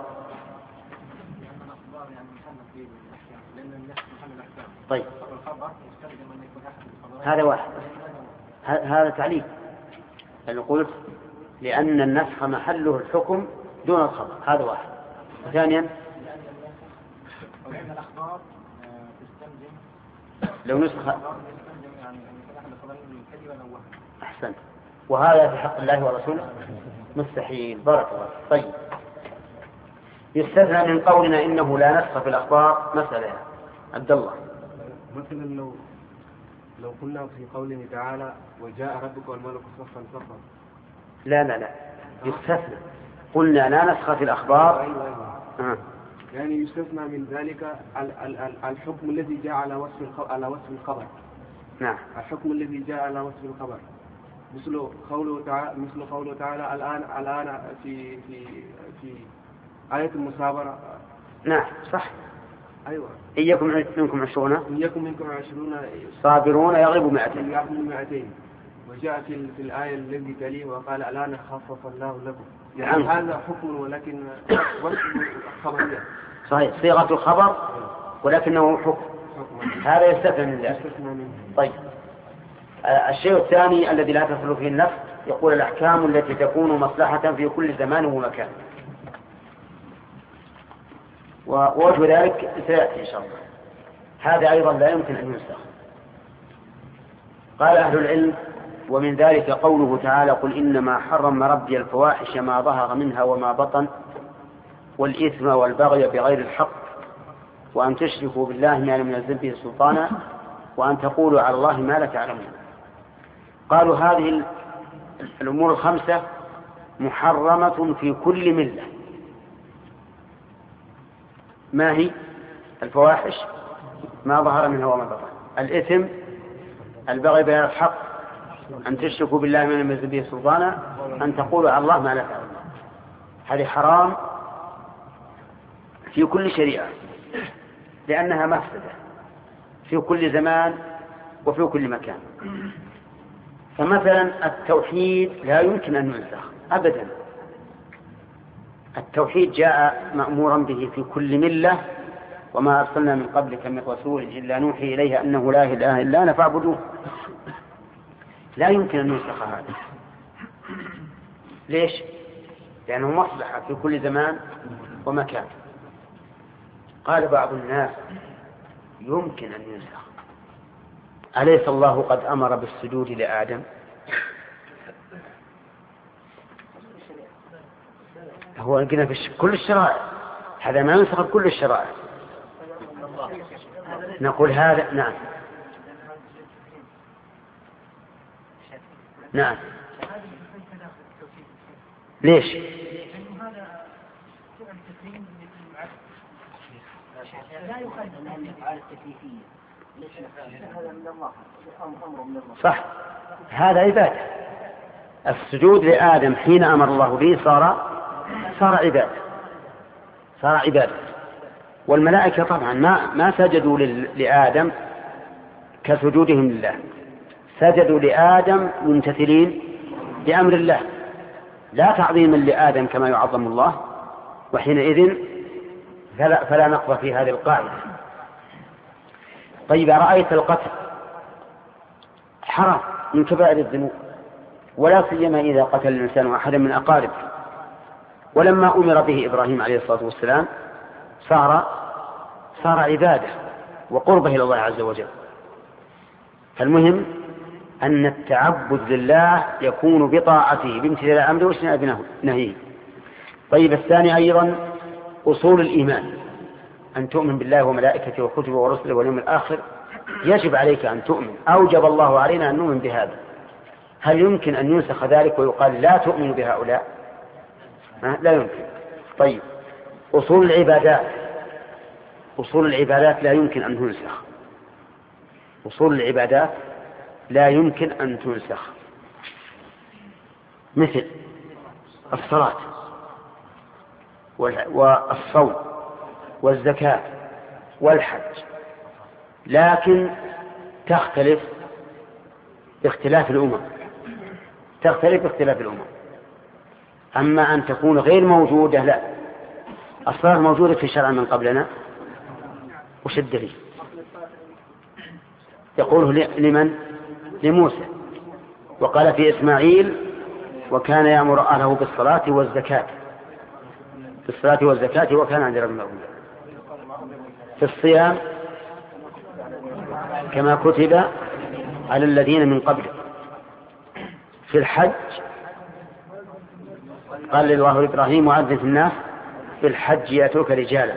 طيب هذا واحد، هذا تعليل. أنا قلت لأن النسخ محله الحكم دون الخبر، هذا واحد. وثانيا لو نسخ أحسن، وهذا في حق الله ورسوله مستحيل. بارك الله. طيب يستثنى من قولنا إنه لا نسخ في الأخبار مسألة. عبد الله، مثلا لو قلنا في قوله تعالى وجاء ربك والملك صفا صفا. لا يستثنى. قلنا لا نسخ في الأخبار. أيوة. يعني يستثنى من ذلك الحكم الذي جاء على وصف الخبر. نعم، الحكم الذي جاء على وصف الخبر مثل قوله تعالى الآن في آية المصابرة. نعم صح. أيوة. إن يكن منكم 20 صابرون يغلبوا 200. وجاء في الآية التي تليه وقال الآن خفف الله لكم. يعني هذا حكم ولكن وصف خبرية. صحيح، صيغة الخبر ولكنه حكم. هذا يستثنى من ذلك. طيب الشيء الثاني الذي لا تصل فيه النسخ، يقول الأحكام التي تكون مصلحة في كل زمان ومكان، ووجه ذلك سيأتي إن شاء الله. هذا أيضا لا يمكن أن ينسخ. قال أهل العلم ومن ذلك قوله تعالى قل إنما حرم ربي الفواحش ما ظهر منها وما بطن والإثم والبغي بغير الحق وأن تشركوا بالله ما لم ينزل به سلطانا وأن تقولوا على الله ما لا تعلمون. قالوا هذه الأمور الخمسة محرمة في كل ملة. ما هي؟ الفواحش ما ظهر منها وما بطن، الإثم، البغي بغير الحق، أن تشركوا بالله ما لم ينزل به سلطانا، أن تقولوا على الله ما لا تعلمون. هذه حرام في كل شريعة لأنها مفسدة في كل زمان وفي كل مكان. فمثلا التوحيد لا يمكن أن ينسخ أبدا. التوحيد جاء مأمورا به في كل ملة، وما أرسلنا من قبلك من رسول إلا نوحي إليه أنه لا إله إلا أنا فاعبدوه. لا يمكن أن ينسخ هذا. ليش؟ لأنه مصلحة في كل زمان ومكان. قال بعض الناس يمكن أن ينسخ. أليس الله قد أمر بالسجود لآدم؟ هو قلنا في كل الشرائع، هذا ما ينسخ كل الشرائع. نقول هذا نعم نعم. ليش؟ لا يقدم أن يفعل التكليفية. هذا من الله، أمر من الله. صح، هذا عبادة. السجود لآدم حين أمر الله به صار عبادة، صار عبادة. والملائكة طبعا ما سجدوا لآدم كسجودهم لله، سجدوا لآدم ممتثلين بأمر الله، لا تعظيما لآدم كما يعظم الله، وحينئذ فلا نقض في هذه القاعدة. طيب، رأيت القتل حرام من كبائر الذنوب، ولا سيما إذا قتل الإنسان أحدا من أقاربه، ولما أمر به إبراهيم عليه الصلاة والسلام صار عبادة وقربه إلى الله عز وجل. فالمهم أن التعبد لله يكون بطاعته بامتثال أمره واجتناب نهيه. طيب، الثاني أيضا أصول الإيمان، أن تؤمن بالله وملائكته وكتبه ورسله واليوم الآخر، يجب عليك أن تؤمن، أوجب الله علينا أن نؤمن بهذا. هل يمكن أن ينسخ ذلك ويقال لا تؤمن بهؤلاء؟ لا يمكن. طيب، أصول العبادات لا يمكن أن تنسخ، أصول العبادات لا يمكن أن تنسخ، مثل الصلاة والصوم والزكاة والحج، لكن تختلف باختلاف الأمم، أما أن تكون غير موجودة لا. الصلاة موجودة في شرع من قبلنا، وش الدليل؟ يقوله لمن؟ لموسى، وقال في إسماعيل وكان يأمر أهله بالصلاة والزكاة وكان عند ربه مرضيا. في الصيام كما كتب على الذين من قبله. في الحج قال الله لإبراهيم وعذب الناس في الحج يأتوك رجالا.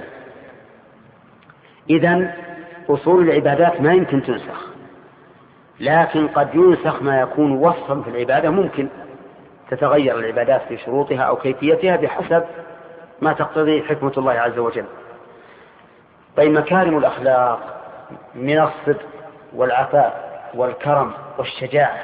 إذن أصول العبادات ما يمكن تنسخ، لكن قد ينسخ ما يكون وصفا في العبادة، ممكن تتغير العبادات في شروطها أو كيفيتها بحسب ما تقتضي حكمة الله عز وجل. طيب، مكارم الأخلاق من الصدق والعفاف والكرم والشجاعة.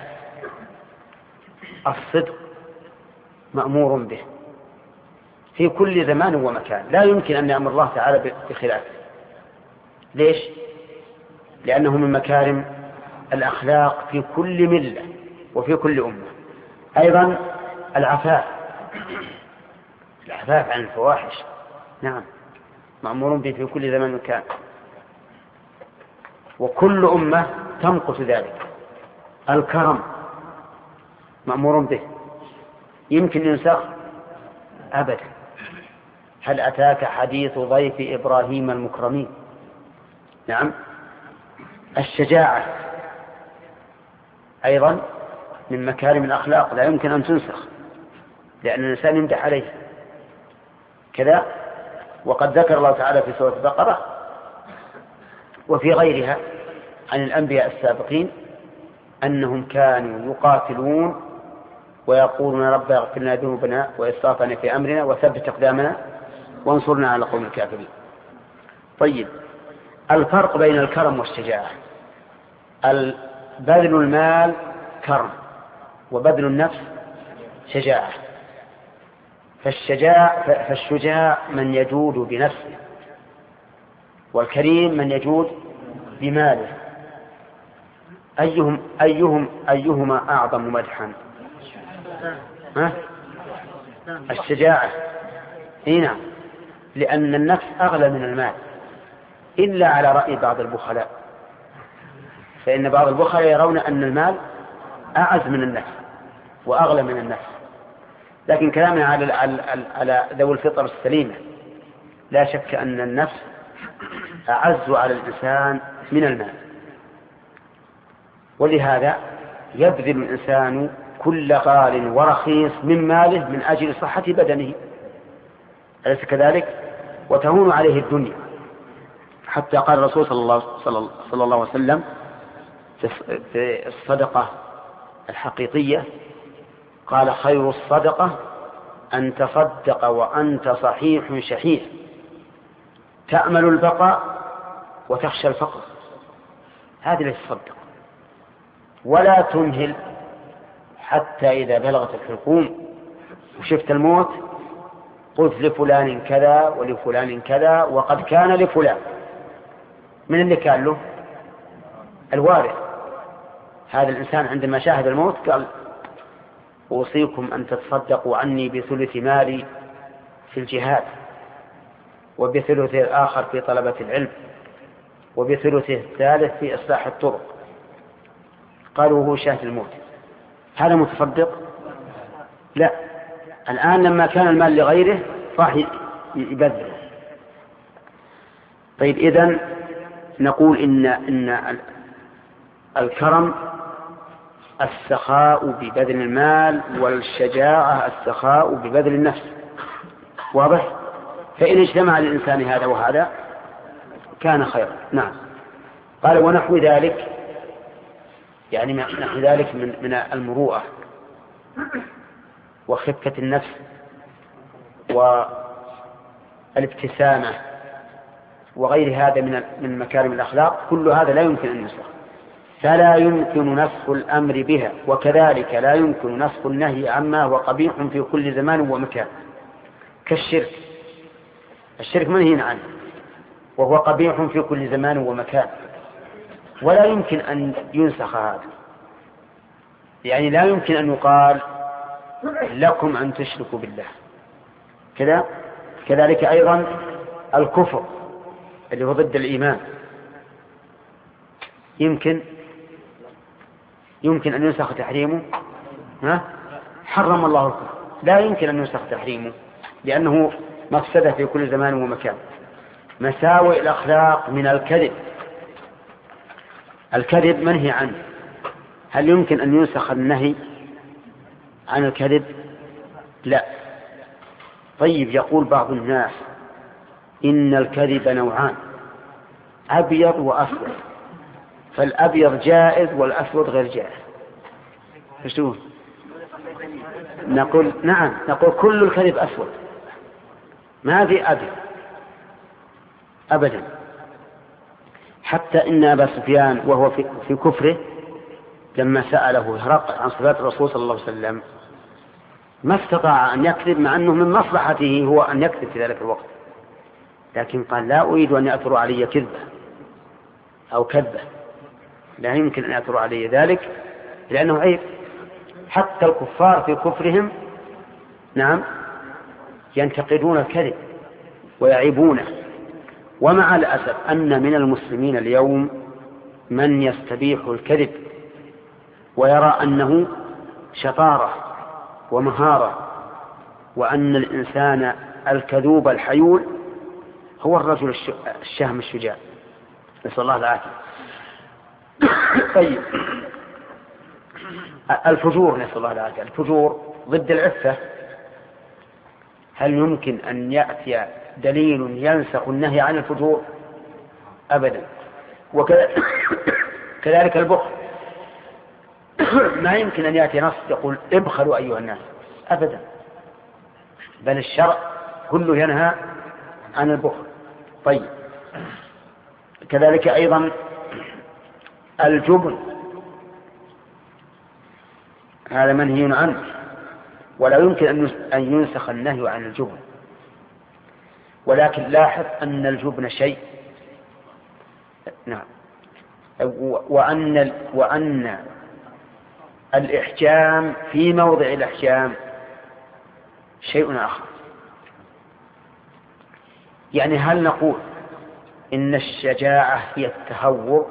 الصدق مأمور به في كل زمان ومكان، لا يمكن أن يأمر الله تعالى بخلافه. ليش؟ لأنه من مكارم الأخلاق في كل ملة وفي كل أمة. أيضا العفاف عن الفواحش، نعم، مأمور به في كل زمان ومكان، وكل أمة تنقص ذلك. الكرم مأمور به، يمكن ينسخ؟ أبدا. هل أتاك حديث ضيف إبراهيم المكرمين؟ نعم. الشجاعة أيضا من مكارم الأخلاق، لا يمكن أن تنسخ، لأن الإنسان يمدح عليه كذا. وقد ذكر الله تعالى في سورة البقرة وفي غيرها عن الأنبياء السابقين أنهم كانوا يقاتلون ويقولون ربنا اغفر لنا ذنوبنا وإسرافنا في أمرنا وثبت أقدامنا وانصرنا على القوم الكافرين. طيب، الفرق بين الكرم والشجاعة. بذل المال كرم، وبذل النفس شجاعة. فالشجاع من يجود بنفسه، والكريم من يجود بماله. أيهما أعظم مدحا؟ الشجاعة. نعم، لأن النفس أغلى من المال، إلا على رأي بعض البخلاء، فإن بعض البخلاء يرون أن المال أعز من النفس وأغلى من النفس. لكن كلامنا على ذوي الفطر السليمة، لا شك أن النفس أعز على الإنسان من المال، ولهذا يبذل الإنسان كل غال ورخيص من ماله من أجل صحة بدنه، أليس كذلك؟ وتهون عليه الدنيا حتى قال الرسول صلى الله عليه وسلم في الصدقة الحقيقية، قال خير الصدقة أن تصدق وأنت صحيح شحيح تأمل البقاء وتخشى الفقر. هذه اللي تصدق، ولا تمهل حتى إذا بلغت الحلقوم وشفت الموت قلت لفلان كذا ولفلان كذا وقد كان لفلان. من اللي كان له؟ الوارث. هذا الإنسان عندما شاهد الموت قال أوصيكم أن تتصدقوا عني بثلث مالي في الجهاد، وبثلثه الآخر في طلبة العلم، وبثلثه الثالث في إصلاح الطرق. قالوا هو شاهد الموت، هذا متصدق؟ لا. الآن لما كان المال لغيره راح يبذله. طيب إذن نقول إن الكرم السخاء ببذل المال، والشجاعة السخاء ببذل النفس. واضح؟ فإن اجتمع للإنسان هذا وهذا كان خيرا. نعم. قال ونحو ذلك، يعني نحو ذلك من المروءة وخفة النفس والابتسامة وغير هذا من مكارم الأخلاق، كل هذا لا يمكن أن ينسخ، فلا يمكن نسخ الأمر بها، وكذلك لا يمكن نسخ النهي عما هو قبيح في كل زمان ومكان، كالشرك. الشرك منهي عنه وهو قبيح في كل زمان ومكان، ولا يمكن أن ينسخ هذا. يعني لا يمكن أن يقال لكم أن تشركوا بالله كذا. كذلك أيضا الكفر اللي هو ضد الإيمان يمكن أن ينسخ تحريمه. حرم الله الكفر، لا يمكن أن ينسخ تحريمه لأنه مفسدة في كل زمان ومكان. مساوئ الأخلاق من الكذب. الكذب منهي عنه، هل يمكن أن ينسخ النهي عن الكذب؟ لا. طيب يقول بعض الناس إن الكذب نوعان، أبيض وأسود، فالأبيض جائز والأسود غير جائز. فشتون؟ نقول نعم، نقول كل الكذب أسود، ما في أبيض أبدا. حتى إن أبا سفيان وهو في كفره لما سأله هرقل عن صفات الرسول صلى الله عليه وسلم ما استطاع أن يكذب، مع أنه من مصلحته هو أن يكذب في ذلك الوقت، لكن قال لا أريد أن يأثر علي كذبة أو كذبة، لا يمكن أن يأثر علي ذلك لأنه عيب. حتى الكفار في كفرهم نعم ينتقدون الكذب ويعيبونه. ومع الأسف أن من المسلمين اليوم من يستبيح الكذب ويرى أنه شطارة ومهارة، وأن الإنسان الكذوب الحيول هو الرجل الشهم الشجاع، نسأل الله العافية. طيب الفجور، نسأل الله العافية، الفجور ضد العفة، هل يمكن أن يأتي دليل ينسخ النهي عن الفجور؟ أبدا. وكذلك البخل، ما يمكن أن يأتي نص يقول ابخلوا أيها الناس، أبدا، بل الشرع كله ينهى عن البخل. طيب كذلك أيضا الجبن، هذا منهي عنه، ولا يمكن أن ينسخ النهي عن الجبن. ولكن لاحظ أن الجبن شيء، نعم، وأن الإحجام في موضع الإحجام شيء آخر. يعني هل نقول إن الشجاعة هي التهور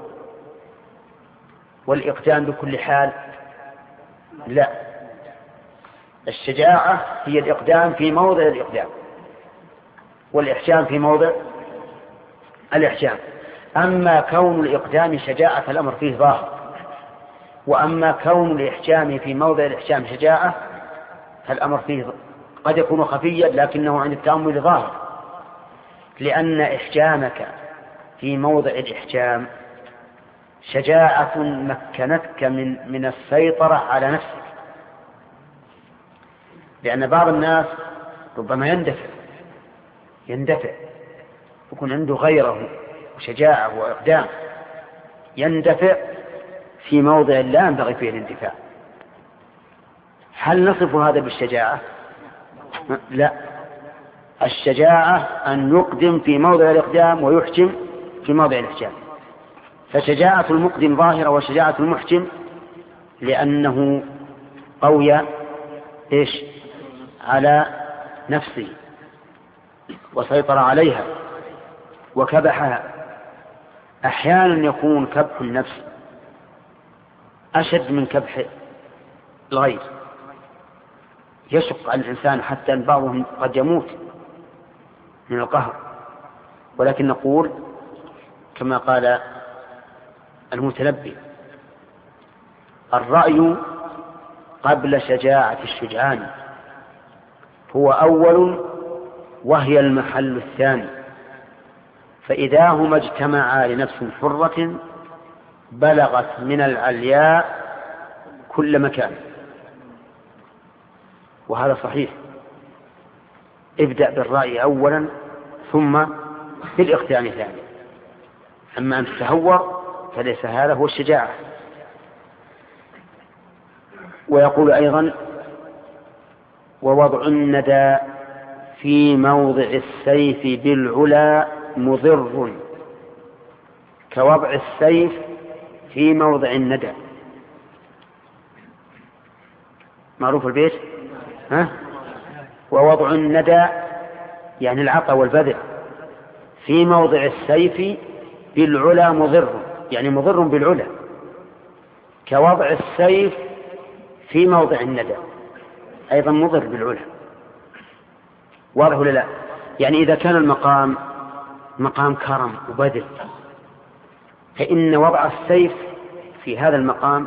والإقدام بكل حال؟ لا، الشجاعة هي الإقدام في موضع الإقدام، والإحجام في موضع الإحجام. أما كون الإقدام شجاعة فالأمر فيه ظاهر، وأما كون الإحجام في موضع الإحجام شجاعة فالأمر فيه قد يكون خفيا لكنه عند التأمل ظاهر، لأن إحجامك في موضع الإحجام شجاعة مكنتك من السيطرة على نفسك، لأن بعض الناس ربما يندفع يكون عنده غيره وشجاعة وإقدام، يندفع في موضع لا ينبغي فيه الاندفاع. هل نصف هذا بالشجاعة؟ لا، الشجاعة أن يقدم في موضع الإقدام ويحجم في موضع الإحجام. فشجاعة المقدم ظاهرة وشجاعة المحجم لأنه قوي على نفسه وسيطر عليها وكبحها. أحيانا يكون كبح النفس أشد من كبح الغير، يشق على الإنسان حتى أن بعضهم قد يموت من القهر. ولكن نقول كما قال المتنبي: الرأي قبل شجاعة الشجعان هو أول وهي المحل الثاني، فإذا هما اجتمعا لنفس حرة بلغت من العلياء كل مكان. وهذا صحيح، ابدأ بالرأي أولا ثم بالاقتيان ثانيا. أما أن تتهور فليس هذا هو الشجاعة. ويقول أيضا: ووضع الندى في موضع السيف بالعلا مضر كوضع السيف في موضع الندى. معروف البيت؟ ووضع الندى يعني العطاء والبذل في موضع السيف بالعلا مضر، يعني مضر بالعلا، كوضع السيف في موضع الندى أيضا مضر بالعلا. واضح ولا لا؟ يعني إذا كان المقام مقام كرم وبذل فإن وضع السيف في هذا المقام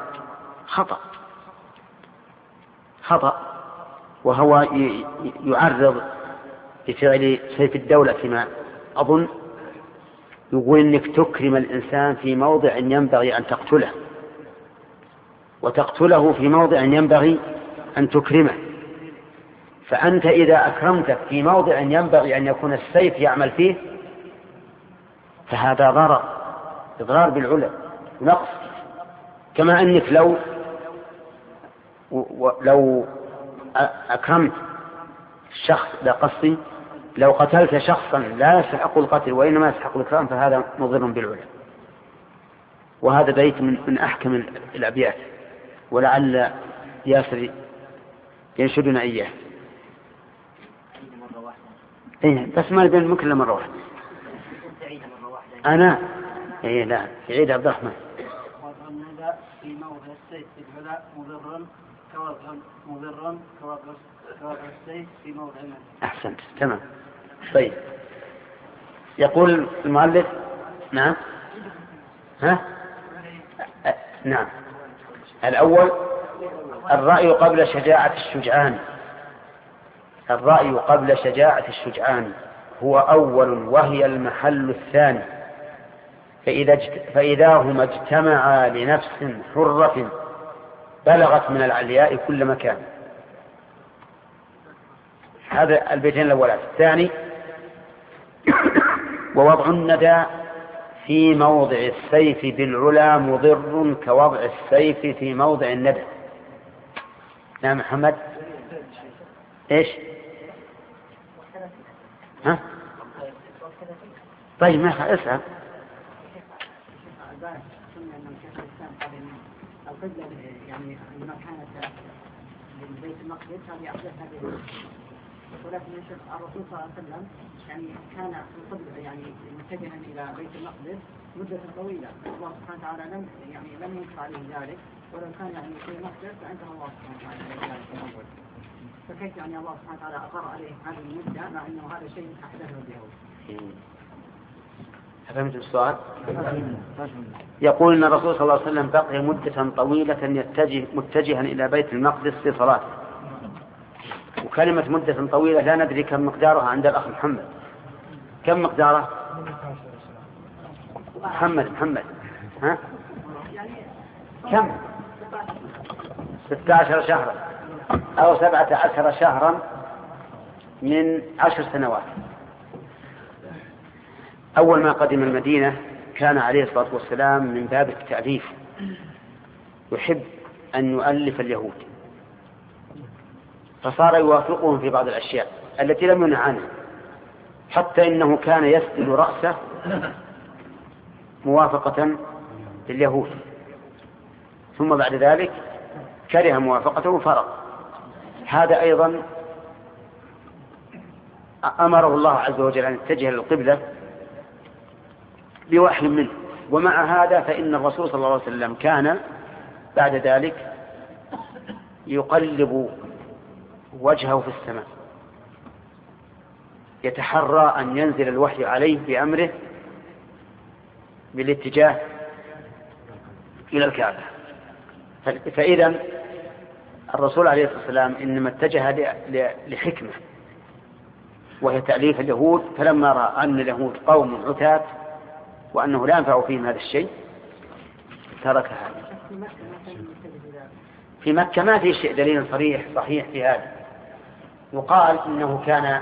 خطأ، وهو يعرض بفعل سيف الدولة كما أظن، يقول إنك تكرم الإنسان في موضع ينبغي أن تقتله، وتقتله في موضع ينبغي أن تكرمه. فأنت إذا أكرمتك في موضع ينبغي أن يكون السيف يعمل فيه فهذا إضرار بالعلا نقص. كما أنك لو أكرمت الشخص لا قصدي، لو قتلت شخصا لا يستحق القتل وإنما يستحق الإكرام فهذا مضر بالعلا. وهذا بيت من أحكم الأبيات، ولعل ياسر ينشدنا إياه. بس ما يبين ممكن مرة واحدة. أنا لا يعيد عبد الرحمن. في موضع السيف بالعلا مضر كوضع السيف في موضع الندى. أحسنت، تمام. طيب، يقول المؤلف: نعم نعم. الأول الرأي قبل شجاعة الشجعان. الرأي قبل شجاعة الشجعان هو أول وهي المحل الثاني، فإذا هما اجتمعا لنفس حرة بلغت من العلياء كل مكان. هذا البيتين الأولات. الثاني: ووضع الندى في موضع السيف بالعلا مضر كوضع السيف في موضع الندى. نعم محمد. ايش؟ طيب ما اسأل. القبلة يعني لما كانت لبيت المقدس هذه أحدثها ولكن الرسول صلى الله عليه وسلم يعني كان القبلة يعني متجها إلى بيت المقدس مدة طويلة. الله سبحانه وتعالى لم ينكر عليه ذلك، ولو كان يعني في المقدس فأنكر الله سبحانه وتعالى ذلك في الأول. فكيف يعني الله سبحانه وتعالى أقر عليه هذه المدة مع أنه هذا شيء أحدثه اليهود؟ فهمت السؤال؟ يقول أن الرسول صلى الله عليه وسلم بقي مدة طويلة متجها إلى بيت المقدس في صلاته. وكلمة مدة طويلة لا ندري كم مقدارها عند الأخ محمد. كم مقداره؟ محمد ها كم 16 شهرا أو 17 شهرا من 10 سنوات. أول ما قدم المدينة كان عليه الصلاة والسلام من باب التأليف يحب أن يؤلف اليهود، فصار يوافقهم في بعض الأشياء التي لم ينه عنها، حتى إنه كان يسدل رأسه موافقة لليهود، ثم بعد ذلك كره موافقته وفرق. هذا أيضا أمره الله عز وجل أن يتجه للقبلة بوحي منه. ومع هذا فإن الرسول صلى الله عليه وسلم كان بعد ذلك يقلب وجهه في السماء، يتحرى أن ينزل الوحي عليه بأمره بالاتجاه إلى الكعبة. فإذا الرسول عليه الصلاة والسلام إنما اتجه لحكمة وهي تأليف اليهود، فلما رأى أن اليهود قوم عتاة وأنه لا ينفع فيهم هذا الشيء ترك هذا. في مكة ما في شيء دليل صحيح في هذا. يقال إنه كان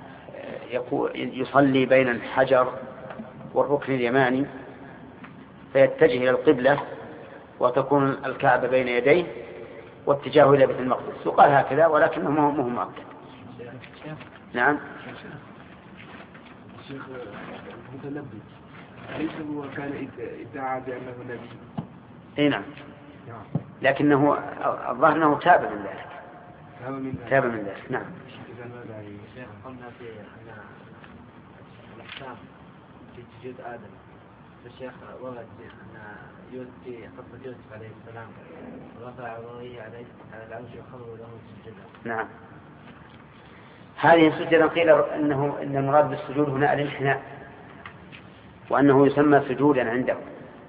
يصلي بين الحجر والركن اليماني فيتجه إلى القبلة وتكون الكعبة بين يديه واتجاهه إلى بيت المقدس، يقال هكذا ولكنه ما هو مؤكد. نعم. الشيخ المتنبي ليس هو كان ادعى بأنه نبي؟ اي نعم، لكنه الظاهر أنه تاب من ذلك. نعم. الشيخ قلنا في أن الأحكام في سجود آدم، الشيخ ورد أن في قصة يوسف عليه السلام رفع عرويه عليه على العرش وخروا له سجدا. نعم. هذه سجدا قيل إن المراد بالسجود هنا الانحناء، وأنه يسمى سجودا عنده،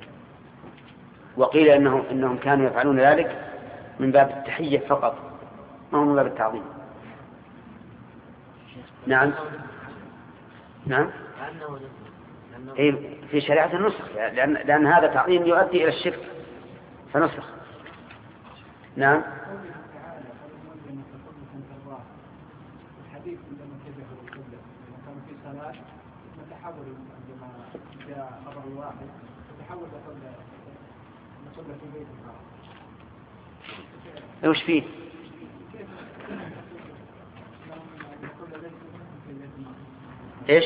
وقيل إنهم كانوا يفعلون ذلك من باب التحية فقط، ما هو من باب التعظيم. نعم. في شريعة النسخ، لأن هذا تعظيم يؤدي إلى الشرك فنسخ. نعم. الحديث عندما اتجهوا للقبلة كانوا في صلاة تحول عندما جاء خبر واحد تحول لقبلة في بيت الحرام. وش فيه؟ ايش؟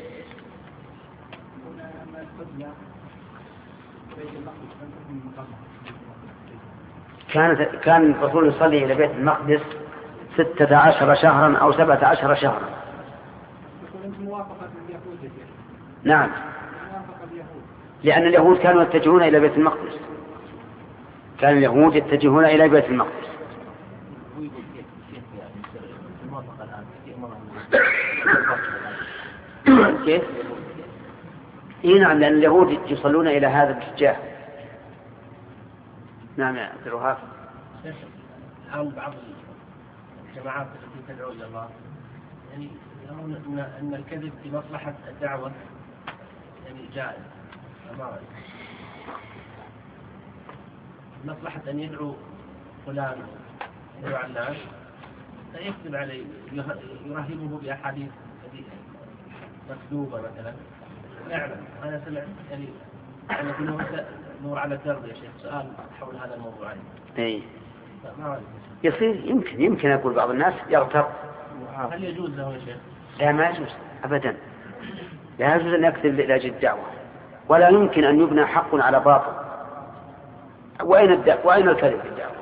كان الرسول يصلي إلى بيت المقدس 16 شهرا أو 17 شهرا. نعم، لأن اليهود كانوا يتجهون إلى بيت المقدس، كان اليهود يتجهون إلى بيت المقدس. كيف؟ نعم، لأن اليهود يصلون إلى هذا الاتجاه. نعم يا عبد الوهاب. الآن بعض الجماعات التي تدعو إلى الله يعني يرون أن الكذب في مصلحة الدعوة يعني جائز، مصلحة أن يدعو فلان يدعو الناس فيكذب عليه يرهبه بأحاديث مكذوبة مثلا. أعلم أنا سمعت يعني أنا كنت نور على الدرب يا شيخ سؤال حول هذا الموضوع. إيه يصير يمكن أقول بعض الناس يغتر. هل يجوز له يا شيخ؟ لا، ما يجوز أبدا، لا يجوز أن يكذب لأجل الدعوة، ولا يمكن أن يبنى حق على باطل. وأين الكذب في الدعوة؟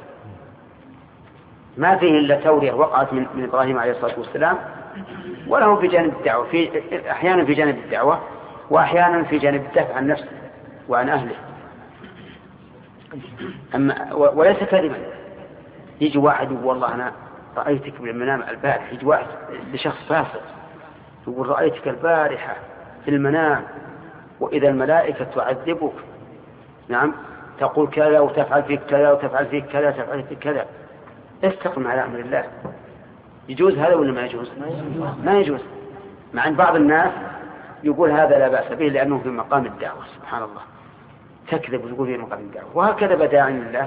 ما فيه إلا تورية وقعت من إبراهيم عليه الصلاة والسلام، وله في جانب الدعوة، أحيانا في جانب الدعوة وأحيانا في جانب الدفع عن نفسه وعن أهله. وليس كذبا. يجي واحد يقول والله أنا رأيتك بالمنام البارحة، يجي واحد لشخص فاسق يقول رأيتك البارحة في المنام وإذا الملائكة تعذبك، نعم، تقول كذا وتفعل فيك كذا وتفعل فيك كذا وتفعل فيك كذا. استقم على أمر الله. يجوز هذا ولا ما يجوز؟ ما يجوز. مع أن بعض الناس يقول هذا لا بأس به لأنه في مقام الدعوة. سبحان الله، تكذب وتقول في مقام الدعوة، وهكذا بداعي لله.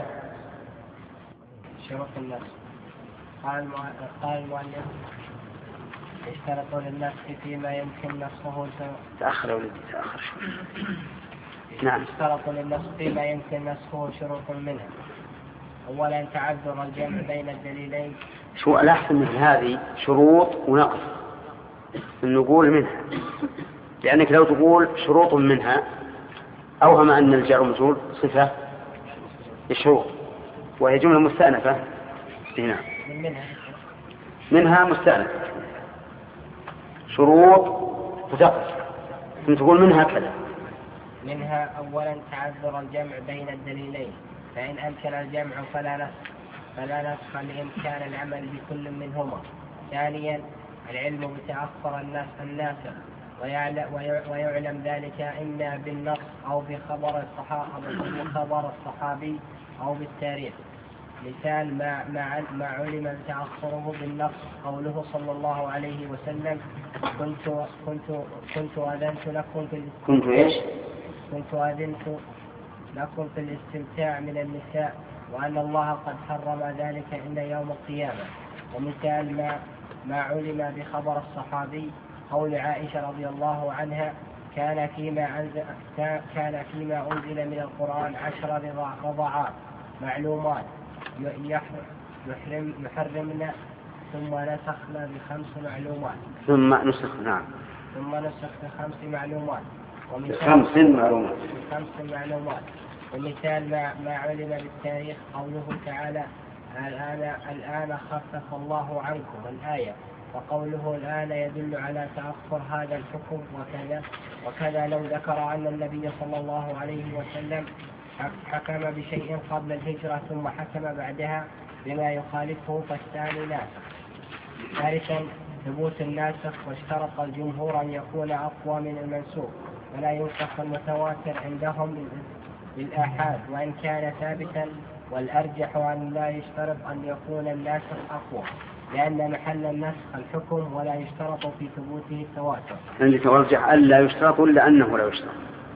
شرط النسخ. قال المؤلف اشترطوا للنسخ فيما يمكن نسخه. تأخر يا ولدي، تأخر شوي. نعم. اشترطوا للنسخ فيما يمكن نسخه شروط منها. أولا تعذر الجمع بين الدليلين. شو الأحسن من هذه شروط ونقص نقول منها، لأنك لو تقول شروط منها أوهم أن الجار والمجرور صفة الشروط، وهي جملة مستأنفة هنا. منها مستأنفة شروط وتقص، تقول منها كذا. منها أولا تعذر الجمع بين الدليلين، فإن أمكن الجمع فلا نسخ لإمكان العمل بكل منهما. ثانيا العلم بتأخر الناسخ ويعلم ذلك إما بالنص أو بخبر الصحابي أو بالتاريخ. مثال ما علم تأخره بالنص قوله صلى الله عليه وسلم كنت أذنت لكم في الاستمتاع من النساء وأن الله قد حرم ذلك إلى يوم القيامة. ومثال ما علم بخبر الصحابي قول عائشة رضي الله عنها كان فيما أنزل من القرآن 10 رضعات معلومات يحرمنا ثم نسخنا ب5 معلومات. ثم نسخ ب5 معلومات. ب5 معلومات. ومثال ما علم بالتاريخ قوله تعالى الآن خفف الله عنكم الآية، وقوله الآن يدل على تأخر هذا الحكم. وكذا لو ذكر أن النبي صلى الله عليه وسلم حكم بشيء قبل الهجرة ثم حكم بعدها بما يخالفه فالثاني ناسخ. ثالثا ثبوت الناسخ، واشترط الجمهور أن يكون أقوى من المنسوخ، ولا ينسخ المتواتر عندهم بالآحاد وإن كان ثابتا، والأرجح أن لا يشترط أن يكون الناسخ أقوى، لأن محل النسخ الحكم ولا يشترط في ثبوته التواتر. عندك أرجح أن لا يشترط إلا أنه لا يشترط،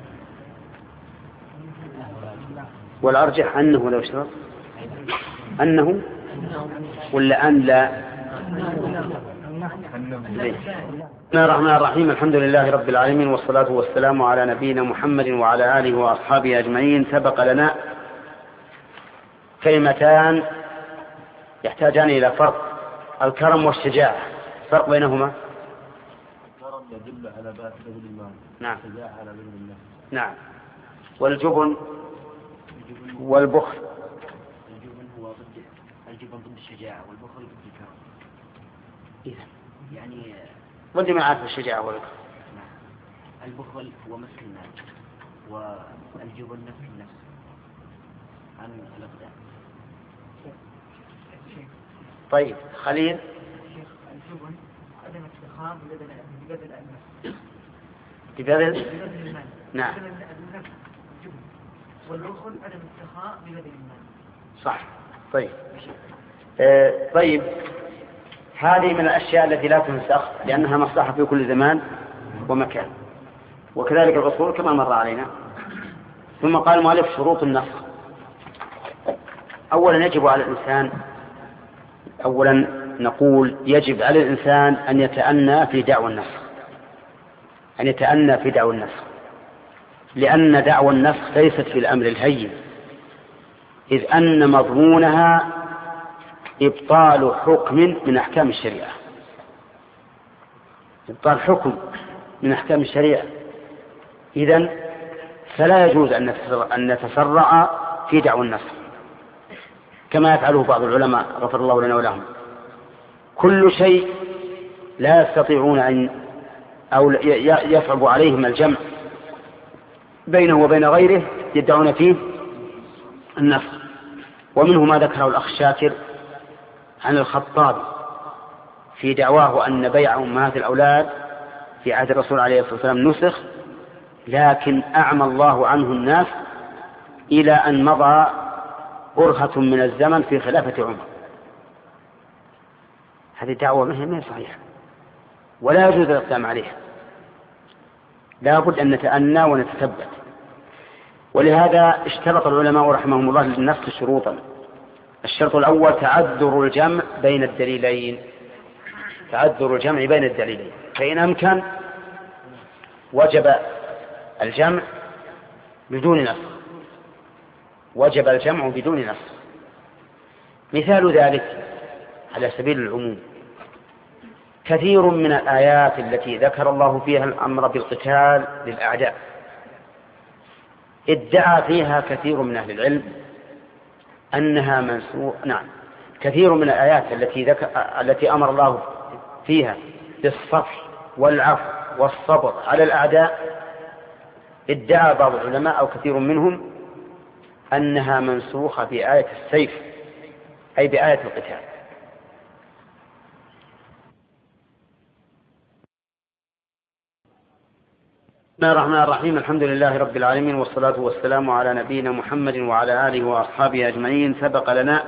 والأرجح أنه لا يشترط أنه ولا أن لا. بسم الله الرحمن الرحيم، الحمد لله رب العالمين، والصلاة والسلام على نبينا محمد وعلى آله وأصحابه أجمعين. سبق لنا كلمتان يحتاجان إلى فرق: الكرم والشجاعة. فرق بينهما؟ الكرم يدل على بذل المال. نعم. الشجاعة على بذل النفس. نعم. والجبن والبخل. الجبن هو ضد الشجاعة، والبخل ضد الكرم. يعني ضد ما عارف الشجاعة والبخل. البخل هو مسك المال، والجبن نفس النفس عن الأقدام. طيب خليل. الجبن عدم افتخار ببذل النفس. ببذل المال. نعم. والبخل عدم افتخار ببذل المال. صح. طيب. طيب هذه من الأشياء التي لا تنسخ لأنها مصلحة في كل زمان ومكان، وكذلك الأصول كما مر علينا. ثم قال المؤلف شروط النسخ. أولا نقول يجب على الإنسان أن يتأنى في دعوى النسخ، لأن دعوى النسخ ليست في الأمر الهين، إذ أن مضمونها إبطال حكم من أحكام الشريعة. إبطال حكم من أحكام الشريعة، إذن فلا يجوز أن نتسرع في دعوى النسخ كما يفعله بعض العلماء غفر الله لنا ولهم. كل شيء لا يستطيعون أو يصعب عليهم الجمع بينه وبين غيره يدعون فيه النسخ. ومنه ما ذكره الأخ شاكر عن الخطابي في دعواه أن بيع أمهات الأولاد في عهد الرسول عليه الصلاة والسلام نسخ، لكن أعمى الله عنه الناس إلى أن مضى برهة من الزمن في خلافة عمر. هذه دعوة مهمة صحيحة ولا يجوز الاقدام عليها. لا بد أن نتأنى ونتثبت. ولهذا اشترط العلماء رحمهم الله للنص شروطا. الشرط الأول تعذر الجمع بين الدليلين، تعذر الجمع بين الدليلين، فإن أمكن وجب الجمع بدون نص، وجب الجمع بدون نص. مثال ذلك على سبيل العموم كثير من الآيات التي ذكر الله فيها الأمر بالقتال للأعداء ادعى فيها كثير من أهل العلم أنها منسوخ. نعم، كثير من الآيات التي أمر الله فيها بالصفح والعفو والصبر على الأعداء ادعى بعض العلماء أو كثير منهم أنها منسوخة بآية السيف، أي بآية القتال. بسم الله الرحمن الرحيم. الحمد لله رب العالمين، والصلاة والسلام على نبينا محمد وعلى آله وأصحابه أجمعين. سبق لنا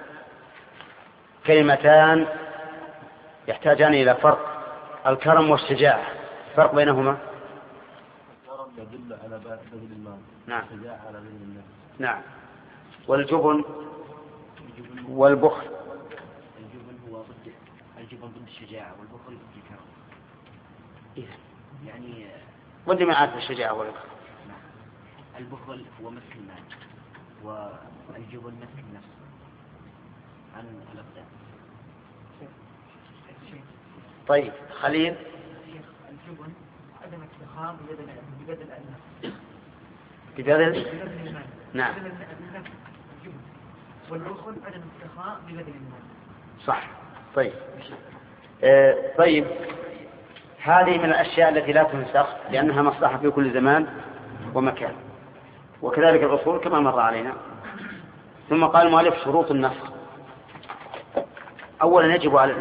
كلمتان يحتاجان إلى فرق: الكرم والشجاعة. الفرق بينهما؟ الكرم يدل على بذل المال. نعم. الشجاعة على بذل المال. نعم. والجبن والبخل؟ الجبن هو ضد الشجاعة، والبخل ضد الكرم. يعني ضد معاد الشجاعة والبخل. البخل هو مسك المال، والجبن مسك النفس عن الأقدام. طيب خليل؟ الجبن عدم افتخار ببذل النفس. ببذل؟ نعم. الجبن والبخل عدم افتخار ببذل المال. صح. طيب. طيب هذه من الأشياء التي لا تنسخ لأنها مصلحة في كل زمان ومكان، وكذلك الأصول كما مر علينا. ثم قال المؤلف شروط النسخ. أولا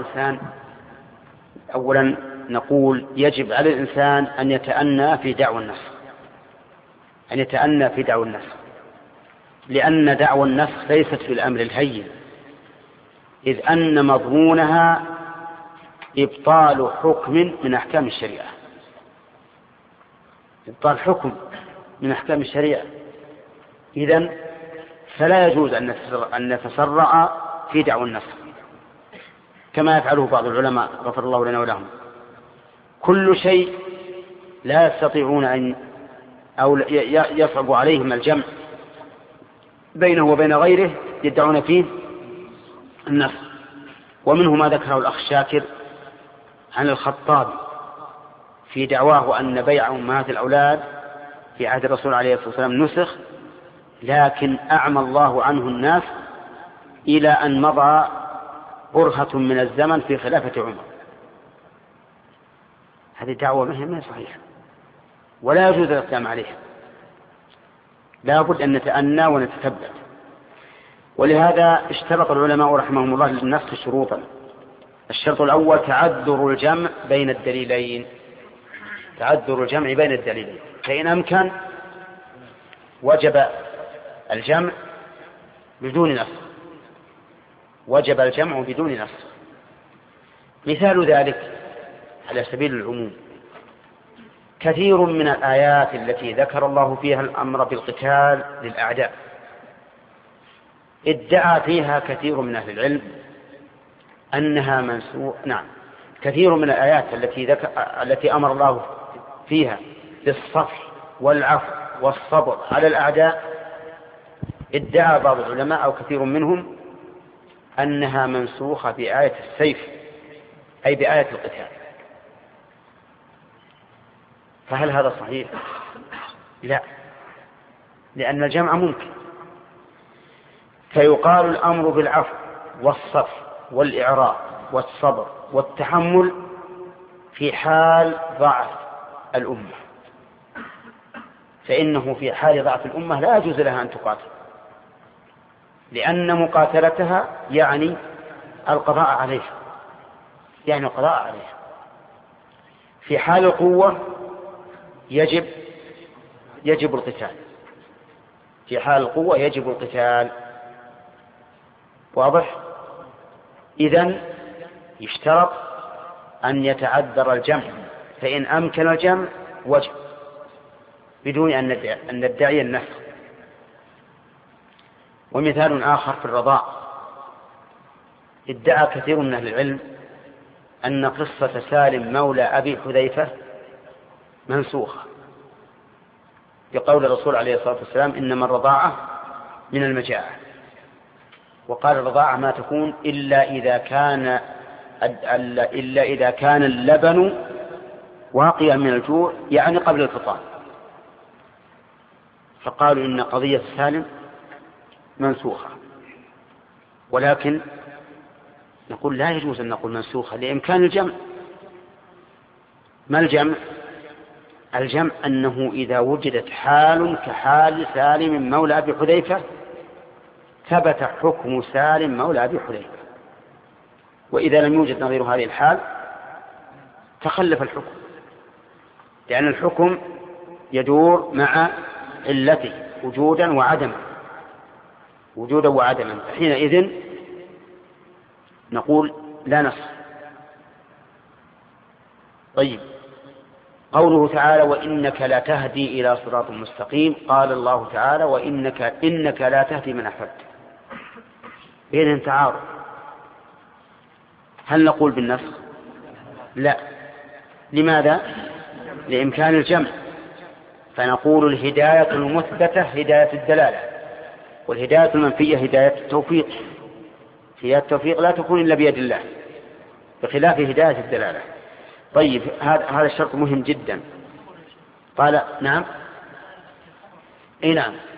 يجب على الإنسان أن يتأنى في دعوى النسخ، لأن دعوى النسخ ليست في الأمر الهين، إذ أن مضمونها إبطال حكم من أحكام الشريعة. إبطال حكم من أحكام الشريعة، إذن فلا يجوز أن نتسرع في دعوى النسخ كما يفعله بعض العلماء غفر الله لنا ولهم. كل شيء لا يستطيعون أو يصعب عليهم الجمع بينه وبين غيره يدعون فيه النسخ. ومنه ما ذكره الأخ شاكر عن الخطابي في دعواه أن بيع أمهات الأولاد في عهد الرسول عليه الصلاة والسلام نسخ، لكن أعمى الله عنه الناس إلى أن مضى برهة من الزمن في خلافة عمر. هذه دعوة ما هي صحيحة ولا يجوز الإقدام عليها، لا بد أن نتأنى ونتثبت. ولهذا اشترط العلماء رحمهم الله للنسخ شروطا. الشرط الأول تعذر الجمع بين الدليلين، فإن أمكن وجب الجمع بدون نسخ، مثال ذلك على سبيل العموم كثير من الآيات التي ذكر الله فيها الأمر بالقتال للأعداء ادعى فيها كثير من أهل العلم أنها منسوخ. نعم، كثير من الآيات التي أمر الله فيها بالصفح والعفو والصبر على الأعداء ادعى بعض العلماء أو كثير منهم أنها منسوخة بآية السيف، أي بآية القتال. فهل هذا صحيح؟ لا، لأن الجمع ممكن. فيقال الأمر بالعفو والصفح والإعراض والصبر والتحمل في حال ضعف الأمة، فإنه في حال ضعف الأمة لا يجوز لها أن تقاتل، لأن مقاتلتها يعني القضاء عليها، في حال القوة يجب القتال، واضح؟ إذن يشترط أن يتعذر الجمع، فإن أمكن الجمع وجب، بدون أن ندعي النسخ. ومثال آخر في الرضاع، ادعى كثير من أهل العلم أن قصة سالم مولى أبي حذيفة منسوخة بقول الرسول عليه الصلاة والسلام إنما الرضاعة من المجاعة، وقال الرضاعة ما تكون إلا إذا كان اللبن واقيا من الجوع، يعني قبل الفطام. فقالوا إن قضية سالم منسوخة، ولكن نقول لا يجوز أن نقول منسوخة لإمكان الجمع. ما الجمع؟ الجمع أنه إذا وجدت حال كحال سالم مولى أبي حذيفة ثبت حكم سالم مولى أبي حذيفة، وإذا لم يوجد نظير هذه الحال تخلف الحكم، لأن الحكم يدور مع علته وجودا وعدما، حينئذ نقول لا نص. طيب، قوله تعالى وإنك لا تهدي إلى صراط مستقيم، قال الله تعالى وإنك لا تهدي من أحببت، بينهم تعارض. هل نقول بالنسخ؟ لا. لماذا؟ لإمكان الجمع، فنقول الهداية المثبتة هداية الدلالة، والهداية المنفية هداية التوفيق. هداية التوفيق لا تكون إلا بيد الله، بخلاف هداية الدلالة. طيب، هذا الشرط مهم جدا. قال نعم، أي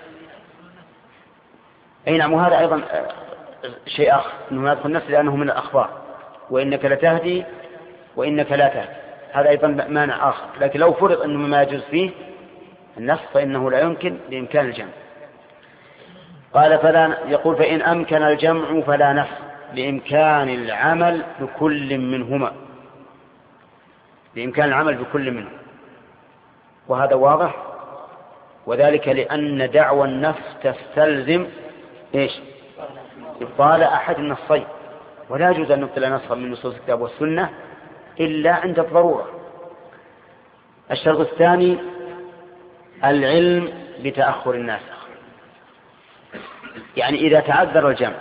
نعم، وهذا أيضا شيء آخر، أنه يدخل النفس لأنه من الأخبار، وإنك لتهدي وإنك لا تهدي، هذا أيضا مانع آخر. لكن لو فرض أنه ما يجوز فيه النفس فإنه لا يمكن بإمكان الجمع. قال يقول فإن أمكن الجمع فلا نفس لإمكان العمل بكل منهما، بإمكان العمل بكل منهم، وهذا واضح. وذلك لأن دعوى النفس تستلزم إبطال أحد النصين، ولا يجوز أن نبطل نصا من نصوص الكتاب والسنة إلا عند الضرورة. الشرط الثاني العلم بتأخر الناسخ، يعني إذا تعذر الجمع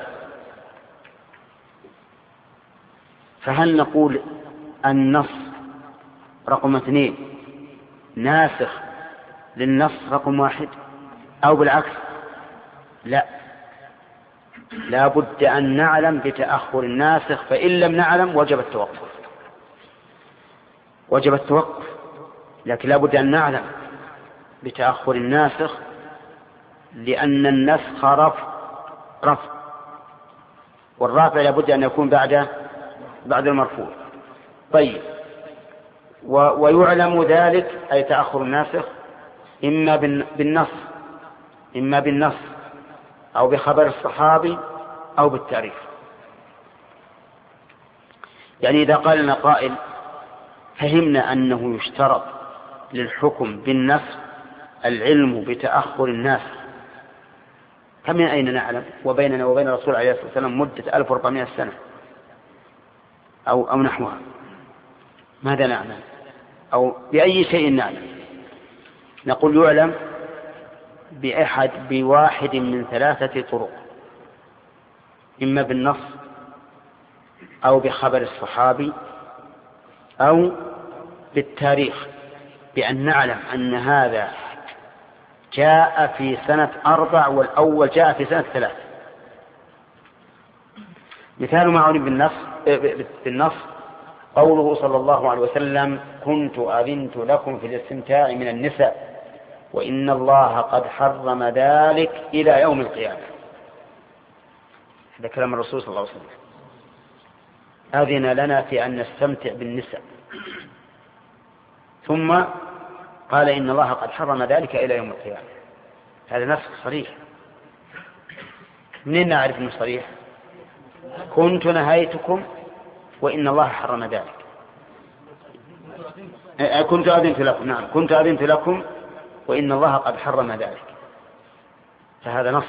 فهل نقول النص رقم 2 ناسخ للنص رقم 1 أو بالعكس؟ لا بد أن نعلم بتأخر الناسخ، فإن لم نعلم وجب التوقف، لكن لا بد أن نعلم بتأخر الناسخ، لأن النسخ رفع، والرافع لا بد أن يكون بعد المرفوع. طيب، ويعلم ذلك أي تأخر الناسخ إما بالنص أو بخبر الصحابي أو بالتاريخ. يعني إذا قال لنا قائل فهمنا أنه يشترط للحكم بالنص العلم بتأخر الناسخ، فمن أين نعلم وبيننا وبين الرسول عليه الصلاة والسلام مدة 1400 سنة أو نحوها؟ ماذا نعلم أو بأي شيء نعلم؟ نقول يعلم بواحد من 3 طرق، إما بالنص أو بخبر الصحابي أو بالتاريخ، بأن نعلم أن هذا جاء في سنة 4 والأول جاء في سنة 3. مثال ما علم بالنص قوله صلى الله عليه وسلم كنت أذنت لكم في الاستمتاع من النساء وإن الله قد حرم ذلك إلى يوم القيامة. هذا كلام الرسول صلى الله عليه وسلم، أذن لنا في أن نستمتع بالنساء، ثم قال إن الله قد حرم ذلك إلى يوم القيامة. هذا نص صريح. منين نعرف أنه صريح؟ كنت نهيتكم وإن الله حرم ذلك. كنت أذنت لكم، نعم كنت أذنت لكم وإن الله قد حرم ذلك. فهذا نص،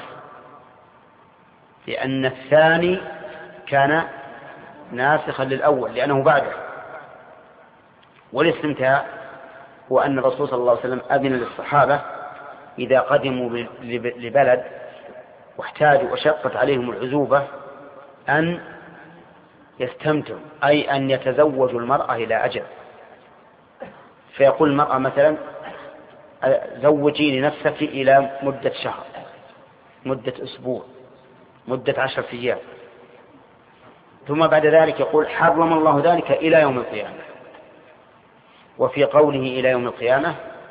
لأن الثاني كان ناسخا للأول لأنه بعده، والاستمتاع هو أن الرسول صلى الله عليه وسلم أذن للصحابة إذا قدموا لبلد واحتاجوا وشقت عليهم العزوبة أن يستمتعوا، أي أن يتزوجوا المرأة إلى أجل. فيقول المرأة مثلا زوجي لنفسك إلى مدة شهر، مدة أسبوع، مدة 10 أيام، ثم بعد ذلك يقول حرم الله ذلك إلى يوم القيامة. وفي قوله إلى يوم القيامة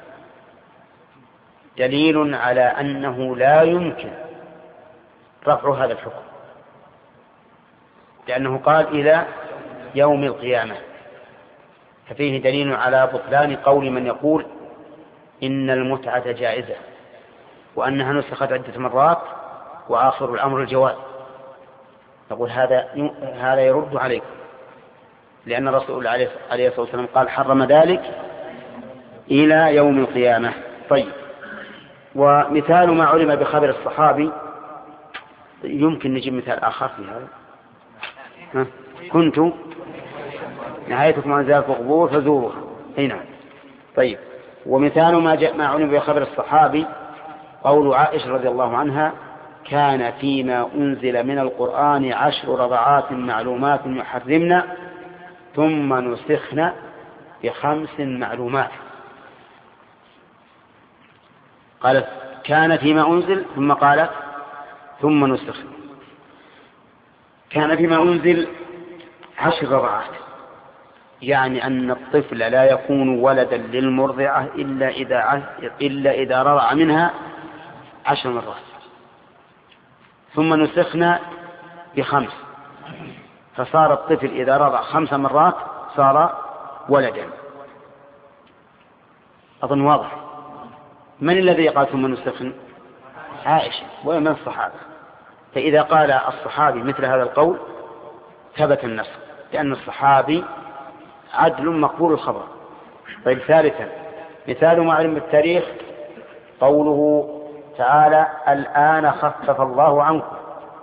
دليل على أنه لا يمكن رفع هذا الحكم، لأنه قال إلى يوم القيامة، ففيه دليل على بطلان قول من يقول إن المتعة جائزة وأنها نسخت عدة مرات وآخر الأمر الجواز. نقول هذا يرد عليكم، لأن الرسول عليه الصلاة والسلام قال حرم ذلك إلى يوم القيامة. طيب، ومثال ما علم بخبر الصحابي، يمكن نجيب مثال آخر في هذا. كنت نهايتكم عن زيارة القبور فزوروها. هنا طيب، ومثال ما علم بخبر الصحابي قول عائشة رضي الله عنها كان فيما أنزل من القرآن 10 رضعات معلومات يحرمنا ثم نسخنا ب5 معلومات. قالت كان فيما أنزل ثم قالت ثم نسخ. كان فيما أنزل 10 رضعات، يعني أن الطفل لا يكون ولدا للمرضعة إلا إذا رضع منها 10 مرات. ثم نسخنا ب5، فصار الطفل إذا رضع 5 مرات صار ولدا. أظن واضح. من الذي قال ثم نسخن؟ عائشة ومن الصحابة. فإذا قال الصحابي مثل هذا القول ثبت النسخ، لأن الصحابي عدل مقبول الخبر. طيب، ثالثا مثال ما علم بالتاريخ قوله تعالى الآن خفف الله عنكم.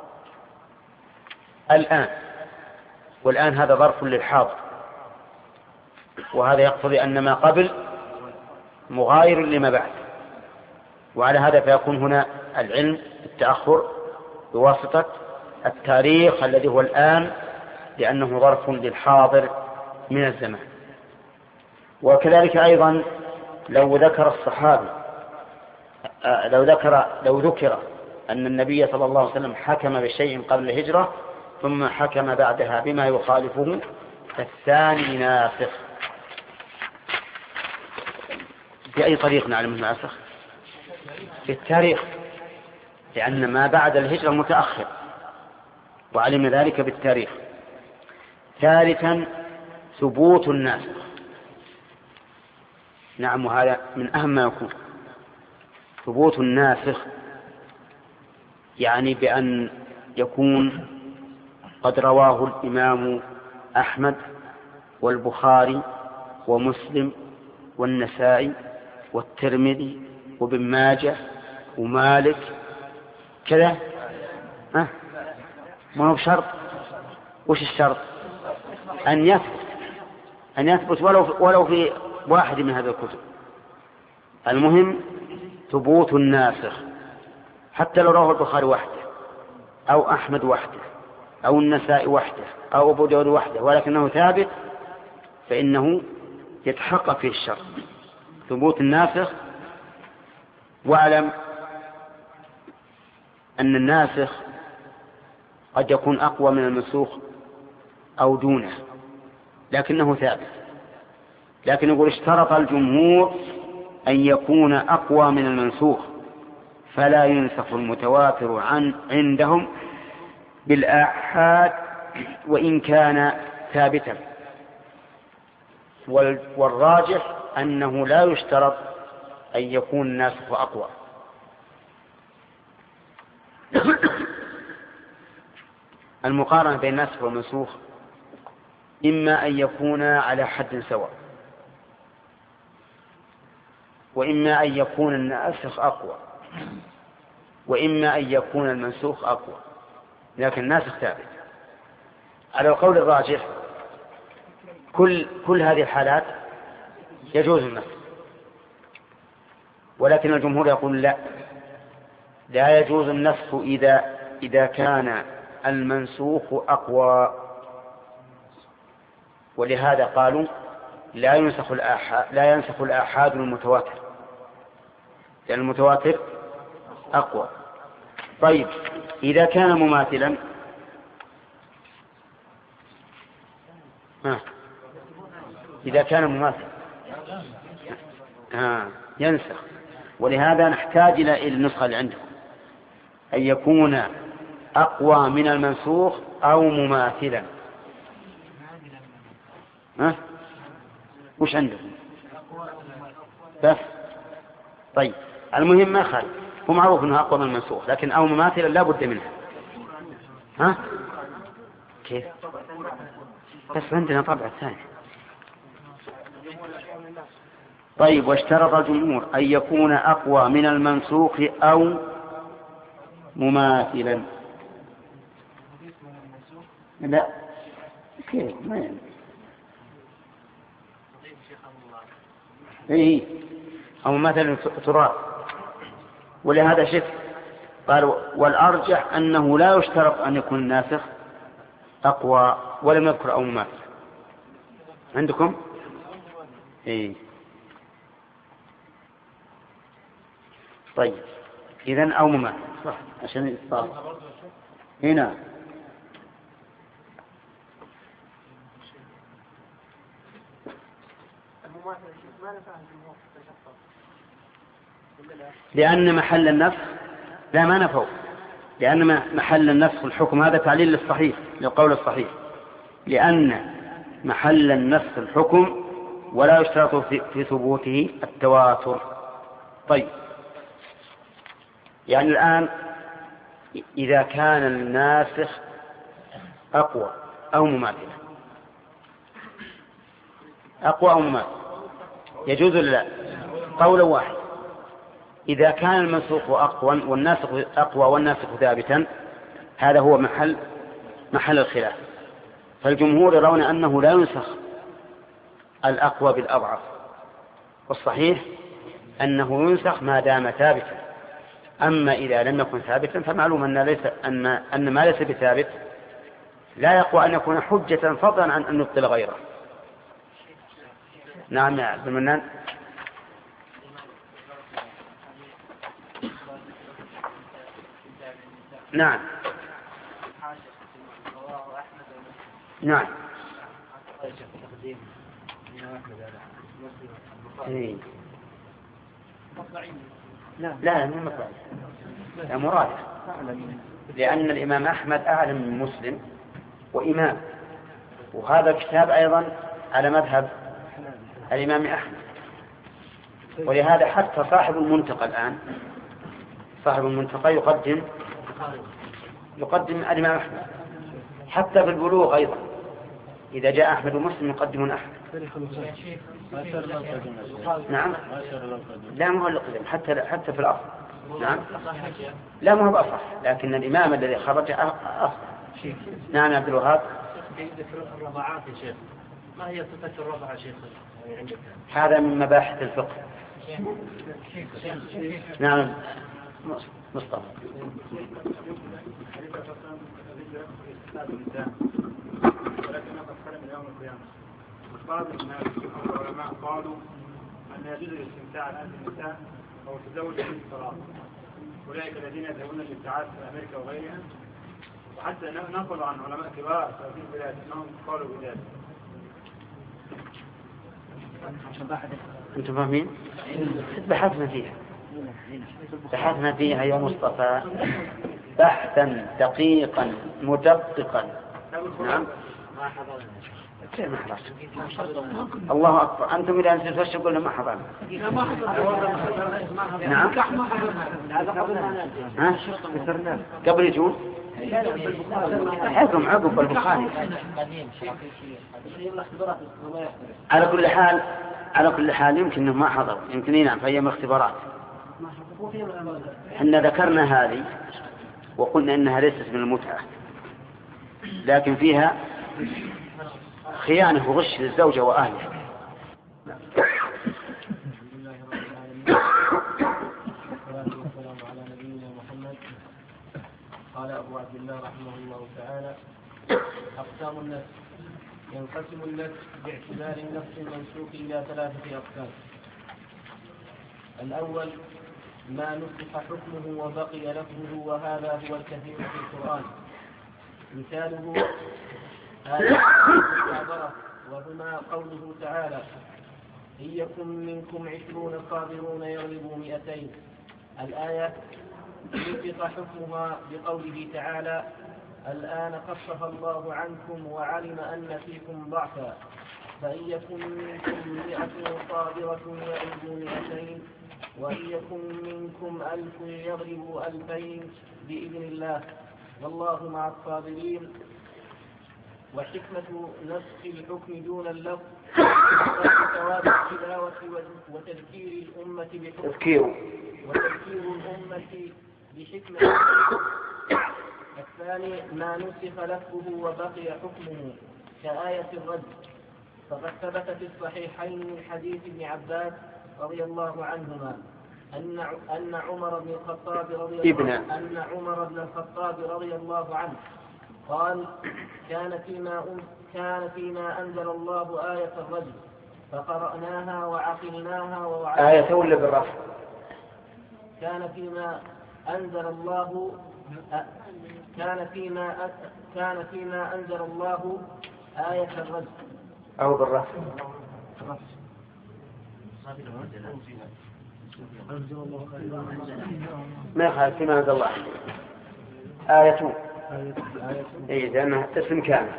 الآن، والآن هذا ظرف للحاضر، وهذا يقتضي أن ما قبل مغاير لما بعد، وعلى هذا فيكون هنا العلم بالتأخر بواسطة التاريخ الذي هو الآن، لأنه ظرف للحاضر من الزمان. وكذلك أيضا لو ذكر الصحابي لو ذكر أن النبي صلى الله عليه وسلم حكم بشيء قبل الهجرة ثم حكم بعدها بما يخالفه فالثاني ناسخ. بأي طريق نعلم الناسخ؟ في التاريخ، لأن ما بعد الهجرة متأخر وعلم ذلك بالتاريخ. ثالثا ثبوت الناسخ. نعم، وهذا من أهم ما يكون. ثبوت الناسخ يعني بأن يكون قد رواه الإمام أحمد والبخاري ومسلم والنسائي والترمذي وابن ماجه ومالك كذا. ما هو شرط. وش الشرط؟ أن يثبت ولو في واحد من هذه الكتب. المهم ثبوت الناسخ، حتى لو رواه البخاري وحده أو أحمد وحده أو النسائي وحده أو أبو داود وحده، ولكنه ثابت فإنه يتحقق فيه الشرط ثبوت الناسخ. واعلم أن الناسخ قد يكون أقوى من المنسوخ أو دونه، لكنه ثابت. لكن يقول اشترط الجمهور أن يكون أقوى من المنسوخ، فلا ينسخ المتواتر عندهم بالآحاد وإن كان ثابتا. والراجح أنه لا يشترط أن يكون الناسخ أقوى. المقارنة بين الناسخ والمنسوخ إما أن يكون على حد سواء، وإما أن يكون الناسخ أقوى، وإما أن يكون المنسوخ أقوى، لكن الناسخ ثابت. على القول الراجح كل هذه الحالات يجوز النسخ، ولكن الجمهور يقول لا يجوز النسخ إذا كان المنسوخ أقوى، ولهذا قالوا لا ينسخ الآحاد المتواتر، لأن المتواتر أقوى. طيب إذا كان مماثلا إذا كان مماثلا ينسخ، ولهذا نحتاج إلى النسخة اللي عندكم أن يكون أقوى من المنسوخ أو مماثلا. وش عندكم بس؟ طيب المهم ما خالف، هو معروف أنه أقوى من المنسوخ، لكن أو مماثلا لا بد منها. كيف؟ بس عندنا طبع ثاني. طيب واشترط الجمهور أن يكون أقوى من المنسوخ أو مماثلا. لا كيف ما يعني. إيه أو مثلا تراب. ولهذا شف قال والأرجح أنه لا يشترط أن يكون الناسخ أقوى، ولم يذكر أو مماثل عندكم. إيه طيب إذن أو مماثل صح عشان يصطاد هنا. لأن محل النسخ لا ما نفوا، لأن محل النسخ الحكم، هذا تعليل للصحيح للقول الصحيح، لأن محل النسخ الحكم ولا يشترط في ثبوته التواتر. طيب يعني الآن إذا كان الناسخ أقوى أو مماثل، أقوى أو مماثل يجوز لا قولا واحد. إذا كان المنسوخ أقوى والناسخ ثابتا، هذا هو محل الخلاف. فالجمهور يرون أنه لا ينسخ الأقوى بالأضعف، والصحيح أنه ينسخ ما دام ثابتا. أما إذا لم يكن ثابتا فمعلوم أن ما ليس بثابت لا يقوى أن يكون حجة فضلا عن أن يبطل غيره. نعم يا عبد المنان. نعم نعم لا مو مطلع، لا مراد، لأن الإمام أحمد أعلم من مسلم وإمام، وهذا الكتاب أيضا على مذهب الإمام أحمد. ولهذا حتى صاحب المنتقى الآن، صاحب المنتقى يقدم الإمام أحمد، حتى في البلوغ أيضا إذا جاء أحمد ومسلم يقدمون أحمد. نعم لا ما هو القدم حتى في الأصل. نعم لا ما هو بأصح، لكن الإمام الذي خرج أصح. نعم عبد الوهاب. الرضاعات يا شيخ، ما هي صفة الرضاعة شيخ؟ هذا من مباحث الفقه. نعم مصطفى. ولكن أفضل من يوم القيامة. بعض الناس أو العلماء قالوا أن يجوز الاستمتاع الآن بالنساء أو التزوج في الصلاة. أولئك الذين يذهبون للابتعاث في أمريكا وغيرها، وحتى نقل عن علماء كبار في البلاد أنهم قالوا بذلك. أنتم فاهمين؟ بحثنا فيها يا مصطفى بحثا دقيقا مدققا. نعم الله أكبر. أنتم إذا أنتم تشتغلون ما حضرنا. نعم قبل يجون حكم عقب البخاري. على كل حال يمكن أنه ما حضر، يمكن ينام في أيام الاختبارات. حنا ذكرنا هذه وقلنا إنها ليست من المتعة، لكن فيها خيانة وغش للزوجة وأهلها. على نبينا محمد. قال أبو عبد الله رحمه الله تعالى: أقسام النسخ. ينقسم النسخ باعتبار النفس المنسوخ إلى 3 أقسام. الأول ما نسخ حكمه وبقي لفظه، وهذا هو الكثير في القرآن. مثاله آية المحاضرة، وهما قوله تعالى: إن يكن منكم 20 صابرون يغلبوا 200. الآية نسخ حكمها بقوله تعالى: الآن خفف الله عنكم وعلم أن فيكم ضعفا، فإن يكن منكم 100 صابرة يغلبوا 200، وإن يكن منكم 1000 يغلبوا 2000 بإذن الله، والله مع الصابرين. وحكمة نسخ الحكم دون اللفظ ثواب التلاوة وتذكير الأمة بحكمة. الثاني ما نسخ لفظه وبقي حكمه كآية الرجم، فقد ثبت في الصحيحين من حديث ابن عباس رضي الله عنهما أن عمر بن الخطاب رضي الله عنه قال: كان فيما أنزل الله آية الرجم، فقرأناها وعقلناها ووعيناها. آية ولا بالرفع؟ كان فيما أنزل الله آية الرجم أو بالرفع. ما يخالف فيما أنزل الله آية لأنها اسم كامل.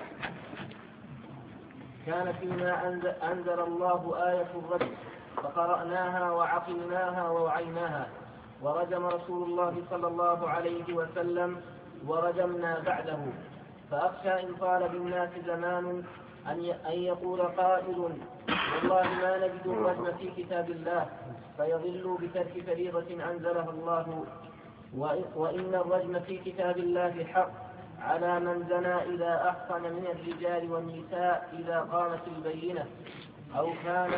كان فيما أنزل الله آية الرجم، فقرأناها وعقلناها ووعيناها، ورجم رسول الله صلى الله عليه وسلم ورجمنا بعده. فأخشى إن طال بالناس زمان أن يقول قائل: والله ما نجد الرجم في كتاب الله، فيضل بترك فريضة أنزلها الله. وإن الرجم في كتاب الله حق على من زنى إذا أحصن من الرجال والنساء إذا قامت البينة، أو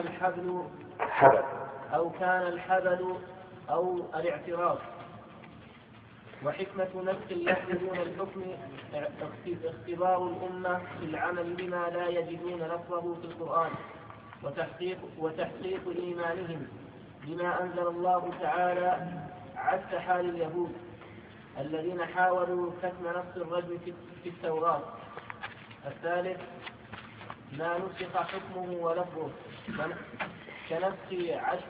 كان الحبل أو الاعتراف. وحكمة نسخ اللفظ دون الحكم اختبار الأمة في العمل بما لا يجدون لفظه في القرآن، وتحقيق إيمانهم بما أنزل الله تعالى، عكس حال اليهود الذين حاولوا كتم نص الرجم في التوراة. الثالث ما نسخ حكمه ولفظه كنسخ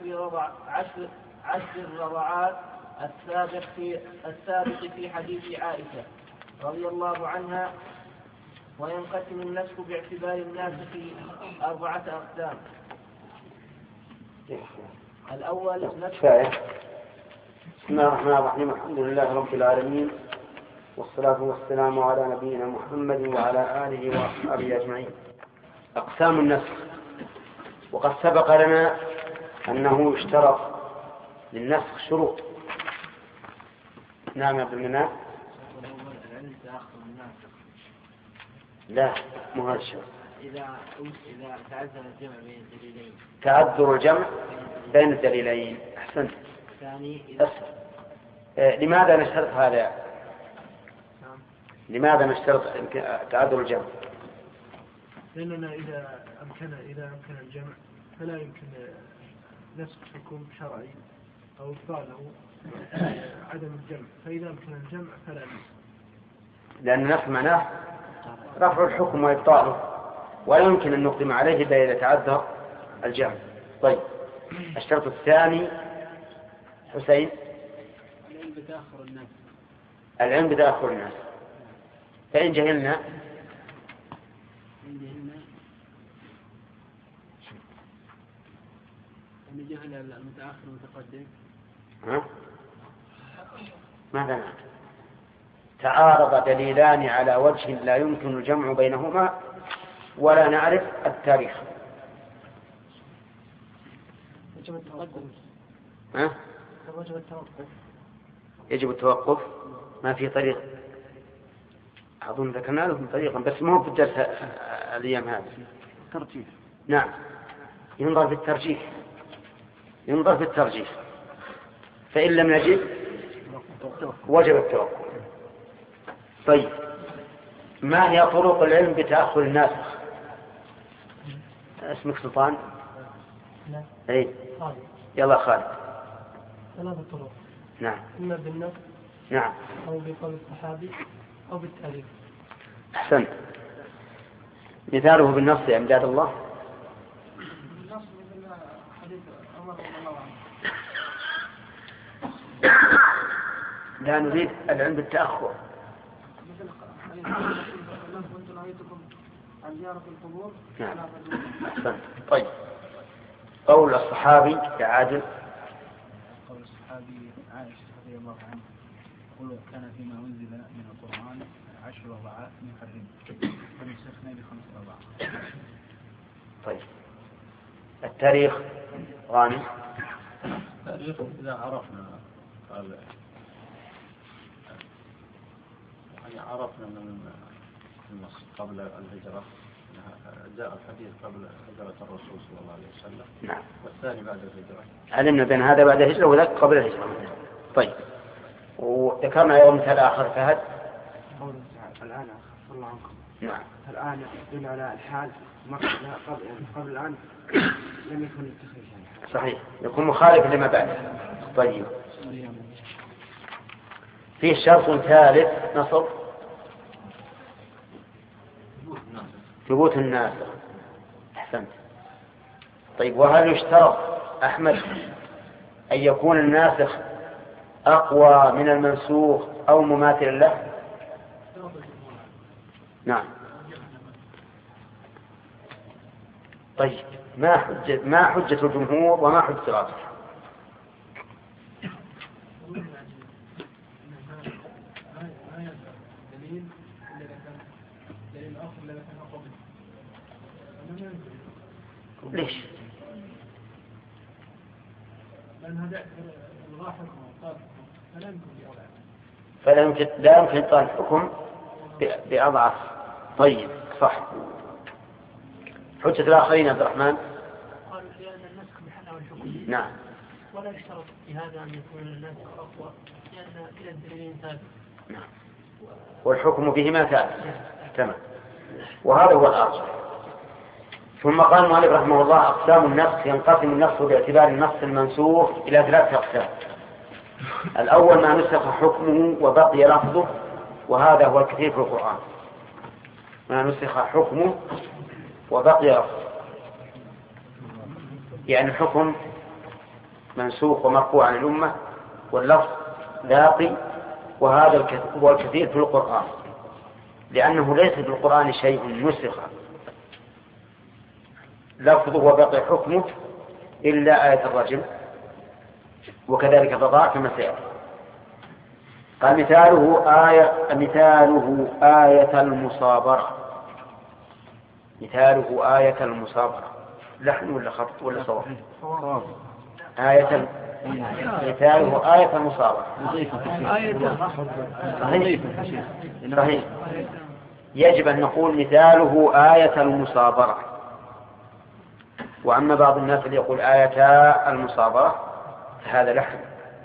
10 الرضعات السابق في حديث عائشة رضي الله عنها. وينقسم النسخ باعتبار الناسخ 4 أقسام. الأول نسخ. بسم الله الرحمن الرحيم. الحمد لله رب العالمين، والصلاة والسلام على نبينا محمد وعلى آله وأصحابه أجمعين. أقسام النسخ. وقد سبق لنا أنه يشترط للنسخ شروط. نعم يا ابن المنام. لا مو هذا الشرط. إذا تعذر الجمع بين الدليلين. تعذر الجمع بين الدليلين. أحسنت. لماذا نشترط هذا؟ لماذا نشترط تعذر الجمع؟ لأننا إذا أمكن الجمع فلا يمكن نسخ حكم شرعي أو إبطاله عدم الجمع، فإذا أمكن الجمع فلا نسخ. لأن النسخ معناه رفع الحكم وإبطاله، ولا يمكن أن نقدم عليه إلا إذا تعذر الجمع. طيب، الشرط الثاني حسين. العلم بتأخر الناس. فإن جهلنا أن جهل المتأخر المتقدم. ماذا معنى؟ تعارض دليلان على وجه لا يمكن الجمع بينهما ولا نعرف التاريخ. يجب التوقف. ما في طريق، أظن ذكرنا لكم طريقا بس ما هو في الدرس الأيام هذه. ترجيح. نعم، ينظر في الترجيح. فإن لم نجد وجب التوكل. طيب ما هي طرق العلم بتأخر الناسخ؟ اسمك سلطان؟ لا. اي خالد. يلا خالد. 3 طرق. نعم. إما بالنص. نعم. أو بقول الصحابي أو بالتاريخ. أحسنت. مثاله بالنص يا أمجاد الله. النص مثل حديث عمر رضي الله عنه. لا نريد العلم بالتأخر. مثل حديث عمر كنت نهيتكم عن زيارة القبور. نعم. أحسنت. طيب قول الصحابي يا عادل. قول الصحابي عائشة رضي الله عنها يقول كان فيما أنزل من القرآن 10 رضعات محرم فنسخنا ب5 رضعات. طيب التاريخ غانم. التاريخ إذا عرفنا يعني عرفنا من النص قبل الهجرة جاء الحديث قبل هجرة الرسول صلى الله عليه وسلم. نعم. والثاني بعد الهجرة. علمنا بأن هذا بعد الهجرة وذاك قبل الهجرة. طيب وذكرنا يوم مثال آخر فهد. قوله تعالى الآن خف الله عنكم. نعم. الآن يدل على الحال قبل الآن لم يكن يتخذ شيئا. صحيح يكون مخالف لما بعده. طيب فيه شرط ثالث نصب ثبوت الناسخ. أحسنت. طيب وهل يشترط أحمد أن يكون الناسخ أقوى من المنسوخ أو مماثل له؟ نعم. طيب ما حجة الجمهور وما حجة الراجح؟ ليش؟ لأن هذا الغاحك لا يمكن إبطال الحكم بأضعف. طيب صح. حجة الآخرين عبد الرحمن. قالوا لأن النسخ محل الحكم. نعم. ولا يشترط في هذا أن يكون الناسخ أقوى لأن إلى الدليل ثابت. نعم. والحكم بهما ثابت. تمام. وهذا هو الأرجح. ثم قال المؤلف رحمه الله أقسام النسخ. ينقسم النسخ باعتبار النص المنسوخ إلى 3 أقسام. الأول ما نسخ حكمه وبقي لفظه وهذا هو الكثير في القرآن. ما نسخ حكمه وبقي لفظه يعني الحكم منسوخ ومرفوع عن الأمة واللفظ باقي وهذا هو الكثير في القرآن لأنه ليس في القرآن شيء نسخ لفظه وبقي حكمه إلا آية الرجم وكذلك الرضاع كما سيأتي. قال مثاله آية المصابرة. مثاله آية المصابرة لحن ولا خط ولا صواب؟ مثاله آية المصابرة. صحيح. يجب أن نقول مثاله آية المصابرة. وأما بعض الناس اللي يقول آية المصابرة هذا لحن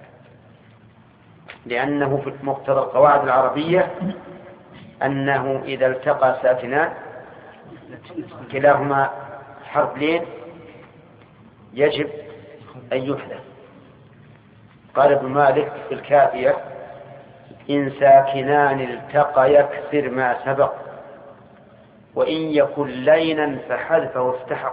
لأنه في مقتضى القواعد العربية أنه إذا التقى ساكنان كلاهما حرف لين يجب أن يحذف. قال ابن مالك في الكافية إن ساكنان التقى يكسر ما سبق وإن يكن لينا فحذفه استحق.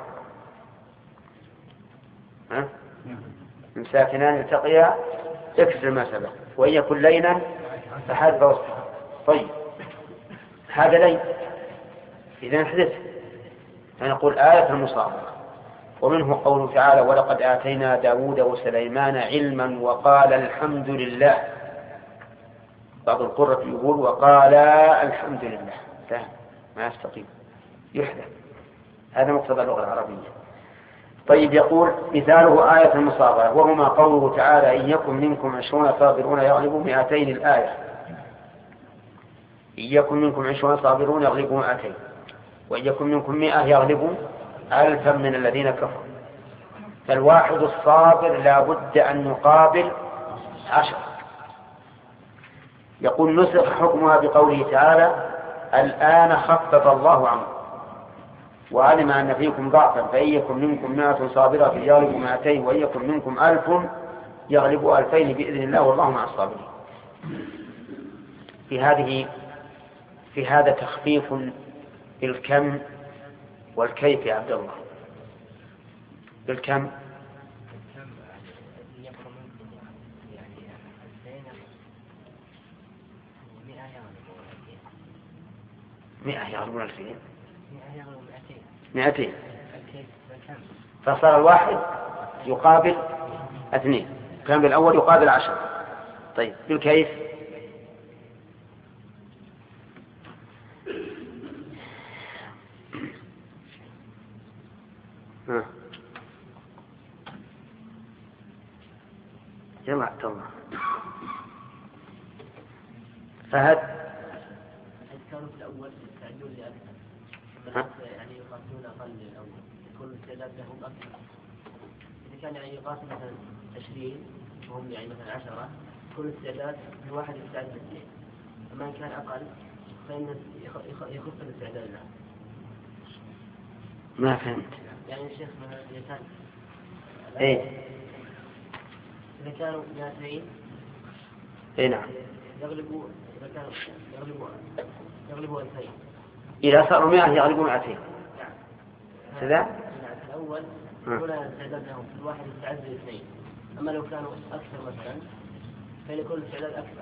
إن ساكنان التقيا يكسر ما سبق وإن يكن لينا فحذفه استحق. طيب هذا لين إذا نحذف فنقول آية المصابرة. ومنه قوله تعالى ولقد آتينا داود وسليمان علما وقال الحمد لله. بعض القرة يقول وقال الحمد لله لا ما يستقيم يحذف. هذا مقتضى اللغة العربية. طيب يقول مثاله آية المصابرة وهما قوله تعالى إن يكن منكم 20 صابرون يغلبوا 200 الآية. إن يكن منكم 20 صابرون يغلبوا 200 وإن يكن منكم 100 يغلبوا 1000 من الذين كفروا. فالواحد الصابر لا بد أن يقابل 10 يقول نسخ حكمها بقوله تعالى الآن خفف الله عنكم وعلم أن فيكم ضعفا فإن يكن منكم 100 صابرة يغلبوا 200 وإن يكن منكم 1000 يغلبوا 2000 بإذن الله والله مع الصابرين. في هذا تخفيف بالكم والكيف يا عبد الله. بالكم 100 يغلبون 2000 200 فصار الواحد يقابل 2 كان بالأول يقابل 10. طيب بالكيف يلا عبد الله فهد كانوا في الأول يستعدون لأكثر يعني يقاتلون أقل الأول يكون الاستعداد لهم أكثر. إذا كان يعني يقاتل مثلا 20 وهم يعني مثلا 10 كل استعداد الواحد يستعد ل2. أما إن كان أقل فإن يخف الاستعداد له. ما فهمت. يعني الشيخ مثلا إذا كان إذا كانوا 200 نعم يغلبوا 2000. إذا صاروا 100 يغلبوا 200. نعم. كذا؟ الأول يكون الاستعداد لهم كل واحد يستعد ل2. أما لو كانوا أكثر مثلا فيكون الاستعداد أكثر.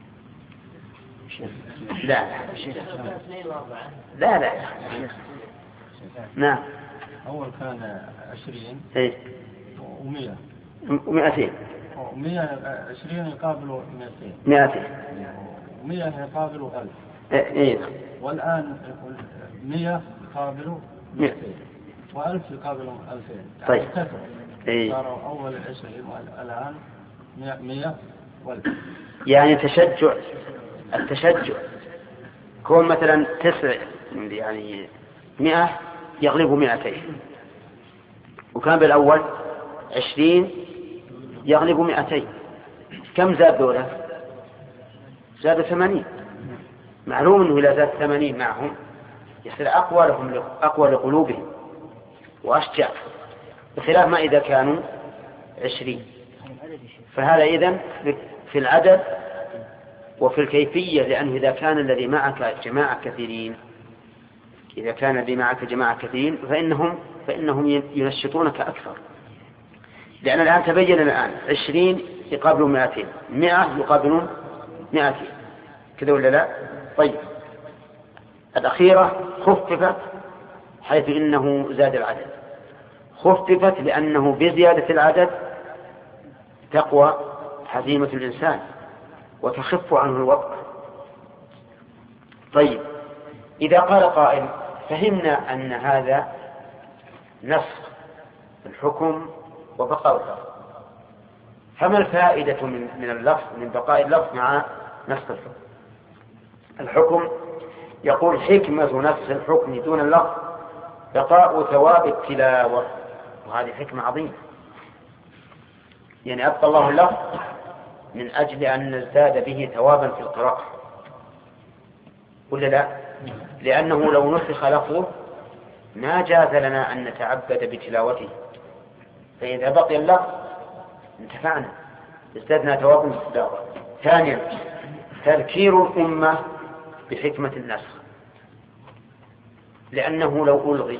لا نعم. أول كان 20 و100 و200 120 يقابلوا 200 و100 يقابلوا 1000. والآن 100 يقابلوا 200 و1000 يقابلوا 2000. طيب صاروا أول 20 والآن 100 و1000. يعني التشجع كون مثلا 9 يعني 100 يغلبوا 200 وكان بالأول 20 يغلبوا 200 كم زاد دولة؟ زاد 80. معلوم أنه إذا زاد 80 معهم يصير أقوى لقلوبهم وأشجع بخلاف ما إذا كانوا 20. فهذا إذن في العدد وفي الكيفية لأنه إذا كان الذي معك جماعة كثيرين فإنهم ينشطونك أكثر. لأن الآن تبين 20 يقابلون 200 100 يقابلون 200 كذا ولا لا؟ طيب الأخيرة خففت حيث إنه زاد العدد. خففت لأنه بزيادة العدد تقوى حزيمة الإنسان وتخف عنه الوقت. طيب إذا قال قائل فهمنا أن هذا نسخ الحكم وبقاء اللفظ، فما الفائدة من اللفظ من بقاء اللفظ مع نسخ الحكم؟ يقول حكمة نسخ الحكم دون اللفظ بقاء ثواب التلاوة، وهذه حكمة عظيمة. يعني أبقى الله اللفظ من أجل أن نزداد به ثوابا في القراءة ولا لا؟ لأنه لو نسخ لفظه ما جاز لنا أن نتعبد بتلاوته، فإذا بقي اللفظ انتفعنا ازددنا ثوابا في التلاوة. ثانيا تذكير الأمة بحكمة النسخ، لأنه لو ألغي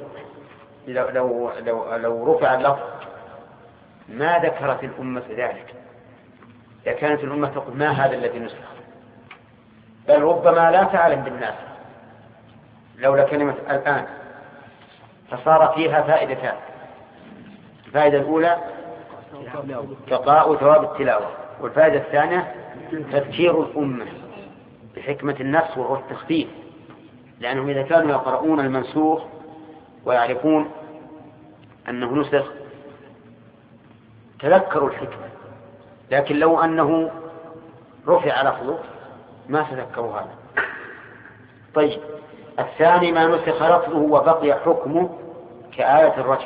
لو رفع اللفظ ما ذكرت الأمة ذلك، إذا كانت الأمة تقول ما هذا الذي نسخ، بل ربما لا تعلم بالناس لولا كلمة الآن، فصار فيها فائدتان. الفائدة الأولى بقاء ثواب التلاوة، والفائدة الثانية تذكير الأمة بحكمة النسخ وهو التخفيف، لأنهم إذا كانوا يقرؤون المنسوخ ويعرفون أنه نسخ تذكروا الحكمة، لكن لو أنه رفع لفظه ما تذكروا هذا. طيب الثاني ما نسخ لفظه وبقي حكمه كآية الرجم،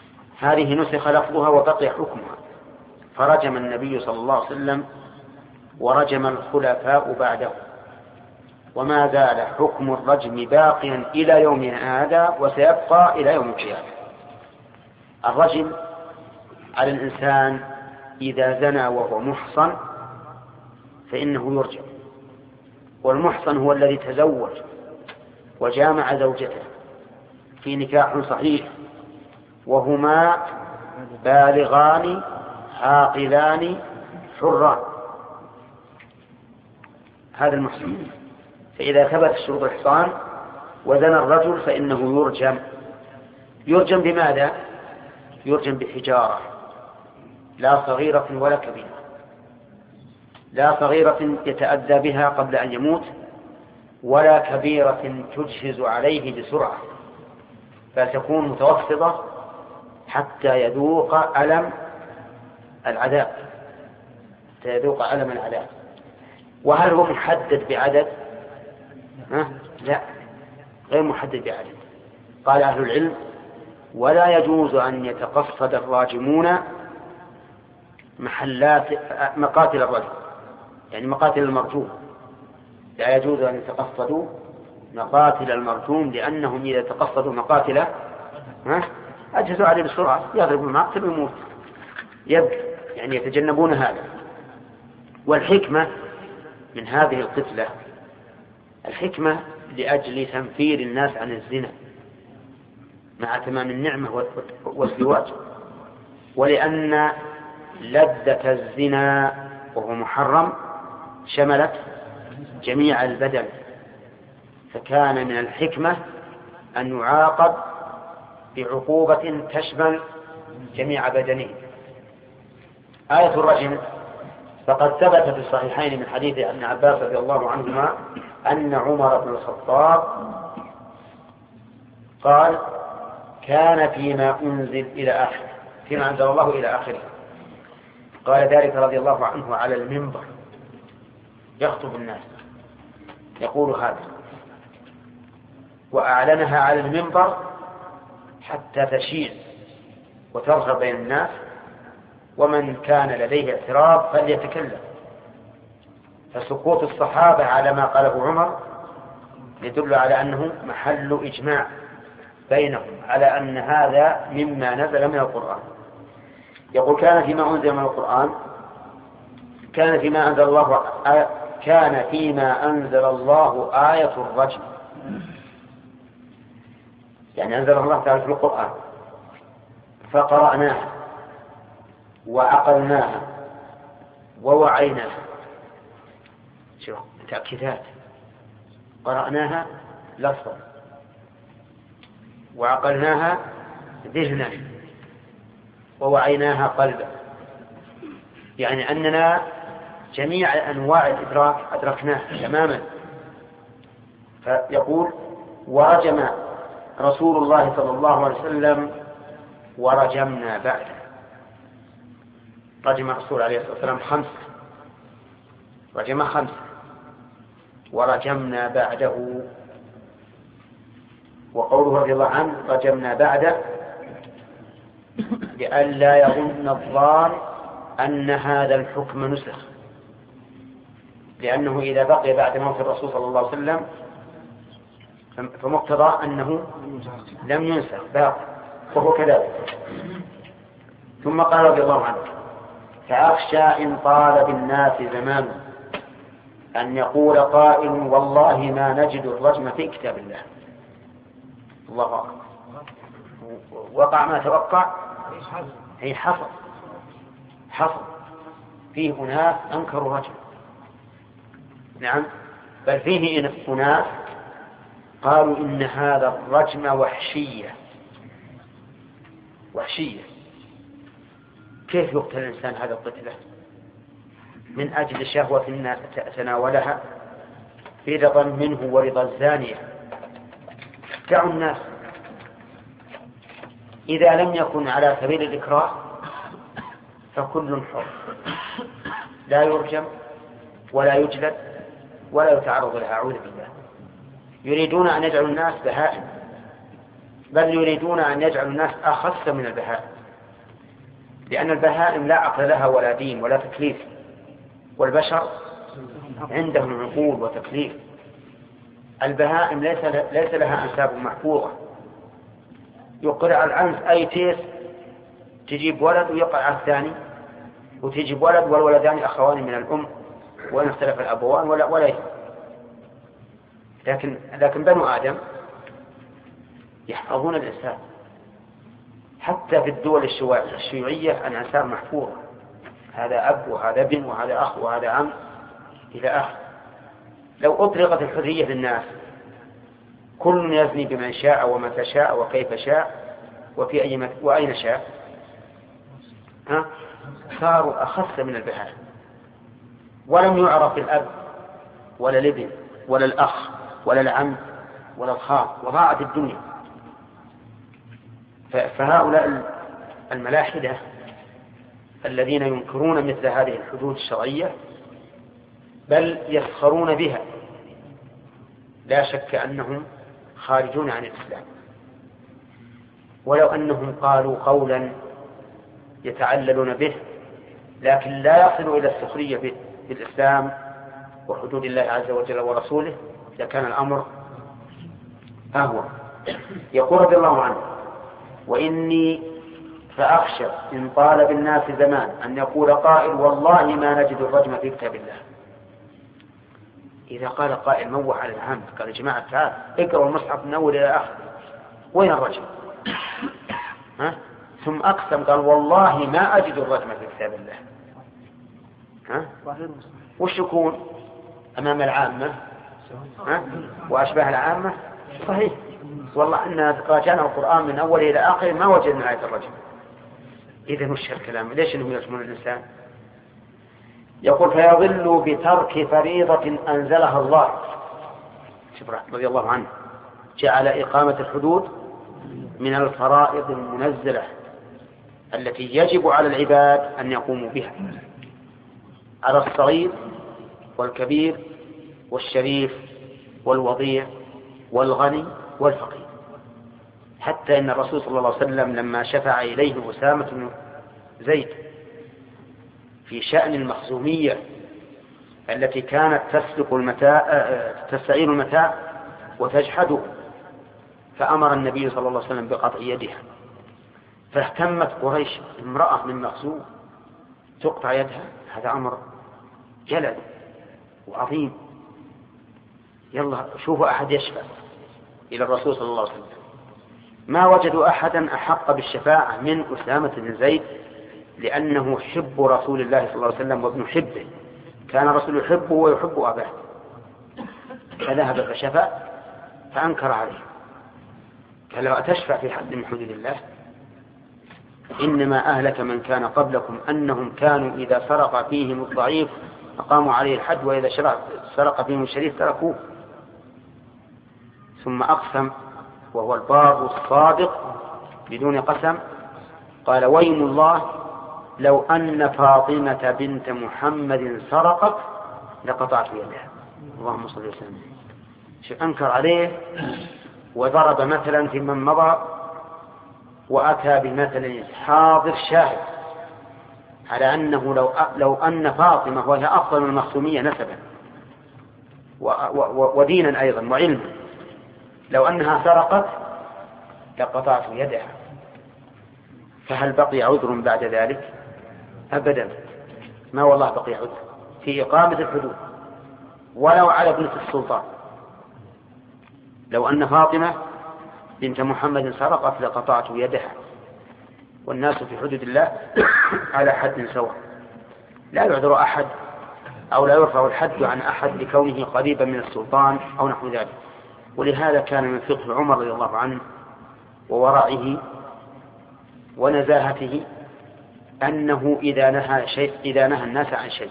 هذه نسخ لفظها وبقي حكمها، فرجم النبي صلى الله عليه وسلم ورجم الخلفاء بعده، وما زال حكم الرجم باقيا إلى يومنا هذا وسيبقى إلى يوم القيامة. الرجم على الإنسان إذا زنى وهو محصن فإنه يرجم، والمحصن هو الذي تزوج وجامع زوجته في نكاح صحيح وهما بالغان عاقلان حران، هذا المحصن. فإذا ثبت شروط الإحصان وزنى الرجل فإنه يرجم. يرجم بماذا؟ يرجم بحجارة، لا صغيرة ولا كبيرة، لا صغيرة يتأذى بها قبل أن يموت ولا كبيرة تجهز عليه بسرعة، فتكون متوسطة حتى يذوق ألم العذاب، وهل هو محدد بعدد؟ لا، غير محدد بعدد. قال أهل العلم: ولا يجوز أن يتقصد الراجمون مقاتل الرجل، يعني مقاتل المرجوم، لا يجوز أن يتقصدوا مقاتل المرجوم، لأنهم إذا تقصدوا مقاتله أجهزوا عليه بسرعة، يضرب المقتل ويموت، يبكي، يعني يتجنبون هذا. والحكمة من هذه القتلة الحكمة لأجل تنفير الناس عن الزنا مع تمام النعمة والزواج، ولأن لذة الزنا وهو محرم شملت جميع البدن، فكان من الحكمة أن يعاقب بعقوبة تشمل جميع بدنه. آية الرجم فقد ثبت في الصحيحين من حديث ابن عباس رضي الله عنهما أن عمر بن الخطاب قال: كان فيما أنزل إلى آخره، فيما أنزل الله إلى آخره، قال ذلك رضي الله عنه على المنبر يخطب الناس يقول هذا، وأعلنها على المنبر حتى تشيع وترغب بين الناس، ومن كان لديه اعتراض فليتكلم. فسكوت الصحابة على ما قاله عمر يدل على أنه محل إجماع بينهم على أن هذا مما نزل من القرآن. يقول: كان فيما أنزل من القرآن، كان فيما أنزل الله آية الرجم، يعني أنزل الله تعالى في القرآن فقرأناها وعقلناها ووعيناها. شوف تأكيدات: قرأناها لفظا وعقلناها ذهنا ووعيناها قلبا، يعني أننا جميع أنواع الإدراك أدركناها تماما. فيقول: ورجم رسول الله صلى الله عليه وسلم ورجمنا بعده. رجم الرسول عليه الصلاة والسلام 5، رجم 5 ورجمنا بعده. وقوله رضي الله عنه رجمنا بعده لئلا يظن الظان أن هذا الحكم نسخ، لأنه إذا بقي بعد موت الرسول صلى الله عليه وسلم فمقتضى أنه لم ينسخ باقي، وهو كذلك. ثم قال رضي الله عنه: فأخشى إن طال بالناس زمان أن يقول قائل والله ما نجد الرجم في كتاب الله. الله أكبر. وقع ما توقع، هي حصل فيه أناس أنكروا رجم، نعم، بل فيه أناس قالوا إن هذا الرجم وحشية. كيف يقتل الإنسان هذا القتلة من أجل شهوة تناولها في رضا منه ورضا الزانية؟ دعوا الناس. إذا لم يكن على سبيل الإكراه فكل حر، لا يرجم ولا يجلد ولا يتعرض لها، أعوذ بالله. يريدون أن يجعلوا الناس بهائم، بل يريدون أن يجعلوا الناس أخص من البهائم، لأن البهائم لا عقل لها ولا دين ولا تكليف، والبشر عندهم عقول وتكليف. البهائم ليس لها أنساب محفوظة، يقرع العنز أي تيس تجيب ولد ويقرع الثاني، وتجيب ولد والولدان أخوان من الأم وإن اختلف الأبوان ولا يهم. لكن بنو آدم يحفظون الإنسان. حتى في الدول الشيوعية الأنساب محفوظة، هذا أب وهذا ابن وهذا أخ وهذا عم إلى آخر. لو أطلقت الحرية للناس كل يزني بمن شاء ومتى شاء وكيف شاء وفي وأين شاء، صاروا أخص من البهائم، ولم يعرف الأب ولا الابن ولا الأخ ولا العم ولا الخال، وضاعت الدنيا. فهؤلاء الملاحدة الذين ينكرون مثل هذه الحدود الشرعية بل يسخرون بها، لا شك أنهم خارجون عن الإسلام. ولو أنهم قالوا قولا يتعللون به لكن لا يصل إلى السخرية بالإسلام وحدود الله عز وجل ورسوله لكان الأمر أهون. يقول رضي الله عنه: وإني فأخشى إن طال بالناس زمان أن يقول قائل والله ما نجد الرجم في كتاب الله. إذا قال قائل موح على العام قال يا جماعة تعال اقرأوا المصحف من أول إلى آخر، وين الرجم؟ ثم أقسم قال والله ما أجد الرجم في كتاب الله. وش يكون أمام العامة وأشباه العامة؟ صحيح والله إن راجعنا القرآن من أول إلى آخر ما وجدنا آية الرجم. إذن وش الكلام؟ ليش إنهم يرجمون الإنسان؟ يقول: فيضل بترك فريضة أنزلها الله. شبرا رضي الله عنه جعل إقامة الحدود من الفرائض المنزلة التي يجب على العباد أن يقوموا بها، على الصغير والكبير والشريف والوضيع والغني والفقير. حتى إن الرسول صلى الله عليه وسلم لما شفع إليه أسامة بن زيد في شأن المخزومية التي كانت تستعير المتاع وتجحده، فأمر النبي صلى الله عليه وسلم بقطع يدها، فاهتمت قريش امرأة من مخزوم تقطع يدها، هذا أمر جلل وعظيم. يلا شوفوا أحد يشفع إلى الرسول صلى الله عليه وسلم، ما وجدوا أحدا أحق بالشفاعة من أسامة بن زيد، لأنه حب رسول الله صلى الله عليه وسلم وابن حبه، كان رسول يحبه ويحب أباه، فذهب فشفع فأنكر عليه، قال: لا تشفع في حد من حدود الله، إنما أهلك من كان قبلكم أنهم كانوا إذا سرق فيهم الضعيف أقاموا عليه الحد وإذا سرق فيهم الشريف تركوه. ثم أقسم وهو البار الصادق بدون قسم، قال: ويم الله لو أن فاطمة بنت محمد سرقت لقطعت يدها. اللهم صل وسلم. أنكر عليه وضرب مثلا في من مضى، وأتى بمثل حاضر شاهد على أنه لو أن فاطمة وهي أفضل من المخزومية نسبا ودينا أيضا وعلما، لو أنها سرقت لقطعت يدها. فهل بقي عذر بعد ذلك؟ أبدا، ما والله بقي عذر في إقامة الحدود ولو على ابنة السلطان. لو أن فاطمة بنت محمد سرقت لقطعت يدها، والناس في حدود الله على حد سواء، لا يعذر أحد أو لا يرفع الحد عن أحد لكونه قريبا من السلطان أو نحو ذلك. ولهذا كان من فقه عمر رضي الله عنه وورعه ونزاهته أنه إذا نهى الناس عن شيء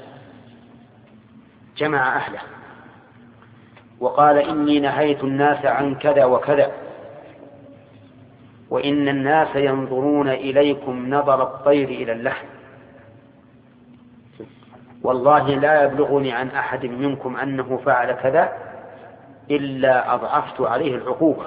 جمع أهله وقال: إني نهيت الناس عن كذا وكذا، وإن الناس ينظرون إليكم نظر الطير إلى اللحم، والله لا يبلغني عن أحد منكم أنه فعل كذا إلا أضعفت عليه العقوبة.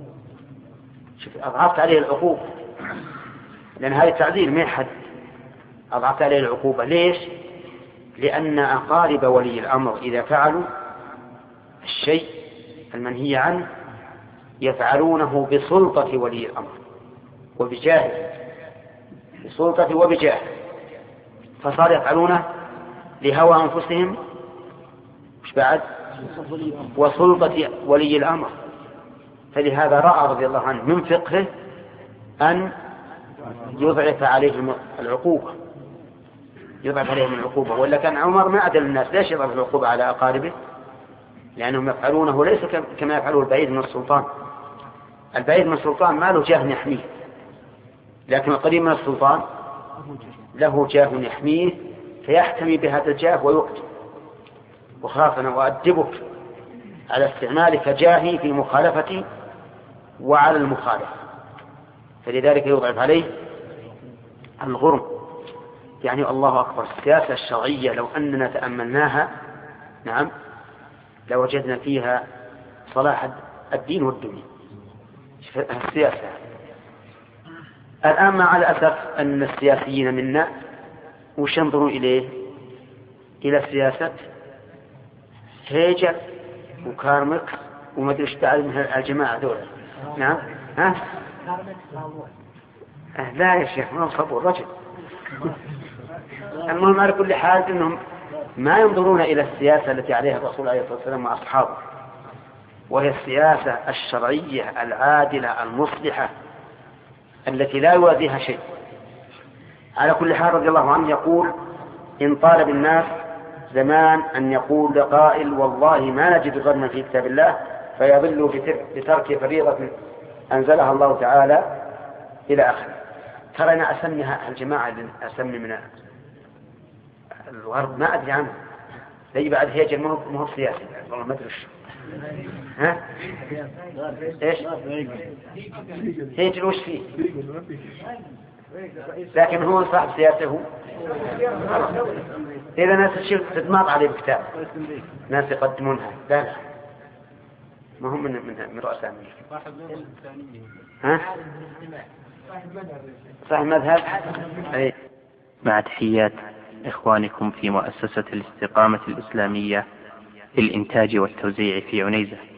أضعفت عليه العقوبة، لأن هذا تعذير من حد. أضعفت عليه العقوبة ليش؟ لأن أقارب ولي الأمر إذا فعلوا الشيء المنهي عنه يفعلونه بسلطة ولي الأمر وبجاهه، بسلطة وبجاه، فصار يفعلونه لهوى أنفسهم مش بعد وسلطة ولي الأمر. فلهذا رأى رضي الله عنه من فقهه أن يضعف عليه العقوبة، يضعف عليهم العقوبة. ولا كان عمر ما عدل الناس، ليش يضعف العقوبة على أقاربه؟ لأنهم يفعلونه ليس كما يفعله البعيد من السلطان. البعيد من السلطان ما له جاه يحميه، لكن القريب من السلطان له جاه يحميه فيحتمي بهذا الجاه ويقتل. وخاف أنا وأدبك على استعمالك جاهي في مخالفتي وعلى المخالف، فلذلك يضعف عليه الغرم. يعني الله أكبر، السياسة الشرعية لو أننا تأملناها نعم لوجدنا فيها صلاح الدين والدنيا. السياسة الآن مع الأسف أن السياسيين منا وش ينظرون إليه؟ إلى السياسة هيجر وكارمكس وما أدري إيش بعد من الجماعة دول. نعم ها؟ لا يا شيخ ما صبوا الرجل. المهم على كل حال أنهم ما ينظرون إلى السياسة التي عليها الرسول عليه الصلاة والسلام وأصحابه، وهي السياسة الشرعية العادلة المصلحة التي لا يوازيها شيء. على كل حال رضي الله عنه يقول: إن طال بالناس زمان أن يقول قائل والله ما نجد ظلما في كتاب الله فيضل بترك فريضة أنزلها الله تعالى إلى آخره. ترى أنا أسميها الجماعة اللي أسمي من الغرب ما أدري عنه، لي بعد هيجر ما هو سياسي والله ما أدري ها إيش هيجر وش فيه، لكن هو صاحب سياسته. إذا ناس الشيء تتماط عليه بكتاب ناس يقدمونها لا ما هم من رؤساء ها صاحب مذهب. مع تحيات إخوانكم في مؤسسة الاستقامة الإسلامية للإنتاج والتوزيع في عنيزة.